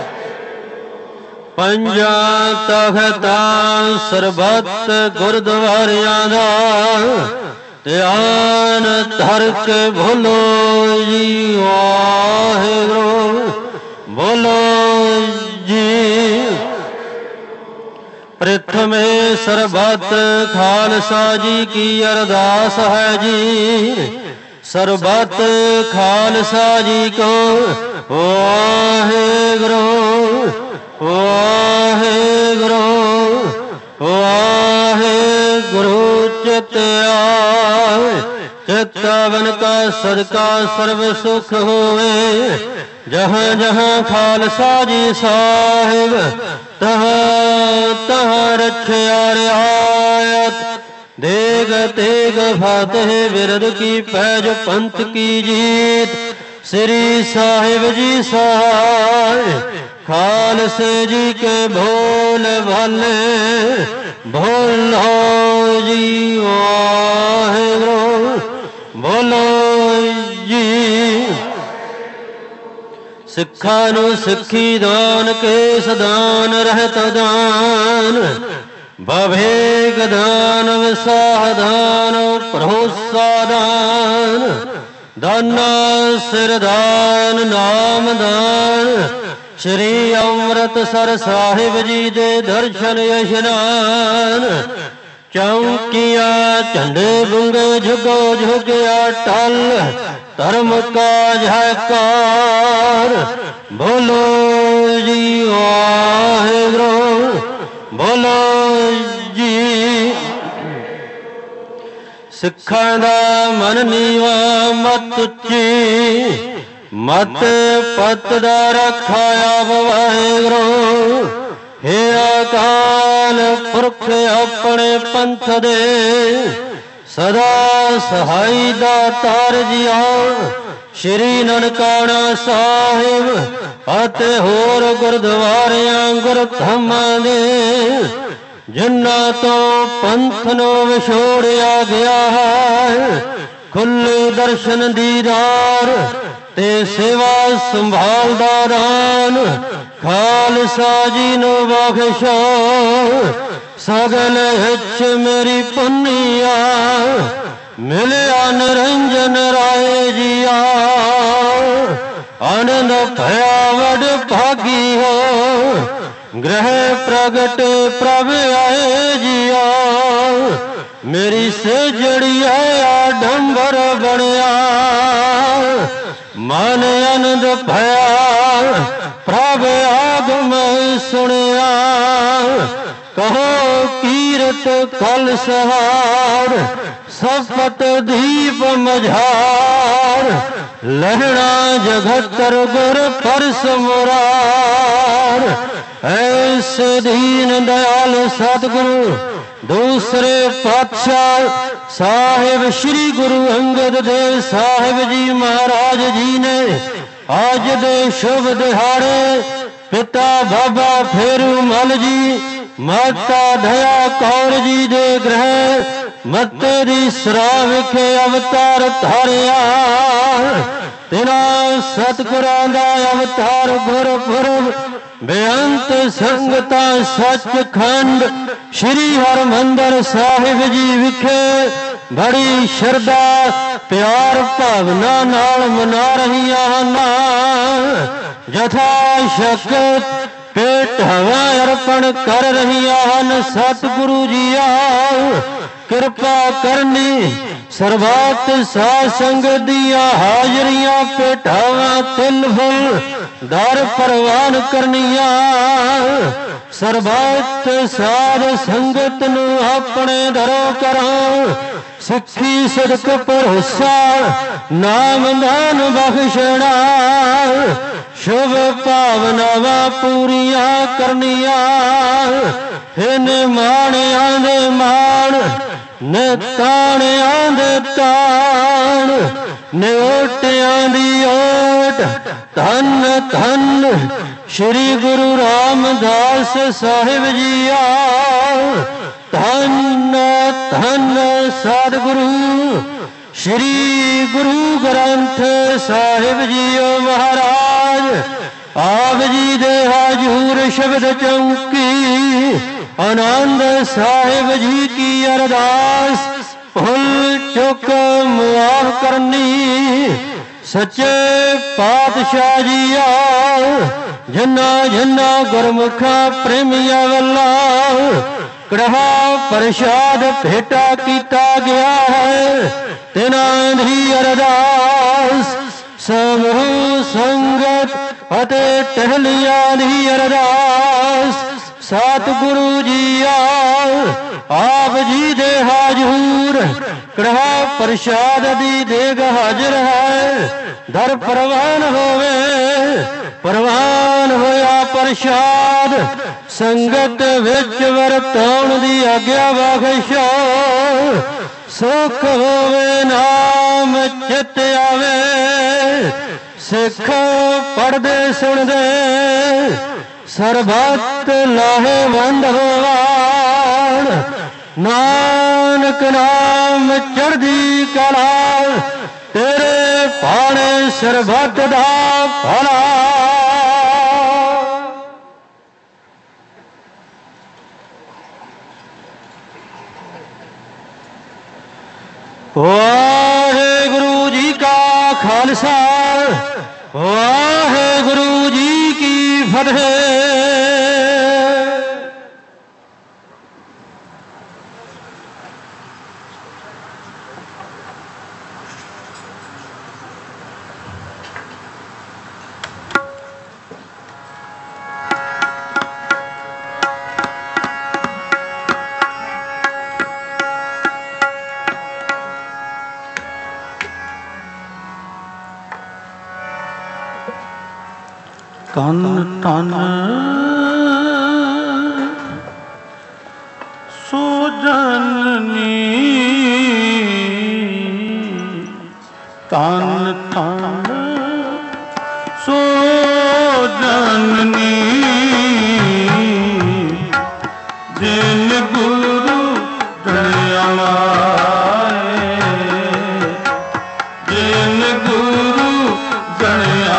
[SPEAKER 9] ਪੰਜਾਂ ਤਖ਼ਤਾਂ ਸਰਬੱਤ ਗੁਰਦੁਆਰਿਆਂ ਦਾ ਧਿਆਨ ਧਰ ਕੇ ਬੋਲੋ ਜੀ ਵਾਹਿਗੁਰੂ, ਬੋਲੋ ਜੀ। ਪ੍ਰਥਮੇ ਸਰਬੱਤ ਖਾਲਸਾ ਜੀ ਕੀ ਅਰਦਾਸ ਹੈ ਜੀ, ਸਰਬੱਤ ਖਾਲਸਾ ਜੀ ਕੋ ਵਾਹਿਗੁਰੂ, ਵਾਹਿਗੁਰੂ, ਵਾਹਿਗੁਰੂ। ਚਿਤ ਆਏ ਚਿਤਵਨ ਕਾ ਸਦਕਾ ਸਰਬ ਸੁਖ ਹੋਵੇ, ਜਹਾਂ ਜਹਾਂ ਖਾਲਸਾ ਜੀ ਸਾਹਿਬ, ਤਹਾਂ ਤਹਾਂ ਰੱਖਿਆ ਰਿਆਇਤ। ਦੇਗ ਤੇਗ ਫਤਿਹ ਬਿਰਦ ਕੀ ਪੈਜ ਪੰਥ ਕੀ ਜੀਤ, ਸ੍ਰੀ ਸਾਹਿਬ ਜੀ ਸਹਾय। ਖਾਲਸੇ ਜੀ ਕੇ ਭੋਲ ਭਾਲੇ, ਬੋਲੋ ਜੀ ਵਾਹਿਗੁਰੂ, ਬੋਲੋ ਜੀ। ਸਿੱਖਾਂ ਨੂੰ ਸਿੱਖੀ ਦਾਨ, ਕੇਸ ਦਾਨ, ਰਹਿਤ ਦਾਨ, ਬਵੇਗ ਦਾਨ, ਵਿਸਾਹ ਦਾਨ, ਭਰੋਸਾ ਦਾਨ, ਦਾਨਾ ਸਿਰ ਦਾਨ, ਨਾਮ ਦਾਨ। ਸ਼੍ਰੀ ਅੰਮ੍ਰਿਤਸਰ ਸਾਹਿਬ ਜੀ ਦੇ ਦਰਸ਼ਨ ਇਸ਼ਨਾਨ, ਚੌਂਕੀਆਂ ਝੰਡੇ ਬੁੰਗੇ ਝੁਗੋ ਝੁਗਿਆ ਟਲ, ਧਰਮ ਕਾ ਜੈਕਾਰ। ਬੋਲੋ ਜੀ ਵਾਹਿਗੁਰੂ, ਬੋਲੋ ਜੀ। ਸਿੱਖਾਂ ਦਾ ਮਨ ਨੀਵਾ ਮਤ ਉੱਚੀ, ਮਤ ਪਤ ਦਾ ਰੱਖਿਆ ਵਾਹਿਗੁਰੂ। ਹੇ ਅਕਾਲ ਪੁਰਖ ਆਪਣੇ ਪੰਥ ਦੇ, ਸਦਾ ਸਹਾਈ ਦਾਤਾਰ ਜੀਆ। ਸ਼੍ਰੀ ਨਨਕਾਣਾ ਸਾਹਿਬ ਅਤੇ ਹੋਰ ਗੁਰਦੁਆਰਿਆਂ ਗੁਰਧਾਮਾਂ ਦੇ, ਜਿਨ੍ਹਾਂ ਤੋਂ ਪੰਥ ਨੂੰ ਵਿਛੋੜਿਆ ਗਿਆ ਹੈ, ਖੁੱਲੇ ਦਰਸ਼ਨ ਦੀਦਾਰ ਤੇ ਸੇਵਾ ਸੰਭਾਲ ਦਾ ਦਾਨ ਖਾਲਸਾ ਜੀ ਨੂੰ ਬਖਸ਼ੋ। ਸਗਲ ਹਿੱਛ ਮੇਰੀ ਪੁੰਨੀਆ, ਮਿਲਿਆ ਨਿਰੰਜਨ ਰਾਏ ਜੀਆ। ਆਨੰਦ ਭਇਆ ਵਡ ਭਾਗੀ ਹੋ, ਗ੍ਰਹਿ ਪ੍ਰਗਟ ਪ੍ਰਭ ਆਏ ਜੀਆ। ਮੇਰੀ ਸੇਜੜੀ ਹੈ ਆਡੰਬਰ ਬਣਿਆ, ਮਨ ਆਨੰਦ ਭਇਆ ਪ੍ਰਭ ਆਗਮ ਸੁਣਿਆ। ਕਹੋ ਕੀਰਤ ਕਲ ਸਹਾਰ, ਸਫਤ ਦੀਪ ਮਝਾਰ। ਲਹਿਣਾ ਜਗਤਰ ਗੁਰ ਪਰਸ ਮੁਰਾਰ। ਐਸੇ ਦੀਨ ਦਇਆਲ ਸਤਿਗੁਰੂ ਦੂਸਰੇ ਪਾਤਸ਼ਾਹ ਸਾਹਿਬ ਸ਼੍ਰੀ ਗੁਰੂ ਅੰਗਦ ਦੇਵ ਸਾਹਿਬ ਜੀ ਮਹਾਰਾਜ ਜੀ ਨੇ ਅੱਜ ਦੇ ਸ਼ੁਭ ਦਿਹਾੜੇ ਪਿਤਾ ਬਾਬਾ ਫੇਰੂ ਮਲ ਜੀ, ਮਾਤਾ ਦਇਆ ਕੌਰ ਜੀ ਦੇ ਗ੍ਰਹਿ ਮੱਤੇ ਦੀ ਸਰਾਂ ਵਿਖੇ ਅਵਤਾਰ ਧਾਰਿਆ। ਤਿਨਾਂ ਸਤਿਗੁਰਾਂ ਦਾ ਅਵਤਾਰ ਗੁਰਪੁਰਬ ਬੇਅੰਤ ਸੰਗਤਾਂ ਸੱਚਖੰਡ ਸ਼੍ਰੀ ਹਰਿਮੰਦਰ ਸਾਹਿਬ ਜੀ ਵਿਖੇ ਬੜੀ ਸ਼ਰਧਾ ਪਿਆਰ ਭਾਵਨਾ ਨਾਲ ਮਨਾ ਰਹੀਆਂ ਹਨ। ਜਥਾ ਸ਼ਕਤ ਭੇਟ ਹਵਾ ਅਰਪਣ ਕਰ ਰਹੀਆਂ ਹਨ। ਸਤਿਗੁਰੂ ਜੀ ਆਓ ਕਿਰਪਾ ਕਰਨੀ। ਸਰਬੱਤ ਸਾਧ ਸੰਗਤ ਦੀਆਂ ਹਾਜ਼ਰੀਆਂ ਭੇਟਾਵਾਂ ਤਿੰਨ ਫੁੱਲ ਦਰ ਪ੍ਰਵਾਨ ਕਰਨੀਆਂ। ਸਰਬੱਤ ਸਾਧ ਸੰਗਤ ਨੂੰ ਆਪਣੇ ਦਰੋਂ ਕਰਾਂ ਸਿੱਖੀ ਸਦਕ ਭਰੋਸਾ ਨਾਮ ਦਾਨ ਬਖਸ਼ਣਾ। ਸ਼ੁਭ ਭਾਵਨਾਵਾਂ ਪੂਰੀਆਂ ਕਰਨੀਆਂ। ਹਿਨ ਮਾਣਿਆਂ ਦੇ ਮਾਣ ਨੇ ਤਾਣਿਆਂ ਦੇ ਤਾਣ ਨੇ ਓਟਿਆਂ ਦੀ ਓਟ। ਧੰਨ ਧੰਨ ਸ਼੍ਰੀ ਗੁਰੂ ਰਾਮਦਾਸ ਸਾਹਿਬ ਜੀਆ। ਧੰਨ ਧੰਨ ਸਤਿਗੁਰੂ ਸ਼੍ਰੀ ਗੁਰੂ ਗ੍ਰੰਥ ਸਾਹਿਬ ਜੀਓ ਮਹਾਰਾਜ। ਆਪ ਜੀ ਦੇ ਹਜੂਰ ਸ਼ਬਦ ਚੌਂਕੀ ਆਨੰਦ ਸਾਹਿਬ ਜੀ ਕੀ ਅਰਦਾਸ ਭੁੱਲ ਚੁੱਕ ਮੁਆਫ ਕਰਨੀ। ਸੱਚੇ ਪਾਤਸ਼ਾਹ ਜੀਆ ਜਿਨ੍ਹਾਂ ਜਿਨ੍ਹਾਂ ਗੁਰਮੁਖਾਂ ਪ੍ਰੇਮੀਆਂ ਵੱਲੋਂ ਕੜਵਾ ਪ੍ਰਸ਼ਾਦ ਭੇਟਾ ਕੀਤਾ ਗਿਆ ਹੈ ਤਿਨਾਂ ਦੀ ਅਰਦਾਸ ਸਮੂਹ ਸੰਗਤ ਅਤੇ ਟਹਿਲੀਆਂ ਦੀ ਅਰਦਾਸ। ਸਤਿਗੁਰੂ ਜੀਆ ਆਪ ਜੀ ਦੇ ਹਾਜ਼ੂਰ ਕੜਵਾ ਪ੍ਰਸ਼ਾਦ ਦੀ ਦੇਗ ਹਾਜ਼ਰ ਹੈ। ਦਰ ਪ੍ਰਵਾਨ ਹੋਵੇ ਪ੍ਰਵਾਨ ਹੋਇਆ ਪ੍ਰਸ਼ਾਦ ਸੰਗਤ ਵਿੱਚ ਵਰਤਾਉਣ ਦੀ ਆਗਿਆ ਬਖਸ਼ੋ। ਸੁਖ ਹੋਵੇ ਨਾਮ ਚਿਤ ਆਵੇ ਸਿੱਖ ਪੜਦੇ ਸੁਣਦੇ ਸਰਬੱਤ ਲਾਹੇਵੰਦ ਹੋਵਣ। ਨਾਨਕ ਨਾਮ ਚੜ੍ਹਦੀ ਕਲਾ ਤੇਰੇ ਭਾਣੇ ਸਰਬੱਤ ਦਾ ਭਲਾ। ਵਾਹਿਗੁਰੂ ਜੀ ਕਾ ਖਾਲਸਾ ਵਾਹਿਗੁਰੂ ਜੀ ਕੀ ਫਤਿਹ।
[SPEAKER 2] ਤਨ ਤਨ ਸੋ ਜਨਨੀ ਤਨ ਤਨ ਸੋ ਜਨਨੀ ਜਿਨ ਗੁਰੂ ਜਣਿਆ ਮਾਏ ਜਿਨ ਗੁਰੂ ਜਣਿਆ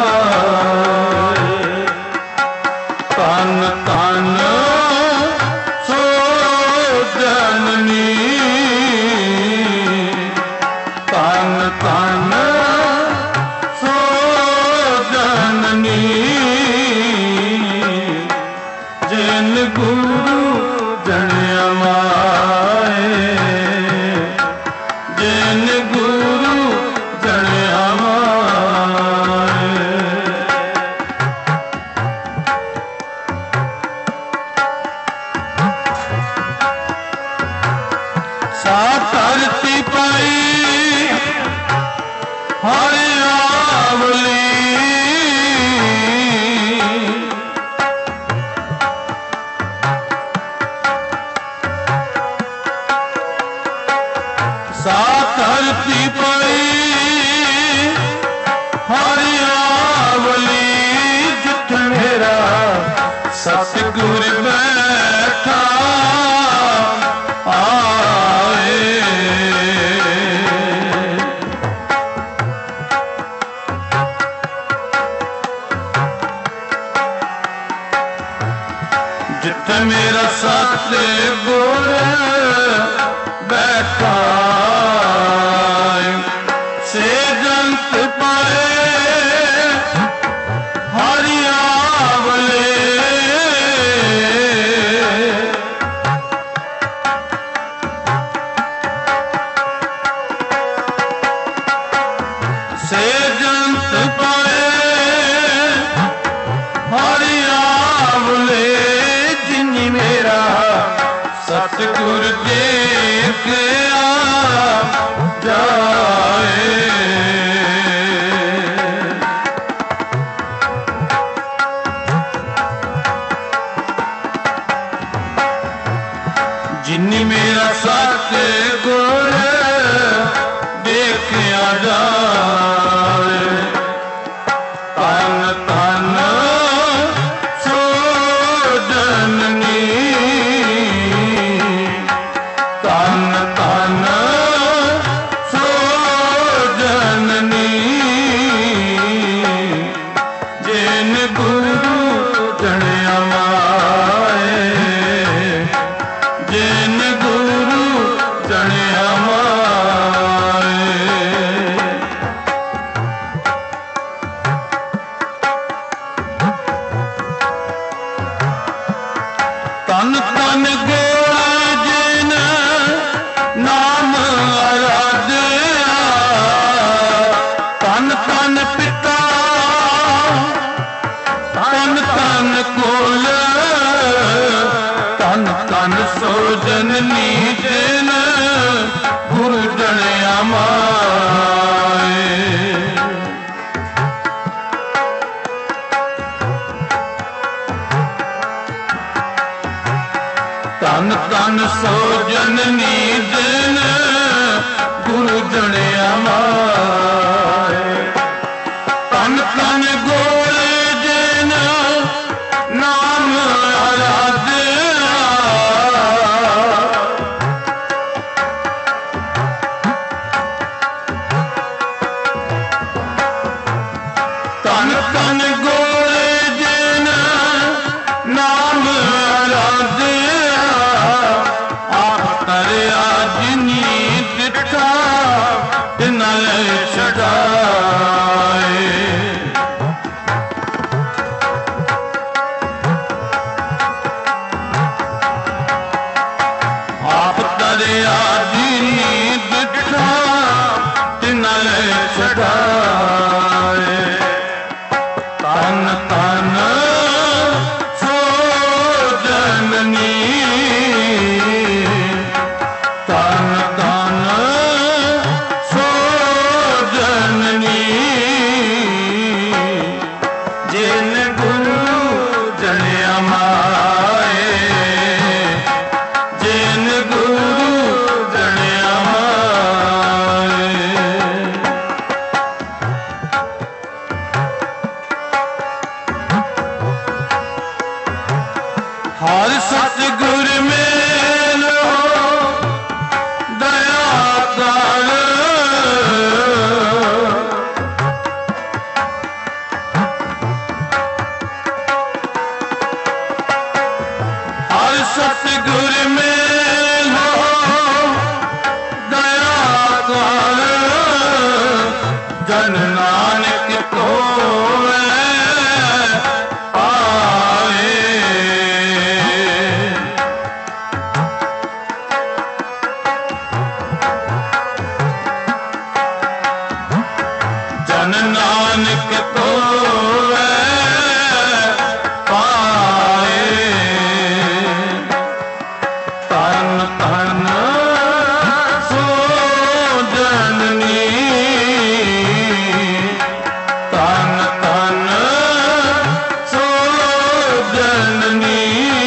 [SPEAKER 2] ਸਤਿਗੁਰ ਬੈਠਾ ਆਏ ਜਿੱਥੇ ਮੇਰਾ ਸਤਿਗੁਰ ਬੈਠਾ ਸੇ ਜੰਤ ਪਾਏ सतगुर देखिया जाए। जिन्नी मेरा सतगुर देखिया जाए, तन तन सो जननी, तन तन सो जननी, जिन गुरु जनिया माए, जिन गुरु जनिया माए। तन तन गोड़ जिन नाम आराध्या, तन तन पिता तन तन कुल, तन तन सो जननी, जिन गुरु जनिया माए। तन तन सो जननी, जिन गुरु जनिया माए। तन तन गोड़ जिन नाम आराध्या, तन तन गोड़ जिन नाम आराध्या, आप तरिया जिनी दिठा तिनल छड़ाए। आप तरिया जिनी दिठा तिनल छड़ाए। तन तन सो जननी, तन तन सो जननी, जिन गुरु जनिया माए, जिन गुरु जनिया माए। हर सतगुर मेलो दया कर, हर सतगुर मेलो दया कर, जन नानक को आए। जन नानक तो पाए। तन तन सो जननी, तन तन सो जननी,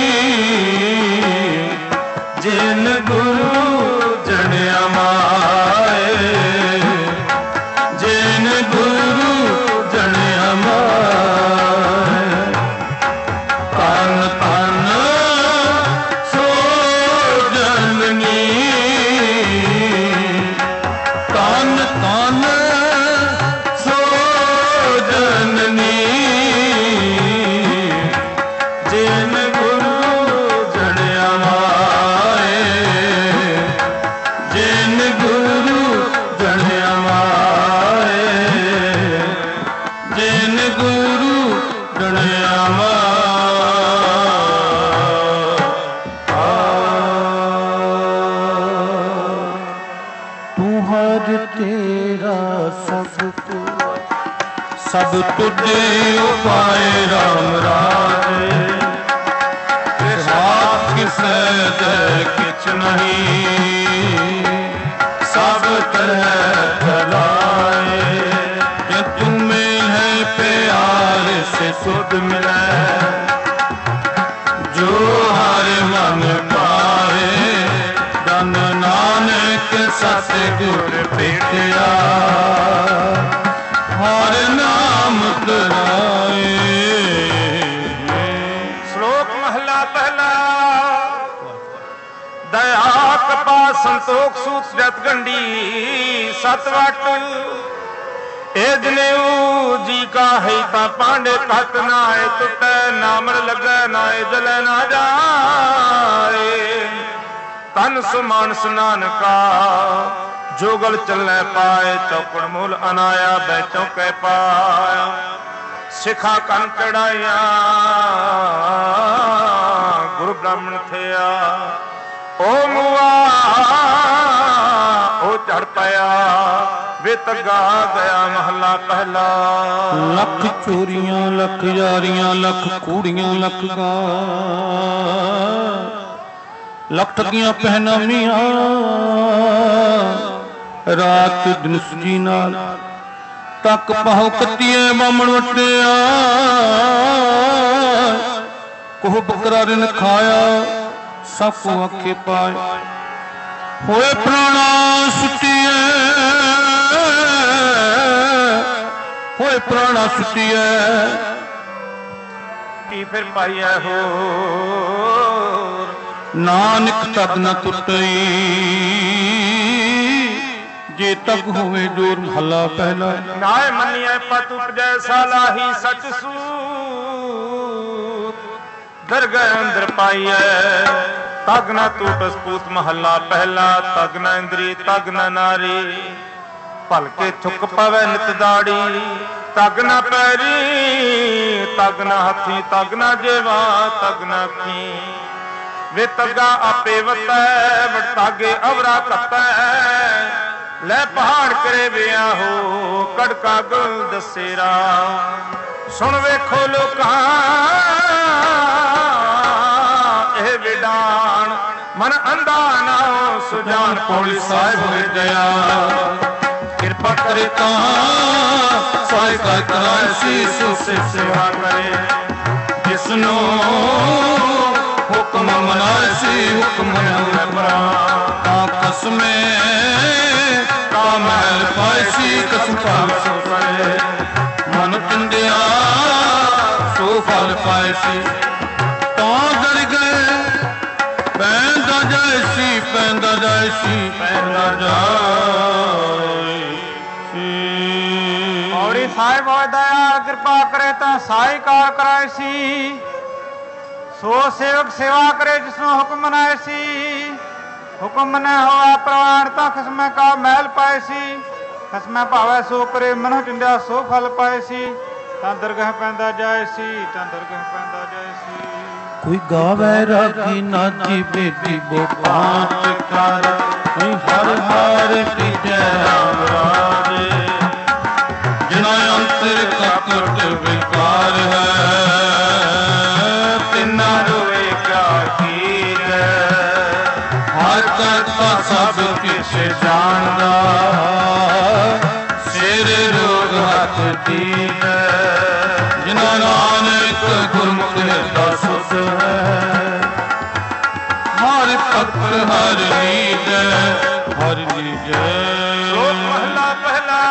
[SPEAKER 2] जिन गुरु जनिया माए, जिन गुरु जनिया माए। तन तन सो जननी, तन तन सो जननी, जिन गुरु जनिया माए, जिन गुरु जनिया माए, जिन गुरु जनिया
[SPEAKER 9] तू हर तेरा सब कुछ सब तुझे उपाय राम राजे, हाथ किसे दे नहीं सब तरह चलाए कि तुम्हें है प्यार से सुध मिले जो हर मन पाए धन नानक सतगुर भेटिया हर नाम तराए।
[SPEAKER 1] श्लोक महला पहला। दया कपा संतोख सूत जत गंडी सतवट ए जनेऊ जी का है ता पांडे कत ना आए टुटे नामर लगे ना जले ना जाए तन सुमान स्नान का जोगल चलने पाए चौकड़ मूल अनाया बै चौके पाया सिखा कन चढ़ाइया गुरु ब्राह्मण थिया ओ मुआ ओ चढ़ पाया वे तगा गया महला पहला।
[SPEAKER 9] लख चोरियां लख यारियां लख कूड़ियां लख गा लख ठगियां पहनामियां रात दिन सुजी नाल तक पाहो कत्तिए बामण वटिया कोह बकरा रिन खाया सब आखे पाए होए प्राणा सुटिए होए प्राणा सुटिए
[SPEAKER 1] की फिर पाइया हो
[SPEAKER 9] नानक तब न टुटई जे तक होवे जोर महला पहला।
[SPEAKER 1] नाय मनिए पत उपजै सालाही सच सूत दरगह अंदर पाइए तग न टूट सपूत महला पहला। तग न इंद्री तग न नारी भलके थुक पवे नित दाड़ी तग न पैरी तग न हथी तग न जेवा तग न अखी वे तगा आपे वतै वटागे अवरा कतै ले पहाड़ करे बिया हो कड़का गुल दसेरा सुन वेखो लोकां ए विडान मन अंधा ना सुजान पौली साहिब हो गया कृपा करे ता साहिब का कराए शीश से सेवा करे जिसनो हुक्म मनाए सी हुक्म बरा कसमे कामल पायसी कसम सो करे मन पिंडिया सो फल पायसी तो डर गए पैंदा जायसी पैंदा जायसी पैंदा जायसी
[SPEAKER 3] और साहिब दया कृपा करे ता साई कार कराए सी सो सेवक सेवा करे जिसमें हुक्म मनाए सी हुक्म न होआ प्रवाण ता खसम का महल पाए सी खसम भावे सो करे मनो टिंडा सो फल पाए सी ता दरगाह पैंदा जाए सी ता दरगाह पैंदा जाए सी।
[SPEAKER 9] कोई गावे रागी नाची बेटी वो पांच कर कोई हर हर पीछे राम राजे जिना अंतर कपट विकार है तिना रोए क्या कीज हर करता सब किछ जानदा सिर रोग हथ दीन जिना नानक गुरमुख का सुस है हर भक्त हर नीज हर नीज।
[SPEAKER 1] महला पहला।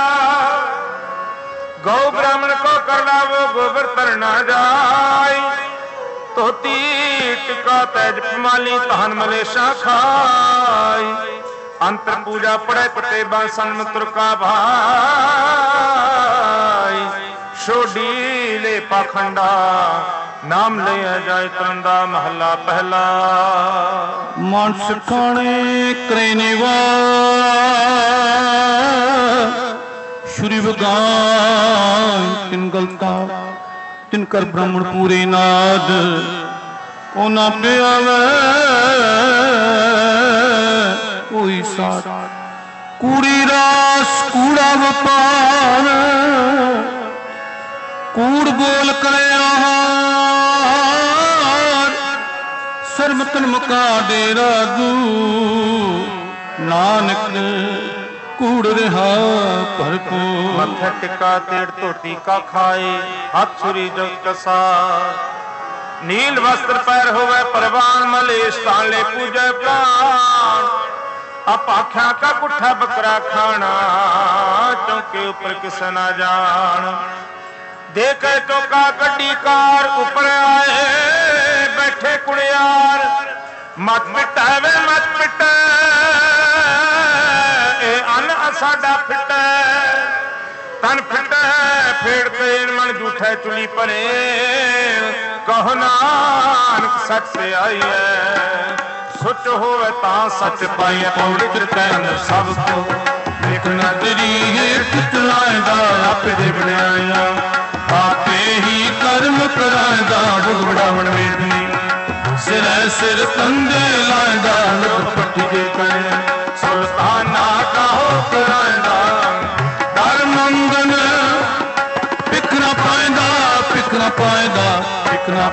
[SPEAKER 1] गौ ब्राह्मण को करना वो गोबर तरना जाय तोती टिका तेज माली तहन मलेशा खाई अंतर पूजा पड़े पटे बासन मुत्र का भाई छोड़ी ले पाखंडा नाम ले जाए तरंदा महला पहला।
[SPEAKER 9] मानस खाने करेनेवा श्री भगवान तिन गलता तिनकर ब्राह्मण पूरे नाद ओना पे आवे कोई साथ कूड़ी रास कूड़ा व्यापार कूड़ बोल करे आहार
[SPEAKER 2] ਸਰਬ ਤਨ ਮੁਕਾ ਦੇ ਰਾਜੂ ਨਾਨਕ ਕੂੜ ਰਿਹਾ ਭਰਪੂਰ।
[SPEAKER 1] ਮੱਥੇ ਟਿਕਾ ਤੇੜ ਧੋਤੀ ਕਾ ਖਾਏ ਹੱਥ ਛੁਰੀ ਜਗ ਕਸਾ ਨੀਲ ਵਸਤਰ ਪੈਰ ਹੋਵੇ ਪਰਵਾਨ ਮਲੇਸ਼ ਤਾਲੇ ਪੂਜੈ ਪ੍ਰਾਨ ਆਪ ਆਖਿਆ ਕਾ ਪੁੱਠਾ ਬੱਕਰਾ ਖਾਣਾ ਚੌਕੇ ਉੱਪਰ ਕਿਸ ਨਾ ਜਾਣ ਦੇ ਕੇ ਟੋਕਾ ਕੱਢੀ ਕਾਰ ਉੱਪਰ ਆਏ ਬੈਠੇ ਕੁੜਿਆਰ ਮਤ ਮਿਟਾਵੇ ਵੇ ਮਤ ਮਿਟੇ ਇਹ ਅਨ ਸਾਡਾ ਫਿੱਟੈ ਤਨ ਫਿੱਟੈ ਫੇੜ ਤੇ ਮਨ ਝੂਠੇ ਚੁਲੀ ਪਰੇ ਕਹੋ ਨਾਨਕ ਸੱਚ ਸੇ ਆਈਐ ਸੁਚ ਹੋਵੇ ਤਾਂ ਸੱਚ ਪਾਈਐ ਪੌੜੀ ਕਿਰਤਨ ਸਭ ਕੋ ਇੱਕ ਨਜ਼ਰੀ ਹੇਠ ਚਲਾਇਦਾ ਆਪੇ ਦੇ ਬਣਾਇਆ ਆਪੇ ਹੀ ਕਰਮ ਕਰਾਇਦਾ ਦੁਖ ਬੜਾਵਣ ਵੇਦਨੀ ਸਿਰੈ ਸਿਰ ਤੰਦੇ ਲਾਇਦਾ ਲੋਕ ਪੱਟੀ ਦੇ ਕਰੇ ਸੁਲਤਾਨਾ ਕਾਹੋ ਕਰਾਇਦਾ ਦਰ ਮੰਗਨ ਪਿਕ ਨਾ ਪਾਇਦਾ ਪਿਕ ਨਾ ਪਾਇਦਾ ਪਿਕ ਨਾ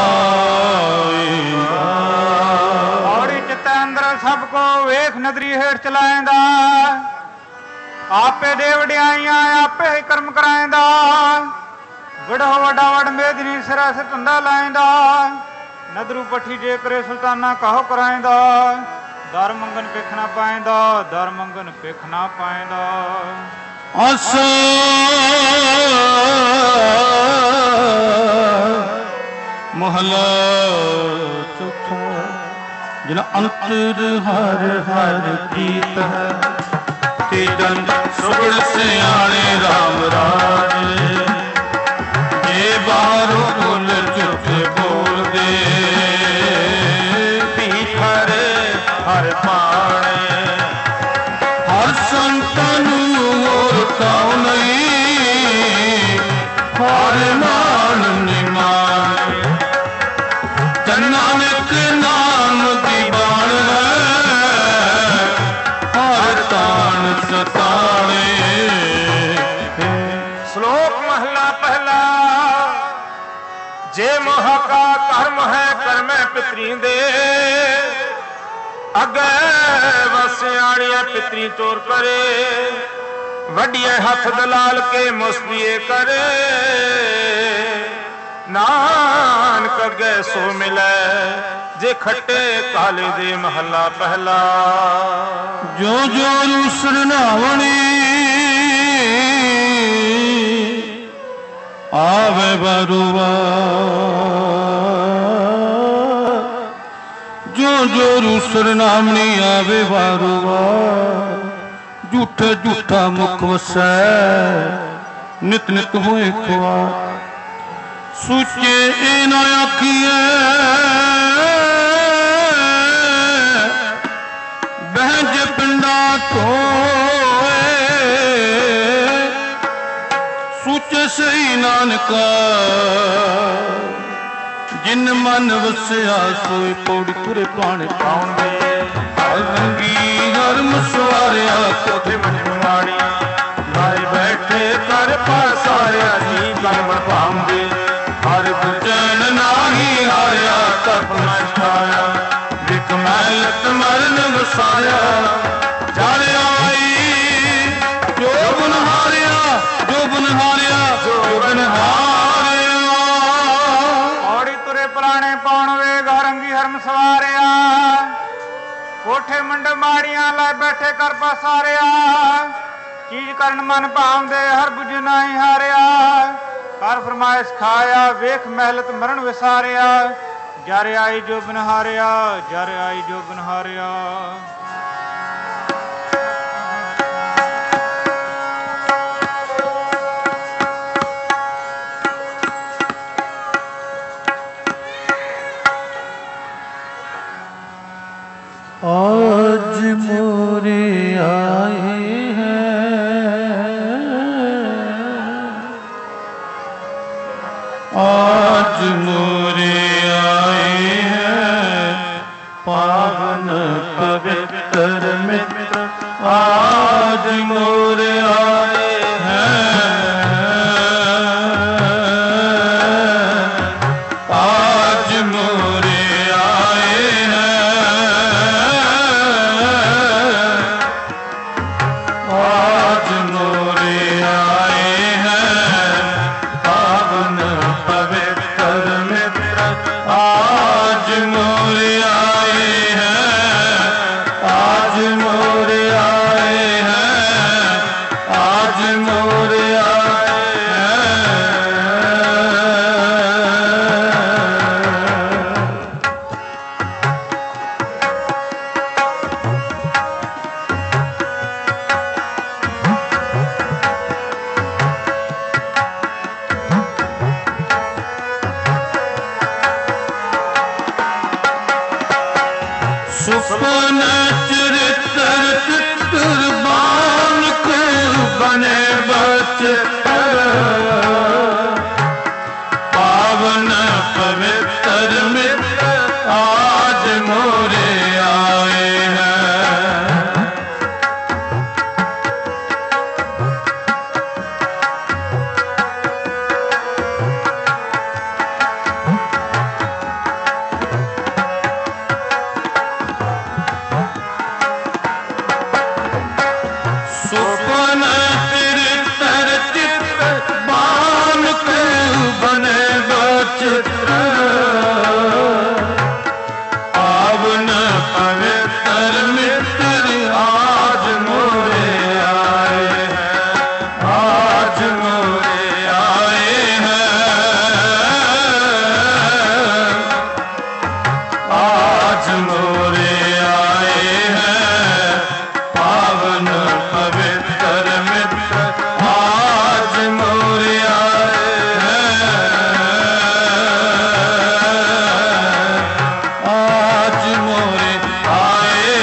[SPEAKER 1] ਪਾਇਦਾ
[SPEAKER 3] ਔੜੀ ਚਿੱਤੈ ਅੰਦਰ ਸਭ ਕੋ ਵੇਖ ਨਦਰੀ ਹੇਠ ਚਲਾਇਦਾ ਆਪੇ ਦੇ ਵਡਿਆਈਆਂ ਆਪੇ ਹੀ ਕਰਮ ਕਰਾਇਦਾ ਵਡੋ ਵੱਡਾ ਵਡ ਮੇਦਨੀ ਸਿਰਾ ਸਿਰ ਧੰਦਾ ਲਾਇਦਾ ਨਦਰੂ ਪੱਠੀ ਜੇ ਕਰੇ ਸੁਲਤਾਨਾ ਕਾਹੋ ਕਰਾਇਦਾ ਦਰ ਮੰਗਨ ਪਿਖ ਨਾ ਪਾਇਦਾ ਦਰ ਮੰਗਨ ਪਿਖ ਨਾ ਪਾਇਦਾ
[SPEAKER 2] ਅਸ ਮਹਲਾ ਚੌਥਾ ਜਿਨ ਅੰਤਰ ਹਰ ਹਰ ਕੀਤ ਹੈ ਤੇ ਜਨ ਸੁਗੜ ਸਿਆਣੇ ਰਾਮ ਰਾਜ ਜੇ ਬਾਹਰੋਂ ਕੁਲ ਚੁੱਪ ਬੋਲਦੇ ਭੀਖਰ ਹਰ ਪਾਣੇ ਹਰ ਸੰਤਾਂ ਨੂੰ ਹੋਰ ਕਾਉ ਨਹੀਂ ਹਰ ਮਾਨ ਨਿਮਾਨ ਨਾਨਕ ਨਾਮ ਦੀ ਬਾਣ ਹੈ ਹਰ ਤਾਣ ਸਤਾਣੇ।
[SPEAKER 1] ਸ਼ਲੋਕ ਮਹਲਾ ਪਹਿਲਾ ਜੇ ਮੋਹ ਕਾ ਕਰਮ ਹੈ ਕਰਮੈ ਪਿਤਰੀ ਦੇ ਅੱਗੇ ਵਸਿਆਣੀਆਂ ਪਿਤਰੀ ਚੋਰ ਕਰੇ ਵੱਡੀਏ ਹੱਥ ਦਲਾਲ ਕੇ ਮੁਸਤੀਏ ਕਰੇ ਨਾਨਕ ਅੱਗੇ ਸੋ ਮਿਲੈ ਜੇ ਖੱਟੇ ਕਾਲੇ ਦੇ ਮਹੱਲਾ ਪਹਿਲਾ
[SPEAKER 2] ਜੋ ਜੋ ਰੂਸਰ ਨਾਵਣੀ ਆਵੇ ਬਰੁਆ ਜੋ ਜੋ ਰੂਸਰ ਨਾਮਣੀ ਆਵੇ ਬਰੁਆ ਝੂਠੇ ਝੂਠਾ ਮੁਖ ਵਸੈ ਨਿਤ ਨਿਤ ਹੋਏ ਖਵਾ ਸੁਚੇ ਇਹ ਨਾ ਆਖੀਏ ਬਹਿਜ ਪਿੰਡਾ ਧੋਏ ਸੁਚੇ ਸਹੀ ਨਾਨਕਾ ਜਿਨ ਮਨ ਵਸਿਆ ਸੋਈ ਪੌੜੀ ਤੁਰੇ ਪਾਣੇ ਪਾਉਣਗੇ ਰੰਗੀ ਧਰਮ ਸਵਾਰਿਆ ਕੋਠੇ ਮਨਮਾਣੀ ਲਾਏ ਬੈਠੇ ਕਰ ਪਾਸਾਰਿਆ ਜੀ ਕਰਮ ਭਾਂਗੇ ਹਰ ਬਚਨ ਨਾਹੀ ਹਾਰਿਆ ਤਪ ਮਛਾਇਆ ਵਿਕ ਮੈਲਤ ਮਰਨ ਵਸਾਇਆ ਜਲ ਆਈ ਜੋ ਗੁਣ ਹਾਰਿਆ ਜੋ ਗੁਣ ਹਾਰਿਆ ਜੋ ਗੁਣ ਹਾਰਿਆ
[SPEAKER 3] ਔੜੀ ਤੁਰੇ ਪੁਰਾਣੇ ਪਾਉਣ ਵੇਗ ਰੰਗੀ ਹਰਮ ਸਵਾਰਿਆ ਕੋਠੇ ਮੰਡ ਮਾੜੀਆਂ ਲੈ ਬੈਠੇ ਕਰ ਪਸਾਰਿਆ ਚੀਜ਼ ਕਰਨ ਮਨ ਭਾਉਂਦੇ ਹਰ ਬੁਝ ਨਾਹੀ ਹਾਰਿਆ ਕਰ ਫਰਮਾਇਸ਼ ਖਾਇਆ ਵੇਖ ਮਹਿਲਤ ਮਰਨ ਵਿਸਾਰਿਆ ਜਰ ਆਈ ਜੋ ਬਨਹਾਰਿਆ ਜਰ ਆਈ ਜੋ ਬਨਹਾਰਿਆ
[SPEAKER 2] आज मोरे आए हैं आज मोरे आए हैं पावन पवित्र मित्र आज मोरे आए हैं आज मोरे आए सुपन चरित्र कुर्बान को बने बचित्र पावन पवित्र मित्र आज मोरे आए हैं। सुपन चरित्र चित्र बान को बने बचित्र पावन पवित्र मित्र आज मोरे आए हैं, आज मोरे आए हैं, आज मोरे आए हैं पावन पवित्र मित्र आज मोरे आए हैं, आज मोरे आए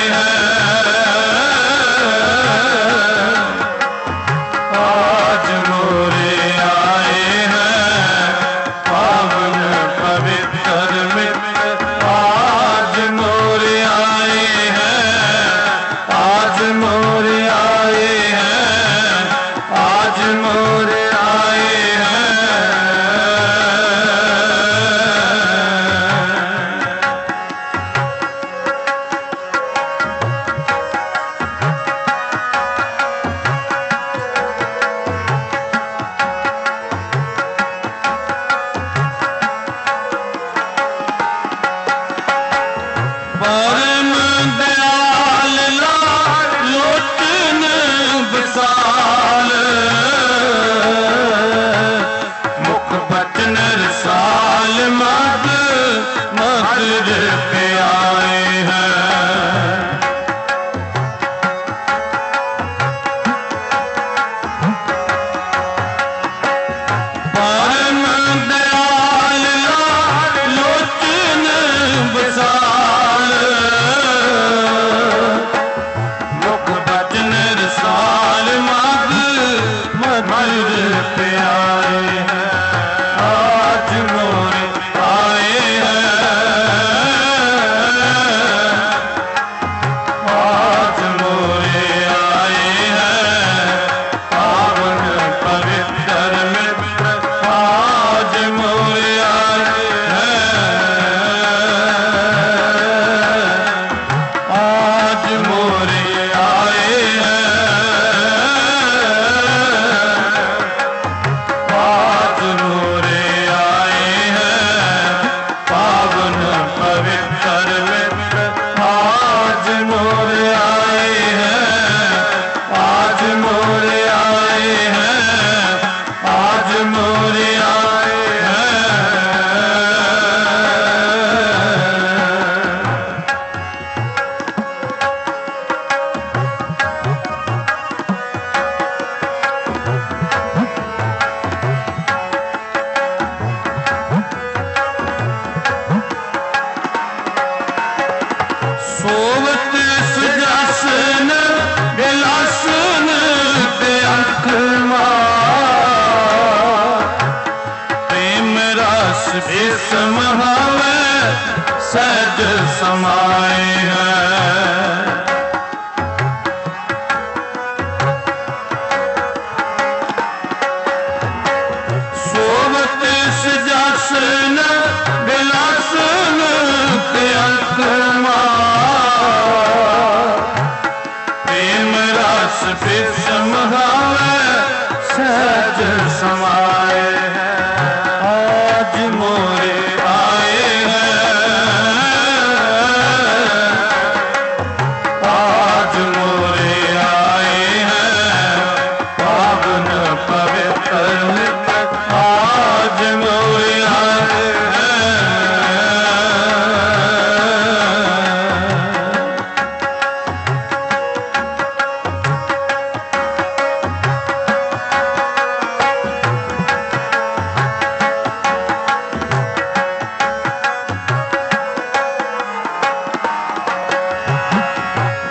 [SPEAKER 2] हैं, आज मोरे आए हैं पावन पवित्र मित्र आज मोरे आए हैं, आज मोरे आए हैं, आज मोरे आए हैं। परम दयाल लाल लोचन विशाल मुख बचन रसाल मद मधुर प्याए हैं। परम दयाल लाल लोचन विशाल मुख बचन रसाल मद मधुर प्यारे हैं। आज मोरे आए हैं, आज मोरे आए हैं पावन पवित्र मित्र आज मोरे आए हैं, आज मोरे आए हैं, आज मोरे आए हैं पावन पवित्र मित्र आज मोरे आए हैं, आज मोरे आए हैं, आज मोरे आए हैं। सोवत सुजासन बिलासन पे अंक प्रेम रस बेसमहावे सहज समाए हैं। सोवत सुजासन बिलासन पे अंक प्रेम रस बिसमहावे सहज समाए हैं। आज मोरे आए हैं,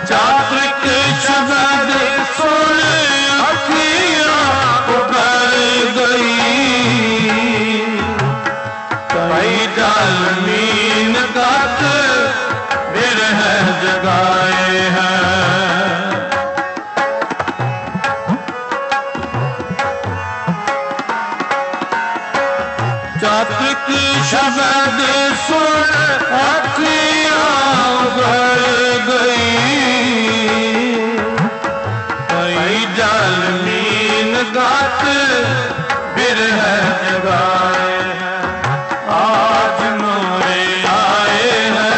[SPEAKER 2] ਚਾਤ੍ਰਿਕ ਸ਼ਬਦ ਸੁਣ ਅੱਖੀਆਂ ਉਗਲ ਗਈ ਕਈ ਜਲ ਮੀਨ ਗਤ ਬਿਰਹ ਜਗਾਏ ਹੈ ਚਾਤ੍ਰਿਕ ਸ਼ਬਦ ਸੁਣ ਅੱਖੀਆਂ ਉਗਲ ਗਈ ਕਈ ਜਲ ਮੀਨ ਗਤ ਬਿਰਹ ਜਗਾਏ ਹੈ ਆਜ ਮੋਰੇ ਆਏ ਹੈ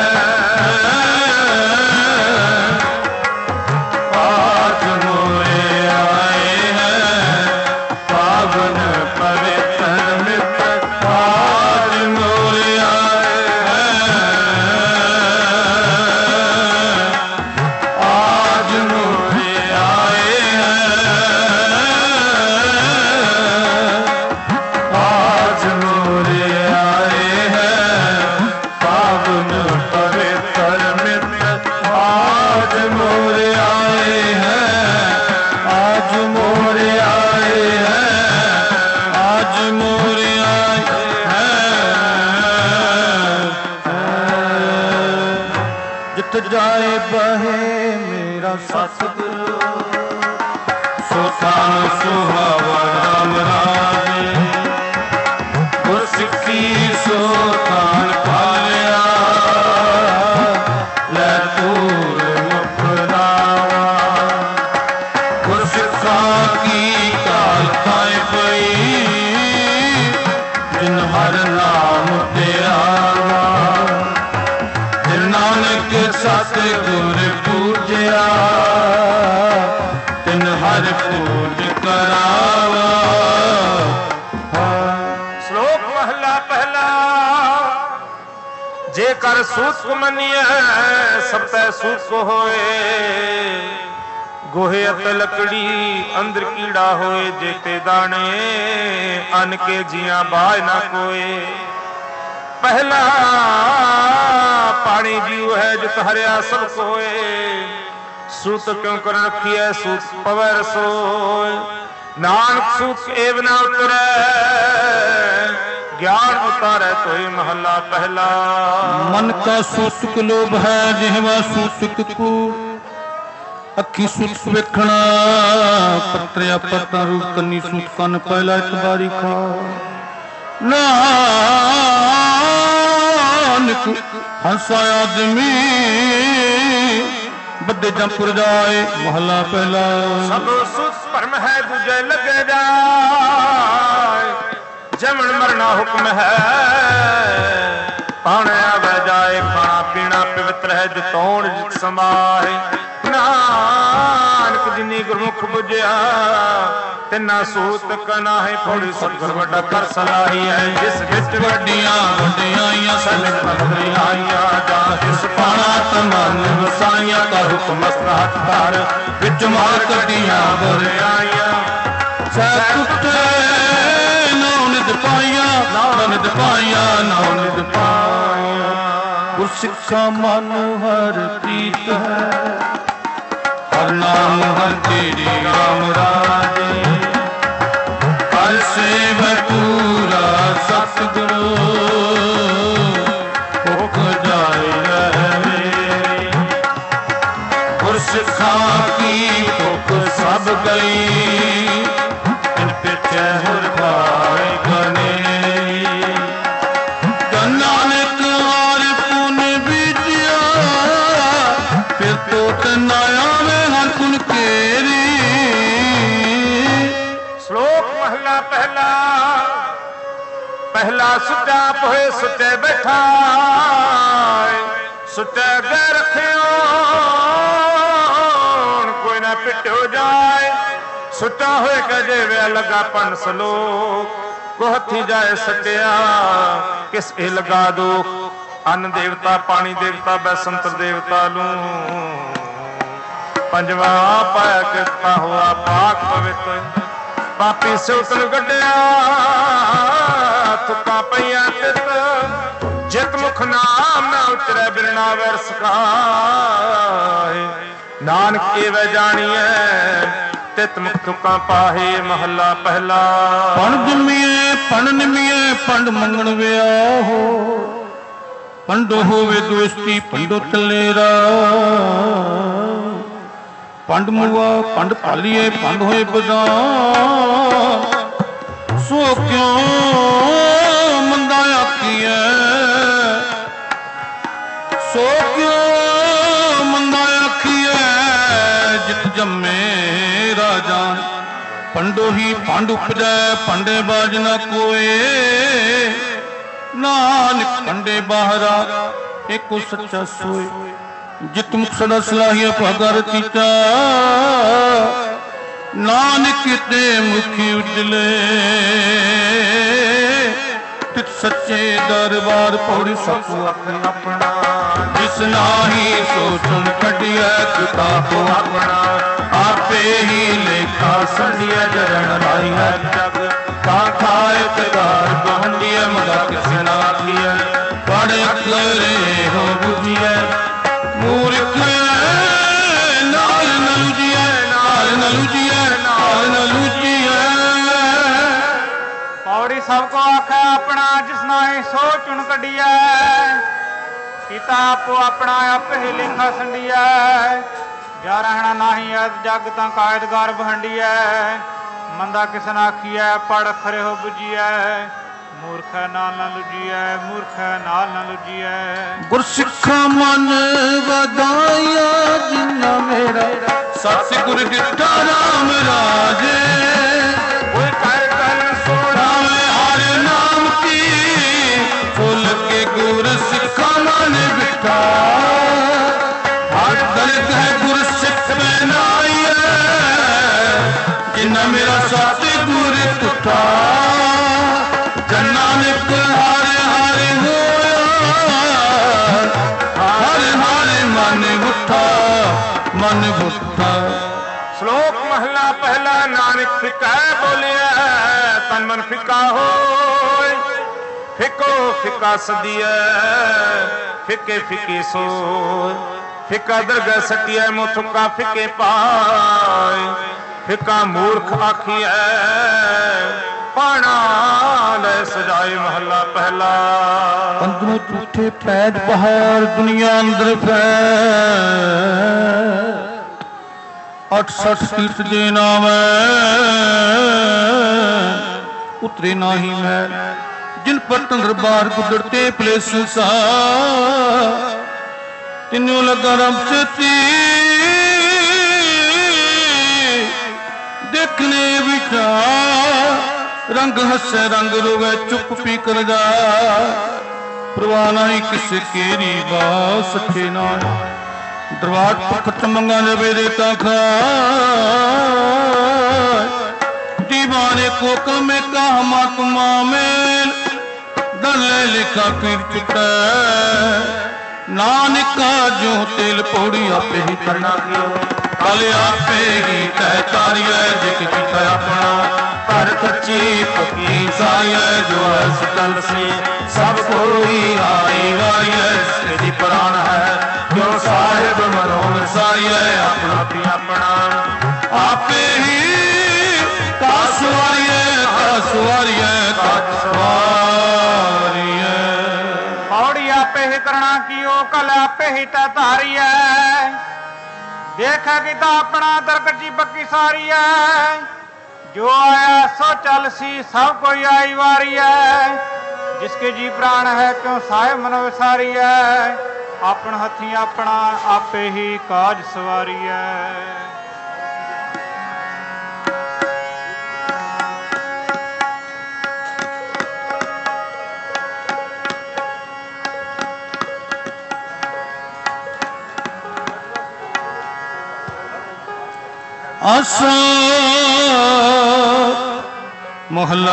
[SPEAKER 2] ਆਜ ਮੋਰੇ ਆਏ ਹੈ ਪਾਵਨ ਪਵਿੱਤਰ ਮਿੱਤਰ ਆਜ ਮੋਰੇ ਆਏ ਹੈ ਆਜ ਮੋਰੇ ਆਏ ਹੈ ਆਜ ਮੋਰੇ ਆਏ ਹੈ ਪਾਵਨ ਪਵਿੱਤਰ ਮਿੱਤਰ ਆਜ ਮੋਰੇ ਆਏ ਹੈ ਆਜ ਮੋਰੇ ਆਏ ਹੈ ਆਜ ਮੋਰੇ ਆਏ ਹੈ ਜਿਤ ਜਾਏ ਬਹੇ ਮੇਰਾ ਸਤਿਗੁਰੂ ਸੋ ਥਾਨ ਸੁਹਾਵਾ ਰਾਮ ਰਾਜੇ ਗੁਰ ਸਿੱਖੀ ਸੋ ਥਾਨ ਪਾਲਿਆ ਲੈ ਤੂਰ ਮੁਖ ਰਾਵਾ ਗੁਰ ਸਿੱਖਾਂ ਕੀ ਕਾਲ ਥਾਏ ਪਈ ਜਿਨ ਹਰ ਨਾਮ ਤੇਰਾ ਜਿਨ ਨਾਨਕ ਸਤਿਗੁਰ ਪੂਜਿਆ ਤਿਨ ਹਰ ਪੂਜ ਕਰਾਵਾ
[SPEAKER 1] ਸ਼ਲੋਕ ਮਹਲਾ ਪਹਿਲਾ ਜੇਕਰ ਸੂਤ ਮੰਨੀਐ ਸਭ ਤੈ ਸੂਤ ਹੋਏ ਗੋਹੇ ਅਤੇ ਲੱਕੜੀ ਅੰਦਰ ਕੀੜਾ ਹੋਏ ਜੇਤੇ ਦਾਣੇ ਅਨ ਕੇ ਜੀਆਂ ਬਾਝ ਨਾ ਕੋਏ ਪਹਿਲਾ ਪਾਣੀ ਜੀਉ ਹੈ ਜਿਤ ਹਰਿਆ ਸਭ ਕੋਏ ਸੂਤ ਕਿਉ ਕਰ ਰਖੀਐ ਸੂਤ ਪਵੈ ਰਸੋਏ ਨਾਨਕ ਸੂਤ ਏਵ ਨਾ ਉਤਰੈ ਗਿਆਨ ਉਤਾਰੈ ਤੋਏ ਮਹੱਲਾ ਪਹਿਲਾ
[SPEAKER 2] मन का सूतक लोभ है जिहवा सूतक को अखी सूतक वेखना पत्रिया पत्ता रूप कन्नी सूत कन पहला एक बारी खा नानक हंसा आदमी बड़े जंपुर जाए महला पहला
[SPEAKER 1] सब सुख भरम है दूजे लगे जाए जमन मरना हुक्म है पाने आवे जाए खाना पीना पवित्र है जतौण जित समाए नानक जिनी गुरमुख बुझिया तिना सूत कना है थोड़ी सतगुर वड्डा कर सलाही है जिस विच वड्डियां वड्डियां सनक बदलियां जा जिस पाना तमन वसाइयां का हुक्म मसलहत कर विच मार कटियां बुराइयां सतुते नौनित पाइया नौनित पाइया नौनित पाइया
[SPEAKER 2] गुर सिक्खा मन हर प्रीत है हर नाम हर तेरी राम राजे हर सेव पूरा सतगुरु भुख जाए रहे गुर सिक्खा की भुख सब गई इन पिछे हुर भाई बने नानक और पुन बीजिया फिर तो तनाया में हर कुन केरी
[SPEAKER 1] श्लोक महला पहला पहला सुचा पोए सुचे बैठा सुचे दे रखियो कोई ना पिटो जाए सुचा होए कजे वे लगा पन सलोक को हथी जाए सटिया किस ए लगा दो अन्न देवता पानी देवता बैसंतर देवता लू पंजवा पाया किरपा हुआ पाक पवित्र पापी सिउतन गड्डिया थुका पईया तित जित मुख नाम ना उतरे बिरना वैर सखाए ਨਾਨਕ ਏਵੈ ਜਾਣੀਐ ਤਿਤ ਮੁਖ ਤੁਕਾਂ ਪਾਹੇ। ਮਹੱਲਾ ਪਹਿਲਾ।
[SPEAKER 2] ਪਣ ਜੰਮੀਏ ਪਣ ਨਿਮੀਏ ਪੰਡ ਮੰਗਣ ਵਿਆਹੋ। ਪੰਡੋ ਹੋਵੇ ਦੋਸਤੀ ਪੰਡੋ ਚੱਲੇਰਾ। ਪੰਡ ਮੁਆ ਪੰਡ ਭਾਲੀਏ ਪੰਡ ਹੋਏ ਬਦਾਨ। ਸੋ ਕਿਉਂ ਮੰਦਾ ਆਖੀਐ ਸੋ ਕਿਉਂ ਮੰਦਾ ਆਖੀਐ ਜਿਤ ਜੰਮੇ ਰਾਜਾਨ। ਪੰਡੋ ਹੀ ਪੰਡ ਉਪਜੈ ਪੰਡੇ ਬਾਜ ਨਾ ਕੋਏ। ਨਾਨਕ ਪੰਡੇ ਬਾਹਰਾ ਏਕੋ ਸੱਚਾ ਸੋਏ। ਜਿਤ ਮੁਖ ਸਦਾ ਸਲਾਹੀਆ ਭਾਗਰ ਤੀਚਾ। ਨਾਨਕ ਤੇ ਮੁਖੀ ਉਜਲੇ ਤਿਤ ਸੱਚੇ ਦਰਬਾਰ ਪੌੜੀ ਸਤਿ ਆਪਣਾ। ਜਿਸ ਨਾਹੀ ਸੋ ਸੁਣ ਕੱਢਿਆ ਕਿਤਾਬ ਆਪਣਾ। ਆਪੇ ਹੀ ਲੇਖਾ ਸੰਧਿਆ ਜਰਨ ਲਾਈ ਹੈ ਜਗ। ਤਾਂ ਖਾਏ ਤਗਾਰ ਬਹੰਡੀਐ ਮਗਾ ਕਿਸ ਨਾ ਆਖੀਐ। ਪੜ ਅਖਰੇ ਹੋ ਬੁਝੀਐ ਮੂਰਖ ਨਾਲ ਨ ਲੁਜੀਐ ਨਾਲ ਨ ਲੁਜੀਐ ਨਾਲ ਨ ਲੁਜੀਐ।
[SPEAKER 3] ਪੌੜੀ ਸਭ ਕੋ ਆਖੈ ਆਪਣਾ ਜਿਸ ਨਾਹੀ ਸੋ ਚੁਣ ਕੱਢੀਐ। ਕੀਤਾ ਆਪੋ ਆਪਣਾ ਆਪੇ ਹੀ ਲੇਖਾ ਸੰਡੀਐ। ਜਾ ਰਹਿਣਾ ਨਾਹੀ ਅਦ ਜਗ ਤਾਂ ਕਾਇਦਗਾਰ ਬਹੰਡੀਐ। ਮੰਦਾ ਕਿਸ ਨਾ ਆਖੀਐ ਪੜ ਖਰੇ ਹੋ ਬੁਝੀਐ। ਮੂਰਖ ਨਾਲ ਨਾ ਲੁਜੀਐ ਮੂਰਖ ਨਾਲ ਨਾ ਲੁਜੀਐ।
[SPEAKER 2] ਗੁਰਸਿੱਖਾ ਮਨ ਵਧਾਇਆ ਜਿਨਾ ਮੇਰਾ। ਸਤਿ ਗੁਰ ਦਿੱਤਾ ਰਾਮ ਰਾਜੇ। ਕੋਈ ਕਰ ਕਰ ਸੋੜਾਵੇ ਹਰ ਨਾਮ ਕੀ। ਫੁੱਲ ਕੇ ਗੁਰ ਸਿੱਖਾ ਮਨ ਬਿਠਾ। ਹਰ ਦਰਦ ਹੈ ਗੁਰ ਸਿੱਖ ਬਨਾਈਐ। ਜਿਨਾ ਮੇਰਾ ਸਤਿ ਗੁਰ ਟੁੱਟਾ। ਨਾਨਕ ਹਰ ਹਰ ਹੋਇਆ। ਹਰ ਹਰ ਮਨ ਬੁੱਠਾ ਮਨ ਬੁੱਠਾ।
[SPEAKER 1] ਸ਼ਲੋਕ ਮਹਲਾ ਪਹਿਲਾ। ਨਾਨਕ ਫਿੱਕਾ ਬੋਲਿਆ ਤਨ ਮਨ ਫਿੱਕਾ ਹੋਇ। ਫਿੱਕੋ ਫਿੱਕਾ ਸਦੀਐ ਫਿੱਕੇ ਫਿੱਕੇ ਸੋਇ। ਫਿੱਕਾ ਦਰਗਹਿ ਸਟਿਐ ਮੋ ਥੁੱਕਾ ਫਿੱਕੇ ਪਾਇ। ਫਿੱਕਾ ਮੂਰਖ ਆਖੀਐ ਪਾਣਾ ਲੈ ਸਜਾਏ। ਮਹੱਲਾ ਪਹਿਲਾ।
[SPEAKER 2] ਅੰਦਰੋਂ ਝੂਠੇ ਪੈਜ ਪਹਾੜ ਦੁਨੀਆ ਅੰਦਰ ਫੈ। ਅੱਠ ਸੱਠ ਤੀਰਥ ਦੇ ਨਾਮੈ ਉਤਰੇ ਨਾਹੀ ਮੈਂ। ਜਿਨ ਪਰਤਨ ਦਰਬਾਰ ਕੁਦਰਤੇ ਪਲੇ ਸੰਸਾਰ। ਤਿੰਨੋਂ ਲਗਾ ਰਮ ਚੇਤੀ ਦੇਖਨੇ ਵਿਚਾਰ। ਰੰਗ ਹੱਸੇ ਰੰਗ ਰੋਵੇ ਚੁੱਪ ਪੀ ਕਰ ਜਾ। ਪ੍ਰਵਾਹ ਨਹੀਂ ਕਿਸੇ ਕੇਰੀ ਬਾਸ ਸੱਚੇ ਨਾਲ। ਦਰਬਾਰ ਪਖਤ ਮੰਗਾ ਜਵੇ ਦੇ ਤਾਂ ਖਾ। ਦੀਵਾਨੇ ਕੋ ਕਮੇ ਕਾਮਾ ਤੁਮਾ ਮੇਲ। ਦਲੇ ਲਿਖਾ ਪੀਰ ਚੁੱਟੈ। ਨਾਨਕਾ ਜੋ ਤੇਲ ਪੌੜੀ ਆਪੇ ਹੀ ਕਰਨਾ ਕਿਓ। ਕਲ ਆਪੇ ਹੀ ਕਹਿ ਤਾਰੀਐ ਜਿਤ ਕੀਤਾ ਆਪਣਾ। ਪਰ ਕੱਚੀ ਪੱਕੀ ਸਾਰੀਐ ਜੋ ਅਸ ਕਲ ਸੇ। ਸਭ ਕੋਈ ਆਈ ਵਾਰੀਐ ਸਿਧੀ ਪ੍ਰਾਨ ਹੈ। ਜੋ ਸਾਹਿਬ ਮਨੋਂ ਸਾਰੀਐ ਆਪਣਾ ਪੀ ਆਪਣਾ। ਆਪੇ ਹੀ ਕਾ ਸਵਾਰੀਐ ਕਾ ਸਵਾਰੀਐ ਕਾ ਸਵਾਰੀਐ।
[SPEAKER 3] ਪੌੜੀ ਆਪੇ ਹੀ ਕਰਨਾ ਕੀਓ ਕਲ ਆਪੇ ਹੀ ਤੈ ਧਾਰੀਐ। ਦੇਖਾ ਕੀਤਾ ਆਪਣਾ ਦਰਗਜੀ ਬੱਕੀ ਸਾਰੀ ਐ। ਜੋ ਆਇਆ ਸੋ ਚੱਲ ਸੀ ਸਭ ਕੋਈ ਆਈ ਵਾਰੀ ਐ। ਜਿਸਕੇ ਜੀ ਪ੍ਰਾਣ ਹੈ ਕਿਉਂ ਸਾਹਿਬ ਮਨ ਵਿਸਾਰੀ ਐ। ਆਪਣ ਹੱਥੀਂ ਆਪਣਾ ਆਪੇ ਹੀ ਕਾਜ ਸਵਾਰੀ ਐ।
[SPEAKER 2] ਆਸਾ ਮਹਲਾ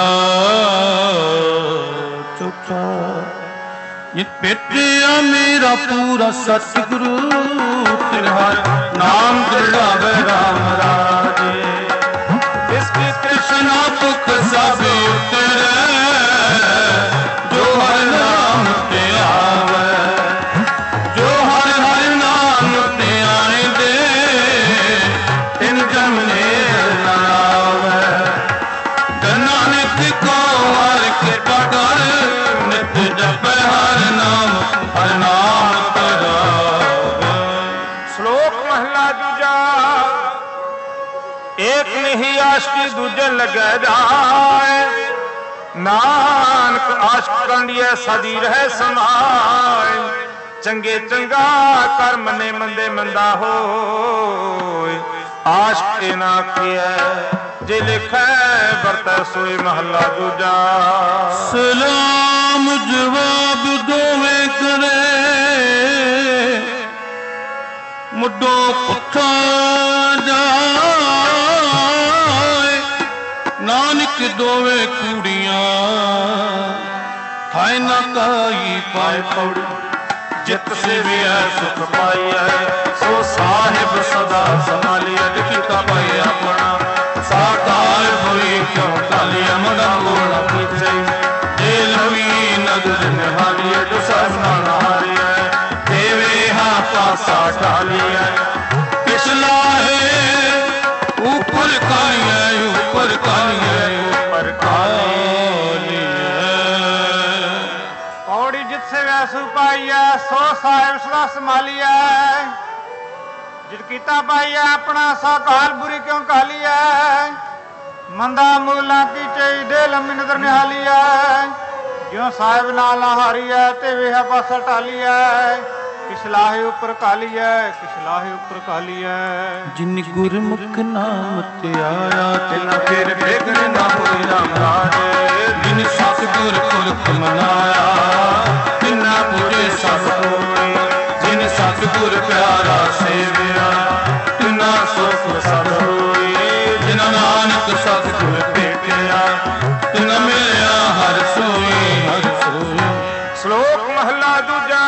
[SPEAKER 2] ਚੌਥਾ। ਇਹ ਭੇਟਿਆ ਮੇਰਾ ਪੂਰਾ ਸਤਿਗੁਰੂ। ਤਿਨ੍ਹਾਂ ਨਾਮ ਦ੍ਰਿੜਾਵੇ ਰਾਮ ਰਾਜੇ। ਇਸ ਕੀ ਤ੍ਰਿਸ਼ਨਾ ਭੁਖ ਸਭ ਉਤਰੈ। ਜੋ ਹਰ ਨਾਮ ਤੇ ਆਵੇ ਜੋ ਹਰ ਹਰ ਨਾਮ ਤੇ ਆਏ ਦੇ।
[SPEAKER 1] महला दूजा एक नहीं आशिकी दूजे लगे जाए नानक आशिक कंडिए सदी रहे समाए चंगे चंगा कर मने मंदे मंदा हो आशिक ना किया जे लिखै बरत सोए महला दूजा
[SPEAKER 2] सलाम जवाब दोवें करे मुड्डो पुठा जाए नानक दोवें कुड़ियां थाए ना काई पाए पौड़ी
[SPEAKER 1] जित से भी है सुख पाई है सो साहिब सदा संभालिया किता पाई अपना साकार हुई क्यों कालिया मदा मोड़ा पीछे जे लवी नजर निहालिया जो सब ना नहारिया देवे हा पासा डालिया
[SPEAKER 2] पिछला है ऊपर कालिया ऊपर कालिया ऊपर कालिया
[SPEAKER 3] पौड़ी जित से वैसु पाई है सो साहिब सदा संभालिया जित कीता पाई है अपना सा काल बुरी क्यों काली है मंदा मूला की चई दे लंबी नजर निहाली है ज्यों साहिब नाल हारी है ते वेहा पासा टाली है किसलाहे ऊपर काली है किसलाहे ऊपर काली है
[SPEAKER 2] जिन गुरमुख नाम ते आया
[SPEAKER 1] तिना फिर बेगन ना होई राम राजे जिन सतगुर पुरख मनाया तिना पूरे सब होए जिन सतगुर प्यारा सेविया तिना सुख सब होए जिन नानक सतगुर भेटिया तिना मिलिया हर सोई हर सोई श्लोक महला दूजा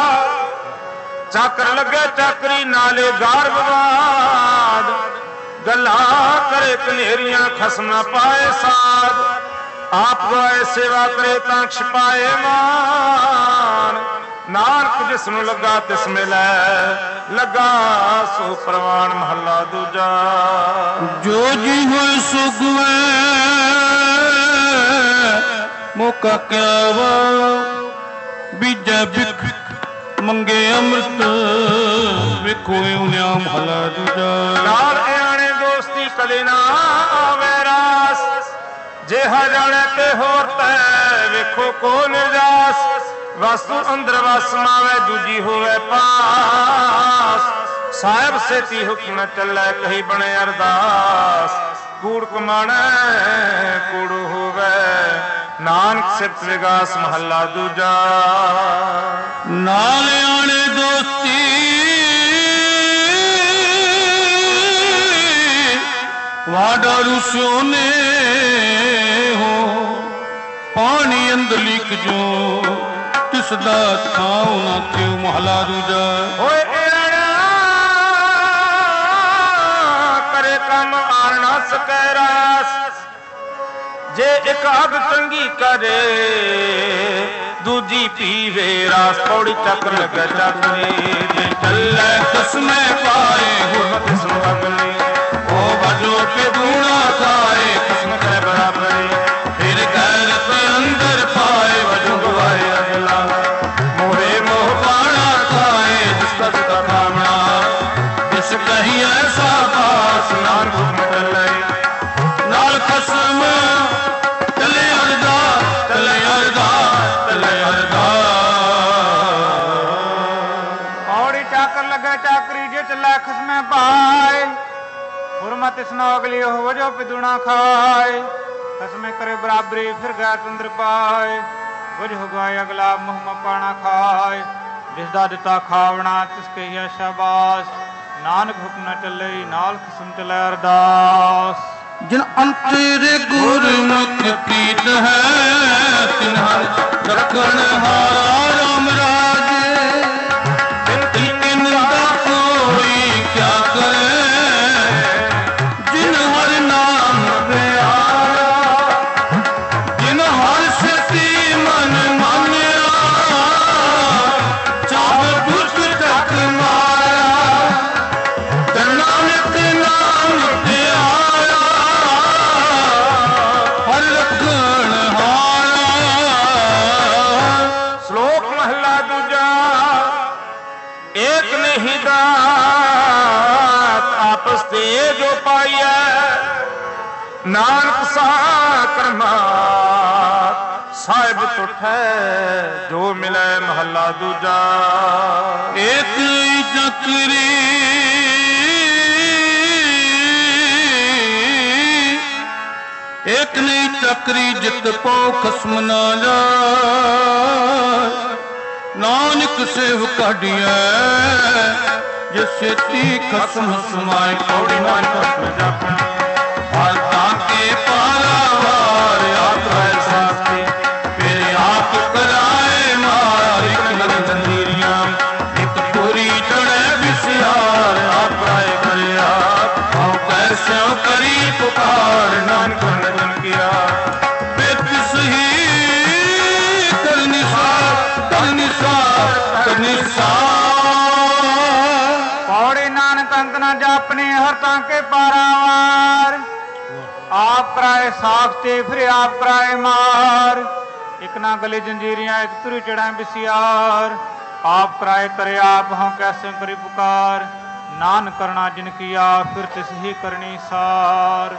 [SPEAKER 1] चाकर लगे चाकरी नाले गार विवाद गला करे कनेरियां खसना पाए साध आप गए सेवा करे तां छिपाए मान नानक जिसनु लगा तिस मिलै लगा सो प्रवान महला दूजा
[SPEAKER 2] जो जी होए सुगवे मौका क्या वा बीजा बिख मंगे अमृत विखो उन्या महला दूजा
[SPEAKER 1] नाल आने दोस्ती कदे ना आवे रास जे जाने ते होर तै विखो को निरास वस्तु अंदर वस मावे दूजी होवे पास साहिब सेती हुक्म चलै कही बने अरदास कूड़ कमाणे कूड़ होवे नानक सिफत विगास महला दूजा
[SPEAKER 2] नाल आने दोस्ती वाडा रुस्यो ने हो पानी अंदलिक जो तिसदा थाव ना थियो महला दूजा
[SPEAKER 1] ओए एड़ा करे कम आन ना सकै रास जे एक अग चंगी करे दूजी पीवे रास पौड़ी चक्र लगे चाकरी जे चले तस्मे पाए हुरमत इसम अगले ओ बजो पे दूना खाए किस्मत है बराबरी फिर गैरत अंदर पाए वजो गवाए अगला मोहे मोह पाना खाए जिसका जिसका खामना जिस कहीं ऐसा पास नान घुम चले नाल खसम चले अरदा चले अरदा चले अरदा
[SPEAKER 3] पौड़ी चाकर लगे चाकरी जे चले खसमे पाए हुरमत इसनो अगली हो वजो पिदुना खाए खसमे करे बराबरी फिर गया तंद्र पाए वज हो गए अगला मुँह में पाना खाए जिसदा दिता खावना तिसके ही शाबाश नानक हुक्म न चले नाल खसम चले अरदास
[SPEAKER 2] जिन अंतरे गुरमुख प्रीत है तिन्हा रखन हारा राम राजे इनका कोई क्या करे जिन हर नाम पे आया जिन हर सती मन मान्या चाहे दुख तक माया नानक नाम पे आया हर रखण हारा
[SPEAKER 1] श्लोक महला दूजा एक नहीं दास ਪਾਈਐ ਨਾਨਕ ਸਾਹ ਕਰਮਾ ਸਾਹਿਬ ਤੁਠੈ ਜੋ ਮਿਲੈ ਮਹੱਲਾ ਦੂਜਾ।
[SPEAKER 2] ਏਕ ਚੱਕਰੀ ਏਕ ਨਹੀਂ ਚੱਕਰੀ ਜਿਤ ਪਉ ਖਸਮ ਨਾ ਜਾਏ ਨਾਨਕ ਸੇਵ ਕਾਢੀਐ ਜੇ ਛੇਤੀ ਖਸਮ ਸਮਾਏ ਕੌੜੀ ਨਾ ਜਪਣ ਹਰ ਤਾਕੇ ਪਾਰਾਵਾਰ ਆਤਮੈ ਸਾਥੀ ਫਿਰ ਆਪ ਕਰਾਏ ਮਾਰ ਇੱਕ ਲਗ ਜੰਜੀਰੀਆਂ ਇੱਕ ਪੂਰੀ ਚੜ੍ਹੈ ਵਿਸਿਆਰ ਆਪ ਰਾਏ ਕਰਿਆ ਹਉ ਕੈਸੋ ਕਰੀ ਪੁਕਾਰ ਨਾਨਕ ਨਜਨ ਕੀਆ ਬਿਤ ਸਹੀ ਕਰਨੀ ਸਾਰ ਕਰਨੀ ਸਾਰ ਕਰਨੀ
[SPEAKER 3] ਪੌੜੀ ਨਾਨਕ ਅੰਤ ਨਾ ਜਾਪਨੇ ਹਰ ਤਾਂ ਕੇ ਪਾਰਾਵਾਰ ਆਪ ਕਰਾਏ ਸਾਖ ਤੇ ਫਿਰ ਆਪ ਕਰਾਏ ਮਾਰ ਇੱਕ ਨਾ ਗਲੇ ਜੰਜੀਰੀਆਂ ਇੱਕ ਤੁਰੀ ਚੜਾਂ ਬਿਸਿਆਰ ਆਪ ਕਰਾਏ ਕਰੇ ਆਪ ਹਉ ਕੈਸੇ ਕਰੀ ਪੁਕਾਰ ਨਾਨ ਕਰਨਾ ਜਿਨ ਕੀਆ ਫਿਰ ਤਿਸ ਹੀ ਕਰਨੀ ਸਾਰ।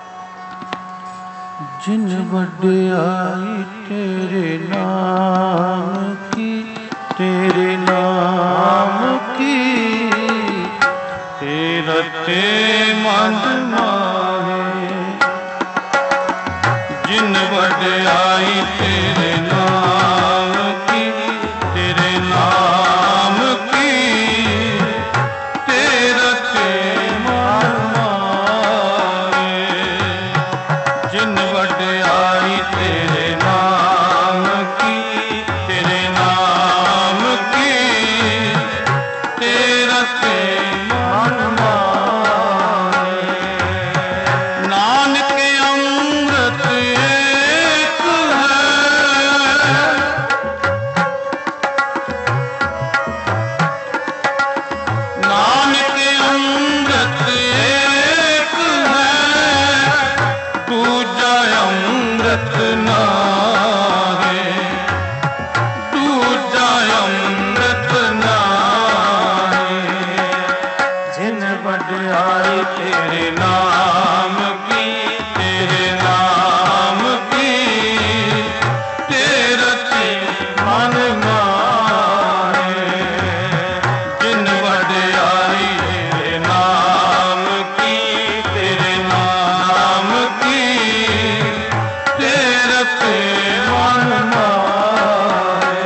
[SPEAKER 2] ਜਿਨ ਵਡਿਆਈ ਤੇਰੇ ਨਾਮ ਕੀ ਤੇਰੇ ਨਾਮ ਕੀ ਤੇਰਾ ਤੇ ਮਨ ਮਾਹੇ ਜਿਨ ਵਡਿਆਈ ਤੇਰੇ ਨਾਮ ਕੀ ਤੇਰੇ ਨਾਮ ਕੀ ਤੇਰਾ ਤੇ ਮਨ ਮਾਹੇ ਜਿਨ ਵਡਿਆਈ ਤੇਰੇ ਨਾਮ ਕੀ ਤੇਰੇ ਨਾਮ ਕੀ ਤੇਰਾ ਤੇ ਮਨ ਮਾਹੇ ਨਾਨਕ ਅੰਮ੍ਰਿਤ ਏਕ ਹੈ ਨਾਨਕ ਅੰਮ੍ਰਿਤ ਏਕ ਹੈ ਦੂਜਾ ਅੰਮ੍ਰਿਤ ਨਾਹੀ ਦੂਜਾ ਅੰਮ੍ਰਿਤ ਨਾਹੀ ਜਿਨ ਵਡਿਆਈ ਤੇਰੇ ਨਾਮ ਕੀ ਤੇਰੇ ਨਾਮ ਕੀ ਤੇਰਾ ਤੇ ਮਨ ਮਾਹੇ ਜਿਨ ਵਡਿਆਈ ਤੇਰੇ ਨਾਮ ਕੀ ਤੇਰੇ ਨਾਮ ਕੀ ਤੇਰਾ ਤੇ ਮਨ ਮਾਹੇ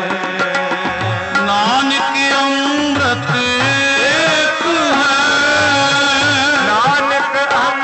[SPEAKER 2] ਨਾਨਕ ਅੰਮ੍ਰਿਤ ਏਕ ਹੈ
[SPEAKER 1] ਨਾਨਕ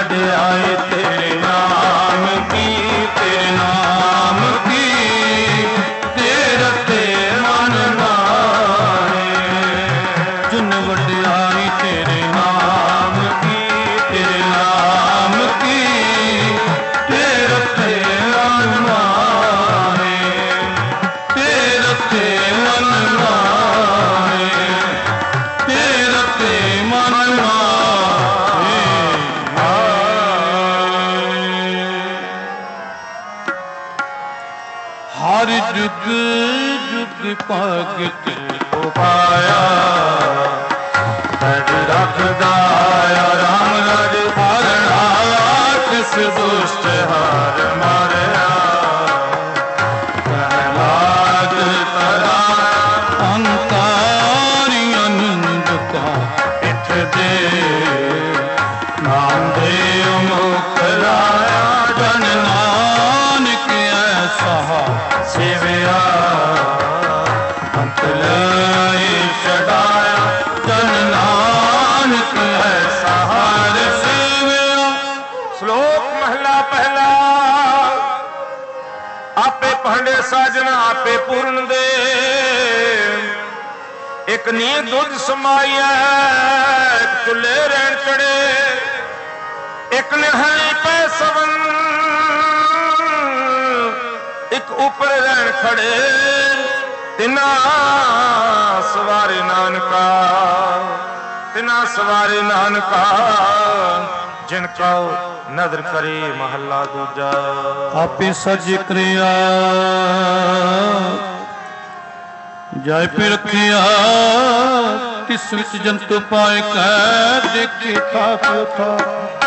[SPEAKER 2] ਵਡਿਆਈ ਤੇਰੇ ਨਾਮ ਕੀ, ਤੇਰੇ ਨਾਮ ਕੀ, ਤੇਰੇ ਤੇ ਮਨ ਮਾਰੇ। ਜਿਨ ਵਡਿਆਈ ਤੇਰੇ ਨਾਮ ਕੀ, ਤੇਰੇ ਨਾਮ ਕੀ, ਤੇਰੇ ਤੇ ਮਨ ਮਾਰੇ, ਤੇਰੇ ਤੇ ਮਨ ਮਾਰੇ, ਤੇਰੇ ਤੇ ਮਨ ਮਾਰੇ। ਹਰ ਜੁਗ ਜੁਗ ਭਗਤ ਕੋ ਪਾਇਆ, ਬੜ ਰੱਖਦਾ ਰਾਮ ਰਾਜ ਹਰਣਾ, ਕਿਸ ਦੁਸ਼ਟ ਹਾਰ ਮਾਰਿਆ। ਪ੍ਰਹਲਾਦ ਤਰਾ ਅੰਕਾਰੀ ਅਨੰਦ ਕਾ ਇਠ ਦੇ, ਨਾਮ ਦੇ ਮੁਖ ਲਾਇਆ। ਜਨ ਨਾਨਕ ਐਸਾ ਸੇਵਿਆ, ਅੰਤ ਲਈ ਛਡਾਇਆ। ਜਨ ਨਾਨਕ ਐਸਾ ਹਰ ਸੇਵਿਆ।
[SPEAKER 1] ਸ਼ਲੋਕ ਮਹਲਾ ਪਹਿਲਾ। ਆਪੇ ਭਾਂਡੇ ਸਾਜਣਾ ਆਪੇ ਪੂਰਨ ਦੇ, ਇੱਕ ਨੀਂਦ ਦੁੱਧ ਸਮਾਈਐ, ਇੱਕ ਚੁੱਲ੍ਹੇ ਰਹਿਣ ਚੜੇ, ਇੱਕ ਨਿਹਾਲੀ ਪੈ ਸਵਨ, ਇੱਕ ਉੱਪਰ ਰਹਿਣ ਖੜੇ। ਤਿਨਾ ਸਵਾਰੇ ਨਾਨਕਾ, ਤਿਨਾ ਸਵਾਰੇ ਨਾਨਕਾ, ਜਿਨ ਕਉ ਨਦਰ ਕਰੇ। ਮਹੱਲਾ ਦੂਜਾ।
[SPEAKER 2] ਆਪੇ ਸਜ ਕਰਿਆ ਜਾਇ ਪੇ ਰਖਿਆ, ਤਿਸ ਵਿੱਚ ਜੰਤੂ ਪਾਏ ਕੈ ਦੇਖੇ ਥਾਪ ਥਾ।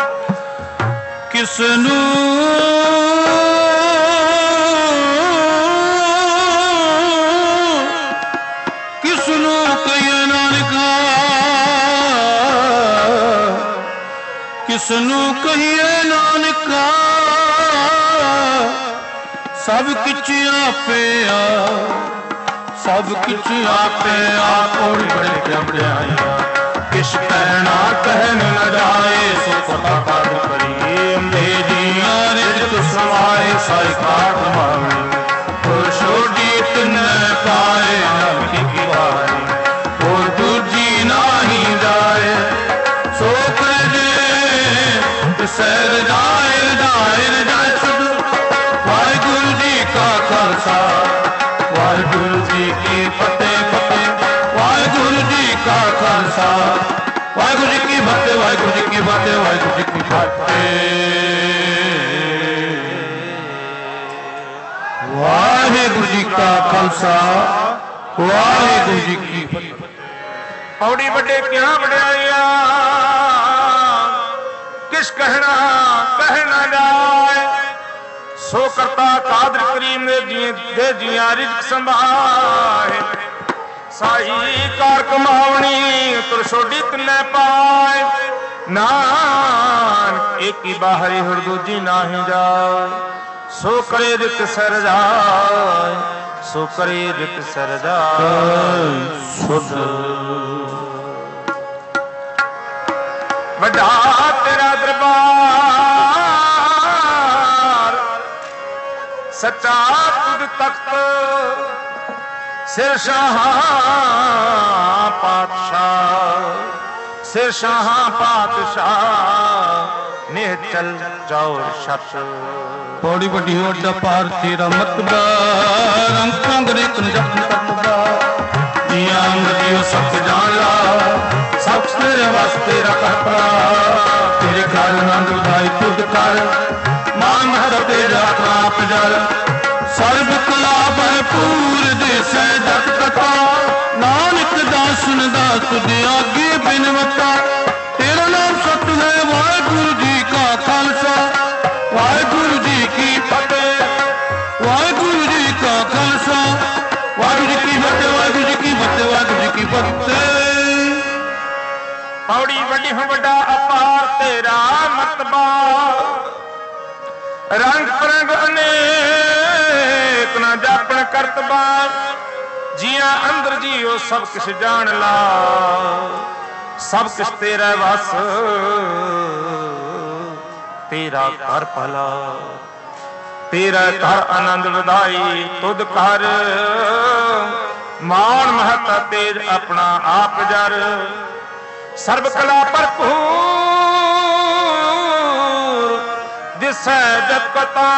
[SPEAKER 2] ਕਿਸ ਨੂੰ ਕਿਸ ਨੂੰ ਕਹੀਏ ਨਾਨਕਾ, ਕਿਸ ਨੂੰ ਕਹੀਏ ਨਾਨਕਾ। ਸਭ ਕਿਛ ਆਪੇ ਆ, ਸਭ ਕਿਛ ਆਪੇ ਆ। ਕੋੜੀ ਬੜੇ ਕਿਆ ਵਡਿਆਈਆ, ਕਿਛ ਕਹਿਣਾ ਕਹਿਣ ਨ ਜਾਏ। ਸੋ ਪਤਾ ਕਾਜ ਕਰੀਏ, ਮੇਰੀਆਂ ਰਿਜਕ ਸਮਾਏ। ਸਾਈ ਕਾਟ ਮਾਵੀ ਹੋਰ ਛੋਡੀ ਤਿਨੈ ਪਾਏ। ਨਾਨਕੀ ਕੀ ਵਾਰੀ ਹੋਰ ਦੂਜੀ ਨਾਹੀ ਜਾਏ। ਸੋ ਕਰੇ ਤਿਸੈ ਰਜਾਏ, ਰਜਾਏ ਰਜਾਏ ਸਦ। ਵਾਹਿਗੁਰੂ ਜੀ ਕਾ ਖਾਲਸਾ, ਵਾਹਿਗੁਰੂ ਜੀ ਕੀ ਫਤਿਹ ਫਤਿਹ। ਵਾਹਿਗੁਰੂ ਜੀ ਕਾ ਖਾਲਸਾ, ਵਾਹਿਗੁਰੂ ਜੀ ਕੀ ਫਤਿਹ, ਵਾਹਿਗੁਰੂ ਜੀ ਕੀ ਫਤਿਹ, ਵਾਹਿਗੁਰੂ ਜੀ ਕੀ ਫਤਿਹ। ਵਾਹਿਗੁਰੂ ਜੀ ਕਾ ਖਾਲਸਾ, ਵਾਹਿਗੁਰੂ ਜੀ ਕੀ ਫਤਿਹ।
[SPEAKER 1] ਪੌੜੀ ਵੱਡੇ ਕਿਆ ਵਡਿਆਈਆ, ਕਿਸ ਕਹਿਣਾ ਕਹਿ ਨਾ ਜਾਏ। ਸੋ ਕਰਤਾ ਕਾਦਰ ਕਰੀਮ ਦੇ ਜੀ ਦੇ ਜੀਆਂ ਰਿਜ਼ਕ ਸੰਭਾਏ। ਸਾਈ ਕਾਰ ਕਮਾਵਣੀ ਤੁਰ ਛੋਡੀ ਤਿੰਨੇ ਪਾਏ। ਨਾਨਕ ਏਕੀ ਬਾਹਰੀ ਹੁਰ ਦੂਜੀ ਨਾਹੀ ਜਾਏ। ਸੋ ਕਰੇ ਜਿਤ ਸਰ ਜਾਏ, ਸੋ ਕਰੇ ਜਿਤ ਸਰ ਜਾਏ। ਸੁਧ ਵੱਡਾ ਤੇਰਾ ਦਰਬਾਰ, ਸੱਚਾ ਤੁਧ ਤਖਤ। ਸਿਰ ਸ਼ਾਹਾਂ ਪਾਤਸ਼ਾਹ, ਸਿਰ ਸ਼ਾਹਾਂ ਪਾਤਸ਼ਾਹ। ਨਿਹਚਲ ਚੌਰ ਛਤ।
[SPEAKER 2] ਪੌੜੀ ਵੱਡੀ ਵੱਡਾ ਪਾਰ ਤੇਰਾ ਮਤਬਾ। ਰੰਗ ਰੰਗ ਰੇਕ ਨ ਜਪਨ ਤਤਬਾ। ਜੀਆਂ ਅੰਗਿਓ ਸਤ ਜਾਣ ਲਾ, ਸਭ ਤੇਰੇ ਵਾਸਤੇ ਰੱਖਤਾ। ਤੇਰੇ ਘਰ ਆਨੰਦ ਉਦਾਈ ਤੁਧ ਕਰ, ਮਾਨ ਹਰ ਤੇਰਾ ਪ੍ਰਾਪ ਜਲ। ਸਰਬ ਕਲਾ ਭਰਪੂਰ ਦੇਸੈ ਜਗ ਕਥਾ। ਨਾਨਕ ਦਾਸਨ ਦਾ ਤੁਧ ਆਗੇ ਬਿਨਵਤਾ। ਤੇਰਾ ਨਾਮ ਸਤ ਹੈ, ਵਾਹਿਗੁਰੂ ਜੀ ਕਾ ਖਾਲਸਾ, ਵਾਹਿਗੁਰੂ ਜੀ ਕੀ ਫਤਿਹ। ਵਾਹਿਗੁਰੂ ਜੀ ਕਾ ਖਾਲਸਾ, ਵਾਹਿਗੁਰੂ ਜੀ ਕੀ ਫਤਿਹ, ਵਾਹਿਗੁਰੂ ਜੀ ਕੀ ਫਤਿਹ, ਵਾਹਿਗੁਰੂ ਜੀ ਕੀ ਫਤਿਹ।
[SPEAKER 1] ਪੌੜੀ ਵੱਡੀ ਵੱਡਾ ਅਪਾਰ ਤੇਰਾ ਮਤਬਾ। ਰੰਗ ਪਰੰਗ ਅਨੇਕ ਨਾ ਜਾਪਣ ਕਰਤਬਾ। ਜੀਆਂ ਅੰਦਰ ਜੀਓ ਸਭ ਕਿਛ ਜਾਣ ਲਾ, ਸਭ ਕਿਛ ਤੇਰਾ ਵਸ। ਤੇਰਾ ਘਰ ਭਲਾ, ਤੇਰਾ ਘਰ ਆਨੰਦ ਵਧਾਈ ਤੁਧ ਕਰ, ਮਾਨ ਮਹਤਾ ਤੇਜ ਆਪਣਾ ਆਪ ਜਰ, ਸਰਬ ਕਲਾ ਭਰਪੂਰ ਦਿਸੈ ਜਤ ਕਤਾ,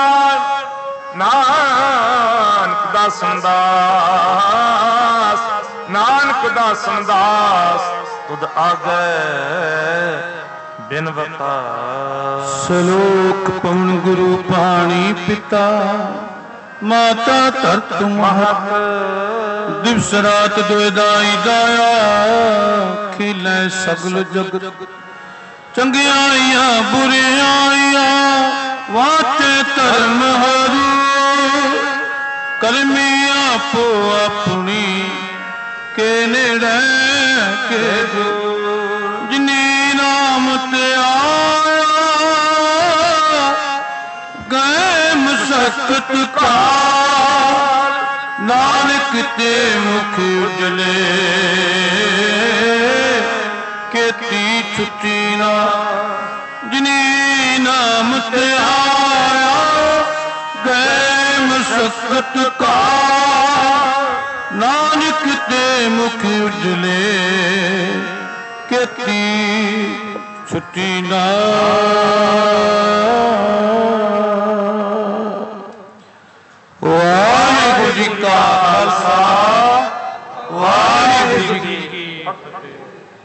[SPEAKER 1] ਨਾਨਕ ਦਾਸਨ ਦਾਸ, ਨਾਨਕ ਦਾਸਨ ਦਾਸ ਤੁਧ ਆਗੈ ਬਿਨਵਤਾ।
[SPEAKER 2] ਸ਼ਲੋਕ ਪਵਨ ਗੁਰੂ ਪਾਣੀ ਪਿਤਾ, ਮਾਤਾ ਧਰਤ ਮਹਤ, ਦਿਵਸ ਰਾਤ ਦੋਇ ਦਾਈ ਦਾਇਆ, ਖੇਲੇ ਸਗਲ ਜਗਤ, ਚੰਗਿਆਈਆਂ ਬੁਰਿਆਈਆਂ ਵਾਚੇ ਧਰਮ ਹਰੂ, ਕਰਮੀ ਆਪੋ ਆਪਣੀ ਕੇ ਨੇੜੇ ਕੇ ਦੂਰ, ਜਿਨੀ ਨਾਮ ਤੇ ਆਇਆ ਗਏ ਮਸਕਤ ਕਾਲ, ਨਾਨਕ ਤੇ ਮੁਖ ਉਜਲੇ ਕੀਤੀ ਛੁੱਟੀ ਨਾ, ਜਿਨੀ ਨਾਮ ਤੇ ਆਇਆ ਗਏ ਮਸਕਤ ਕਾਲ, ਨਾਨਕ ਤੇ ਮੁਖ ਉਜਲੇ ਕੀਤੀ ਛੁੱਟੀ ਨਾ। ਵਾਹਿਗੁਰੂ ਜੀ ਕਾ ਖਾਲਸਾ, ਵਾਹਿਗੁਰੂ ਜੀ ਕੀ ਫਤਿਹ।